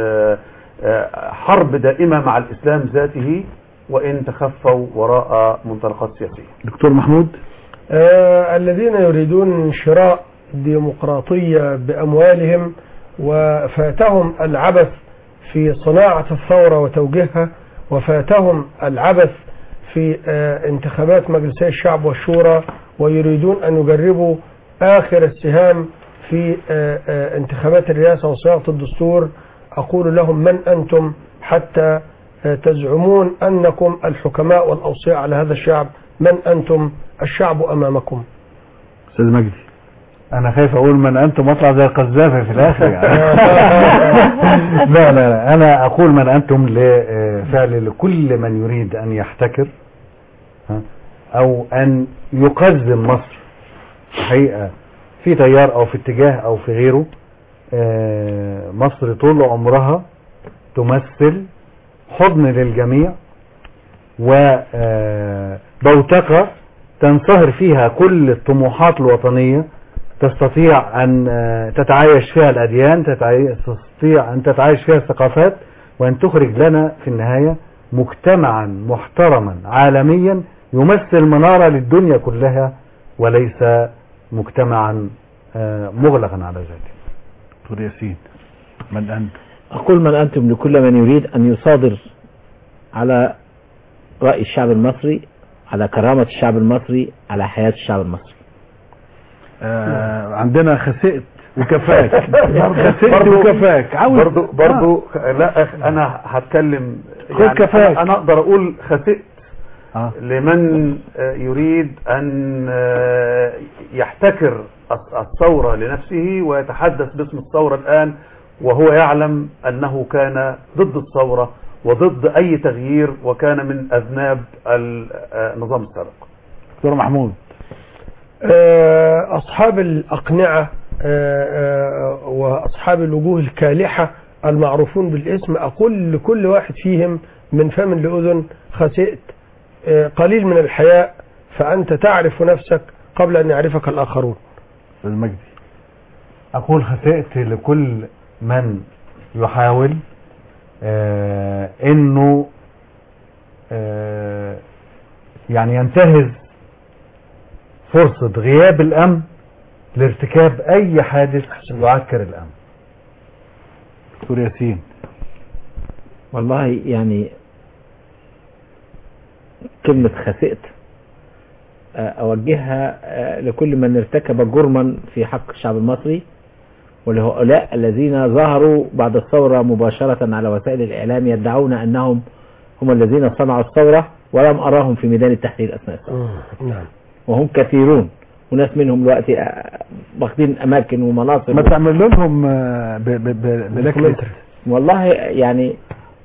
حرب دائمة مع الإسلام ذاته وإن تخفوا وراء منطلقات سياسية. دكتور محمود، آه الذين يريدون شراء ديمقراطية بأموالهم وفاتهم العبث في صناعة الثورة وتوجيهها وفاتهم العبث في آه انتخابات مجلسي الشعب والشورى ويريدون أن يجربوا آخر السهام في آه آه انتخابات الرئاسة وصياغة الدستور. أقول لهم من أنتم حتى آه تزعمون أنكم الحكماء والأوصياء على هذا الشعب؟ من أنتم؟ الشعب أمامكم. أستاذ مجدي. انا خايف اقول من انتم اطلع زي القذافي في الاخر يعني. لا لا لا انا اقول من انتم لفعل لكل من يريد ان يحتكر او ان يقزم مصر حقيقة في تيار او في اتجاه او في غيره. مصر طول عمرها تمثل حضن للجميع وبوتقة تنصهر فيها كل الطموحات الوطنية، تستطيع أن تتعايش فيها الأديان، تستطيع أن تتعايش فيها الثقافات، وأن تخرج لنا في النهاية مجتمعا محترما عالميا يمثل منارة للدنيا كلها وليس مجتمعا مغلقا على ذاته. دكتور ياسين، من أنت؟ أقول من أنتم لكل من يريد أن يصادر على رأي الشعب المصري، على كرامة الشعب المصري، على حياة الشعب المصري. آه عندنا خسئت وكفاك. خسئت وكفاك. عاوز برضو برضو آه. لا انا هتكلم يعني كفاك. انا اقدر اقول خسئت آه. لمن آه يريد ان آه يحتكر الثورة لنفسه ويتحدث باسم الثورة الآن وهو يعلم أنه كان ضد الثورة وضد أي تغيير وكان من أذناب النظام السابق. دكتور محمود، أصحاب الأقنعة وأصحاب الوجوه الكالحة المعروفون بالاسم أقول لكل واحد فيهم من فم لأذن خسئت، قليل من الحياء فأنت تعرف نفسك قبل أن يعرفك الآخرون. المجدي، أقول خسئت لكل من يحاول آه انه آه يعني ينتهز فرصة غياب الامن لارتكاب اي حادث يعكر الامن. دكتور ياسين، والله يعني كلمة خسئت اوجهها لكل من ارتكب جرما في حق الشعب المصري، ولهؤلاء الذين ظهروا بعد الثورة مباشرة على وسائل الإعلام يدعون أنهم هم الذين صنعوا الثورة ولم أراهم في ميدان التحرير أثناء الثورة. نعم. وهم كثيرون وناس منهم دلوقتي واخدين أماكن ومناصب. ما تعمل لهم بلاك. والله يعني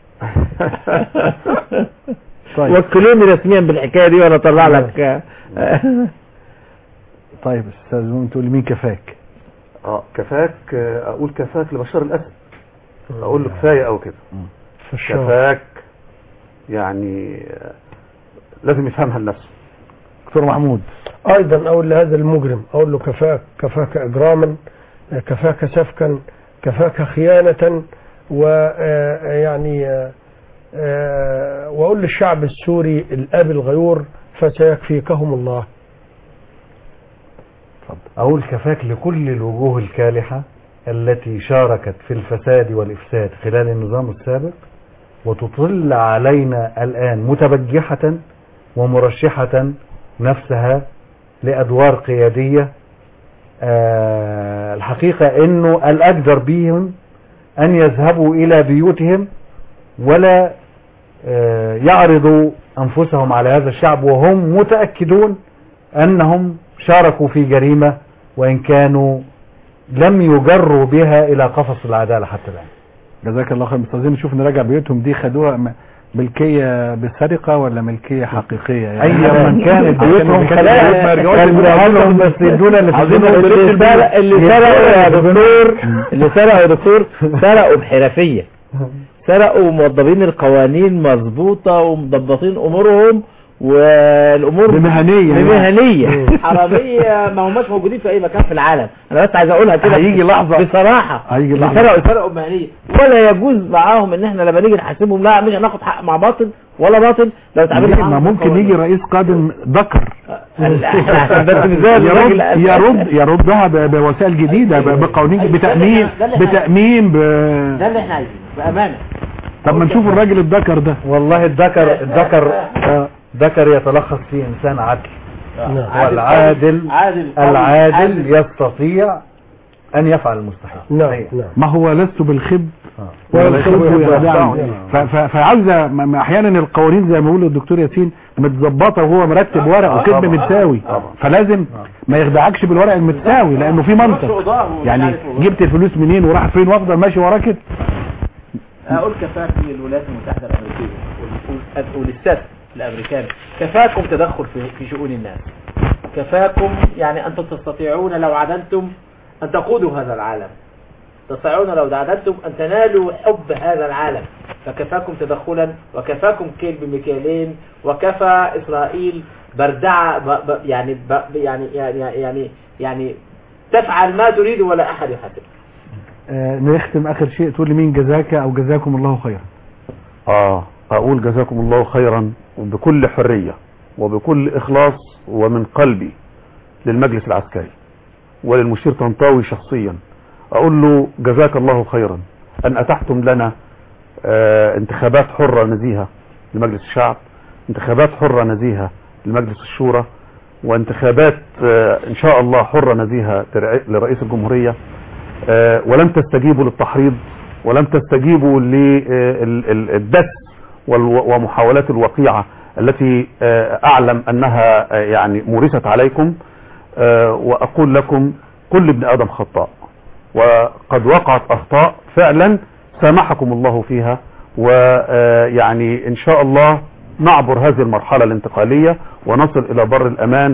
طيب. وكلوني رسميا بالحكاية دي وأنا أطلع لك. طيب أستاذ ممكن تقول مين كفاك؟ اه كفاك اقول كفاك لبشار الاسد، اقول له كفايه او كده. كفاك يعني لازم يفهمها لنفسه. دكتور محمود، ايضا اقول لهذا المجرم اقول له كفاك، كفاك اجراما، كفاك سفكا، كفاك خيانه، ويعني واقول للشعب السوري الاب الغيور فسيكفيكهم الله. أقول كفاك لكل الوجوه الكالحة التي شاركت في الفساد والإفساد خلال النظام السابق وتطل علينا الآن متبجحة ومرشحة نفسها لأدوار قيادية. أه الحقيقة أنه الأجدر بهم أن يذهبوا إلى بيوتهم ولا أه يعرضوا أنفسهم على هذا الشعب وهم متأكدون أنهم شاركوا في جريمة وإن كانوا لم يجروا بها إلى قفص العدالة حتى الآن. جزاك الله خير. مستاذين نشوف نراجع بيوتهم دي خدوها ملكية بالسرقة ولا ملكية حقيقية يعني؟ أي من كانت بيوتهم خلاها اللي سرقوا يا دكتور اللي سرقوا يا دكتور سرقوا بحرفية، سرقوا موظفين القوانين مظبوطة ومضبطين أمورهم والامور بمهنيه بمهنيه حراميه ما هماش موجودين في اي مكان في العالم. انا بس عايز اقولها كده، هيجي لحظه بصراحه هيجي لحظه سرقوا سرقوا بمهنيه، ولا يجوز معاهم ان احنا لما نيجي نحاسبهم لا مش هناخد حق مع باطل ولا باطل. لو تعاملنا ما ممكن يجي رئيس قادم ذكر يرد يرد يردها بوسائل جديده بقوانين بتامين بتامين ده اللي احنا عايزينه بامانه. طب ما نشوف الراجل الذكر ده. والله الذكر الذكر ذكر يتلخص في إنسان عدل. والعادل العادل يستطيع أن يفعل المستحيل. نعم. ما هو لست بالخب فعاوزه احيانا القوانين زي ما بيقول الدكتور ياسين متظبطه وهو مرتب ورق وكتب متساوي، فلازم ما يخدعكش بالورق المتساوي لانه في منطق. يعني جبت الفلوس منين وراح فين وافضل ماشي وراك كده. اقول كفاكم للولايات المتحده الامريكيه وللسد الامريكان، كفاكم تدخل في في شؤون الناس، كفاكم يعني انتم تستطيعون لو عدلتم ان تقودوا هذا العالم، تستطيعون لو عدلتم ان تنالوا حب هذا العالم، فكفاكم تدخلا وكفاكم كيل بمكيالين، وكفى اسرائيل بردعه ب ب يعني ب يعني يعني يعني يعني تفعل ما تريد ولا احد يحاسبك. آه نختم اخر شيء، تقول لمين جزاك او جزاكم الله خيرا؟ اه اقول جزاكم الله خيرا وبكل حرية وبكل اخلاص ومن قلبي للمجلس العسكري وللمشير طنطاوي شخصيا، اقول له جزاك الله خيرا ان اتحتم لنا آه انتخابات حرة نزيهة لمجلس الشعب، انتخابات حرة نزيهة لمجلس الشورى، وانتخابات آه ان شاء الله حرة نزيهة لرئيس الجمهورية. آه ولم تستجيبوا للتحريض ولم تستجيبوا للدس ومحاولات الوقيعة التي آه اعلم انها آه يعني مورست عليكم. آه واقول لكم كل ابن ادم خطاء، وقد وقعت اخطاء فعلا سامحكم الله فيها، ويعني ان شاء الله نعبر هذه المرحلة الانتقالية ونصل الى بر الامان،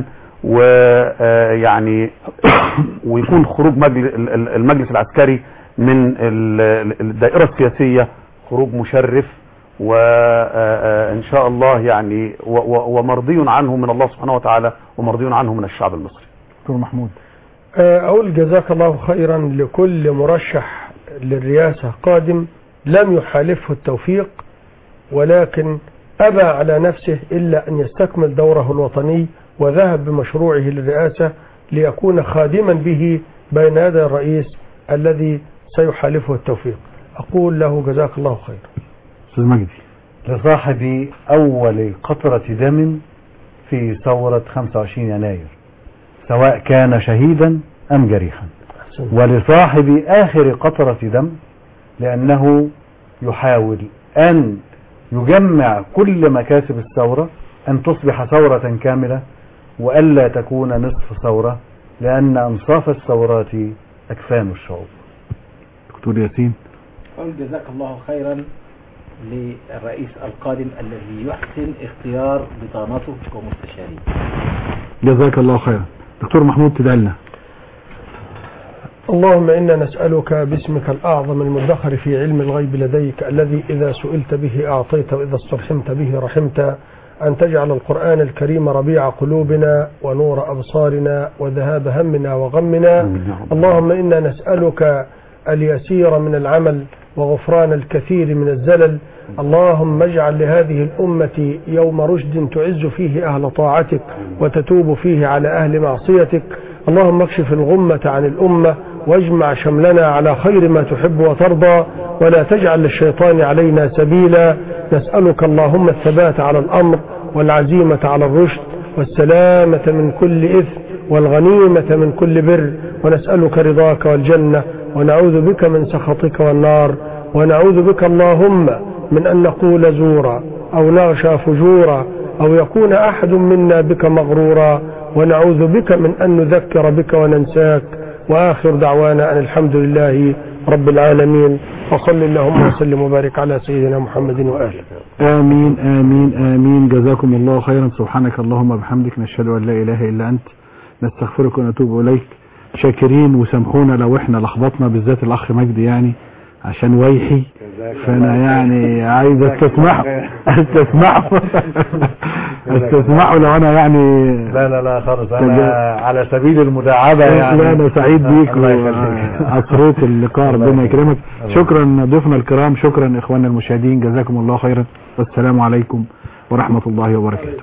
ويعني ويكون خروج المجلس العسكري من الدائرة السياسية خروج مشرف، وان شاء الله يعني ومرضي عنه من الله سبحانه وتعالى ومرضي عنه من الشعب المصري. دكتور محمود، اقول جزاك الله خيرا لكل مرشح للرئاسة قادم لم يحالفه التوفيق، ولكن أبى على نفسه إلا أن يستكمل دوره الوطني وذهب بمشروعه للرئاسة ليكون خادما به بين يدي الرئيس الذي سيحالفه التوفيق. أقول له جزاك الله خير. أستاذ مجدي، لصاحب أول قطرة دم في ثورة خمسة وعشرين يناير سواء كان شهيدا أم جريحا، ولصاحب آخر قطرة دم لأنه يحاول أن يجمع كل مكاسب الثورة أن تصبح ثورة كاملة وألا تكون نصف ثورة، لأن أنصاف الثورات أكفان الشعوب. دكتور ياسين، قل جزاك الله خيرا للرئيس القادم الذي يحسن اختيار بطانته ومستشاريه. جزاك الله خيرا. دكتور محمود تدعلنا. اللهم إنا نسألك باسمك الأعظم المدخر في علم الغيب لديك الذي إذا سئلت به أعطيت وإذا استرحمت به رحمت، أن تجعل القرآن الكريم ربيع قلوبنا ونور أبصارنا وذهاب همنا وغمنا. اللهم إنا نسألك اليسير من العمل وغفران الكثير من الزلل. اللهم اجعل لهذه الأمة يوم رشد تعز فيه أهل طاعتك وتتوب فيه على أهل معصيتك. اللهم اكشف الغمة عن الأمة واجمع شملنا على خير ما تحب وترضى، ولا تجعل للشيطان علينا سبيلا. نسألك اللهم الثبات على الأمر والعزيمة على الرشد والسلامة من كل إثم والغنيمة من كل بر، ونسألك رضاك والجنة، ونعوذ بك من سخطك والنار، ونعوذ بك اللهم من أن نقول زورا أو نغشى فجورا أو يكون أحد منا بك مغرورا، ونعوذ بك من أن نذكر بك وننساك. وآخر دعوانا أن الحمد لله رب العالمين، وصل اللهم وسلم وبارك على سيدنا محمد وآله. آمين آمين آمين. جزاكم الله خيرا. سبحانك اللهم وبحمدك، نشهد أن لا إله إلا أنت، نستغفرك ونتوب إليك. شاكرين وسامحونا لو احنا لخبطنا، بالذات الأخ مجدي يعني عشان ويحي، فأنا يعني عايز استسمحه استسمحه استسمحه لو أنا يعني لا لا لا خالص، أنا على سبيل المداعبة يعني. لا أنا سعيد بيك وأسرت اللقاء، ربنا يكرمك. شكرا ضيوفنا الكرام، شكرا إخواننا المشاهدين، جزاكم الله خيرا، والسلام عليكم ورحمة الله وبركاته.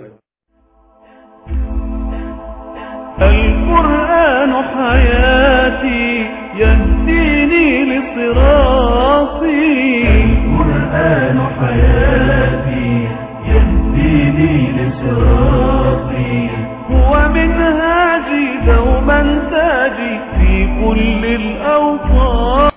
القرآن حياتي يهديني لصراطي، القرآن حياتي يهديني لصراطي.